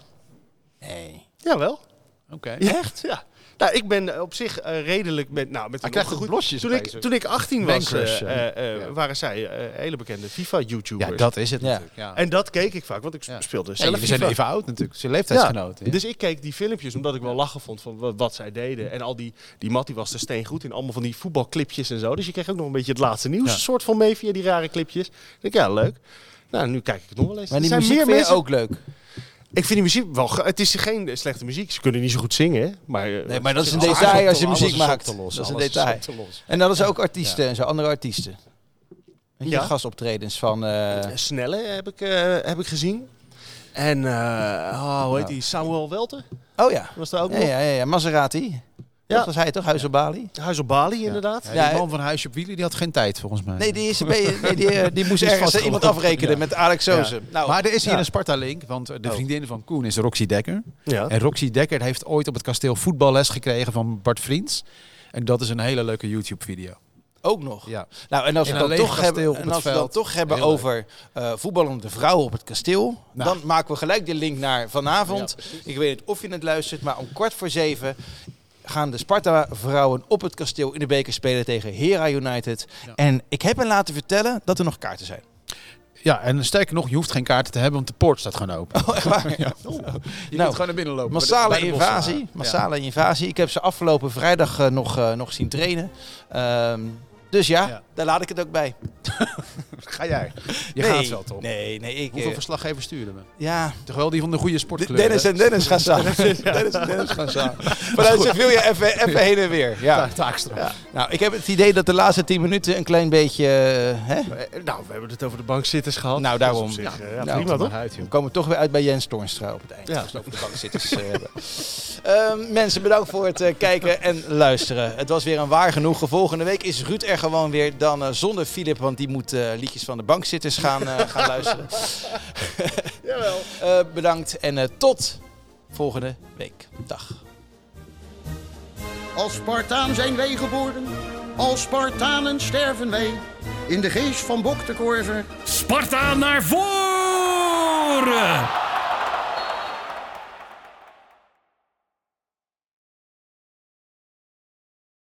Speaker 2: Nee.
Speaker 3: Jawel.
Speaker 4: Oké.
Speaker 3: Ja, echt? Ja. Nou, ik ben op zich uh, redelijk met... Nou, met
Speaker 4: Hij
Speaker 3: een
Speaker 4: krijgt ook
Speaker 3: goed.
Speaker 4: blosjes
Speaker 3: Toen
Speaker 4: bij
Speaker 3: ik,
Speaker 4: zo.
Speaker 3: toen ik achttien was,
Speaker 4: Bankrush,
Speaker 3: uh, uh, uh,
Speaker 4: ja.
Speaker 3: waren zij uh, hele bekende FIFA-YouTubers.
Speaker 4: Ja, dat is het
Speaker 2: Ja.
Speaker 4: natuurlijk. Ja.
Speaker 3: En dat keek ik vaak, want ik
Speaker 4: Ja.
Speaker 3: speelde
Speaker 4: Ja,
Speaker 3: zelf
Speaker 4: jullie zijn
Speaker 3: FIFA.
Speaker 4: even oud natuurlijk. Zijn leeftijdsgenoten. Ja.
Speaker 3: Dus ik keek die filmpjes omdat ik wel lachen vond van wat, wat zij deden. En al die, die Mattie was er steengoed in allemaal van die voetbalclipjes en zo. Dus je kreeg ook nog een beetje het laatste nieuws
Speaker 4: Ja.
Speaker 3: soort van mee via die rare clipjes. Ik denk, ja, leuk. Nou, nu kijk ik het nog wel eens.
Speaker 2: Maar
Speaker 3: Er
Speaker 2: die
Speaker 3: zijn
Speaker 2: muziek
Speaker 3: meer
Speaker 2: vind je
Speaker 3: mensen...
Speaker 2: ook leuk.
Speaker 3: Ik vind die muziek wel... ge- Het is geen slechte muziek. Ze kunnen niet zo goed zingen, hè. Maar, uh,
Speaker 2: Nee, maar dat is een
Speaker 4: Alles
Speaker 2: detail
Speaker 4: op
Speaker 2: als
Speaker 4: te-
Speaker 2: je
Speaker 4: alles
Speaker 2: muziek
Speaker 4: is op
Speaker 2: maakt.
Speaker 4: te lossen,
Speaker 2: Dat is een
Speaker 4: alles
Speaker 2: detail.
Speaker 4: op te lossen.
Speaker 2: En dat is ook artiesten en zo, andere artiesten. Weet je,
Speaker 3: Ja.
Speaker 2: gastoptredens van... eh,
Speaker 3: Snelle heb ik, uh, heb ik gezien. En, uh, oh, hoe heet die? Samuel Welter?
Speaker 2: Oh ja.
Speaker 3: Was daar ook
Speaker 2: Ja,
Speaker 3: nog?
Speaker 2: ja, ja, ja. Maserati.
Speaker 3: Ja.
Speaker 2: Dat was hij toch? Huis op Bali?
Speaker 3: Huis op Bali, inderdaad.
Speaker 4: Ja,
Speaker 2: Ja,
Speaker 4: die man van Huisje op Wielen die had geen tijd volgens mij.
Speaker 2: Nee, die, is, nee, die, eh, die moest
Speaker 4: Die is
Speaker 2: ergens
Speaker 4: vastgelopen.
Speaker 2: iemand afrekenen
Speaker 4: Ja.
Speaker 2: met Alex Soze. Nou,
Speaker 4: Maar er is hier
Speaker 2: ja.
Speaker 4: een Sparta-link, want de
Speaker 2: Oh.
Speaker 4: vriendin van Koen is Roxy Dekker.
Speaker 3: Ja.
Speaker 4: En Roxy Dekker heeft ooit op het kasteel voetballes gekregen van Bart Vriends. En dat is een hele leuke YouTube-video.
Speaker 2: Ook nog.
Speaker 4: Ja.
Speaker 2: Nou, en als
Speaker 4: In
Speaker 2: we
Speaker 4: een
Speaker 2: dan
Speaker 4: leeg
Speaker 2: toch
Speaker 4: kasteel
Speaker 2: hebben,
Speaker 4: op
Speaker 2: en
Speaker 4: het
Speaker 2: als we dan
Speaker 4: veld.
Speaker 2: toch hebben
Speaker 4: Heel leuk.
Speaker 2: over uh, voetballende vrouwen op het kasteel,
Speaker 4: Nou.
Speaker 2: dan maken we gelijk de link naar vanavond.
Speaker 4: Ja, precies.
Speaker 2: Ik weet niet of je het luistert, maar om kwart voor zeven gaan de Sparta-vrouwen op het kasteel in de beker spelen tegen Hera United.
Speaker 4: Ja.
Speaker 2: En ik heb hen laten vertellen dat er nog kaarten zijn.
Speaker 4: Ja, en sterker nog, je hoeft geen kaarten te hebben, want de poort staat gewoon open.
Speaker 2: Oh, echt waar?
Speaker 4: Ja.
Speaker 2: Oh.
Speaker 4: Je
Speaker 2: Nou,
Speaker 4: kunt gewoon naar binnen lopen.
Speaker 2: Massale
Speaker 4: bij de- bij de
Speaker 2: invasie.
Speaker 4: Bosma.
Speaker 2: Massale invasie. Ik heb ze afgelopen vrijdag uh, nog, uh, nog zien trainen. Um, dus ja,
Speaker 4: Ja.
Speaker 2: daar laat ik het ook bij.
Speaker 4: Ga jij? Je
Speaker 2: nee,
Speaker 4: gaat wel, toch?
Speaker 2: Nee, nee. Ik,
Speaker 4: Hoeveel
Speaker 2: uh,
Speaker 4: verslaggevers sturen we?
Speaker 2: ja,
Speaker 4: Toch wel die van de goede sportclub.
Speaker 2: Dennis
Speaker 4: hè?
Speaker 2: en Dennis gaan samen. Dennis en Dennis gaan samen. Vanuit Sevilla even, even heen en weer. Ja.
Speaker 4: Ta- Taakstraf.
Speaker 2: Ja. Nou, ik heb het idee dat de laatste tien minuten een klein beetje... Uh, hè?
Speaker 3: Eh, Nou, we hebben het over de bankzitters gehad.
Speaker 2: Nou, daarom.
Speaker 3: Dat is op zich, eh, ja,
Speaker 2: Nou,
Speaker 3: prima toch?
Speaker 4: Uit, joh.
Speaker 2: We komen toch weer uit bij Jens Toornstra op het eind.
Speaker 3: Ja.
Speaker 2: Als we het over de bankzitters uh, hebben. Uh, mensen, bedankt voor het uh, kijken en luisteren. Het was weer een waar genoegen. Volgende week is Ruud er gewoon weer dan uh, zonder Filip, want die moet uh, liedjes van de bankzitters gaan, uh, gaan luisteren.
Speaker 3: Jawel.
Speaker 2: Uh, bedankt en uh, tot volgende week. Dag.
Speaker 10: Als Spartaan zijn wij geboren, als Spartanen sterven wij. In de geest van Bok de Korver.
Speaker 1: Sparta naar voren!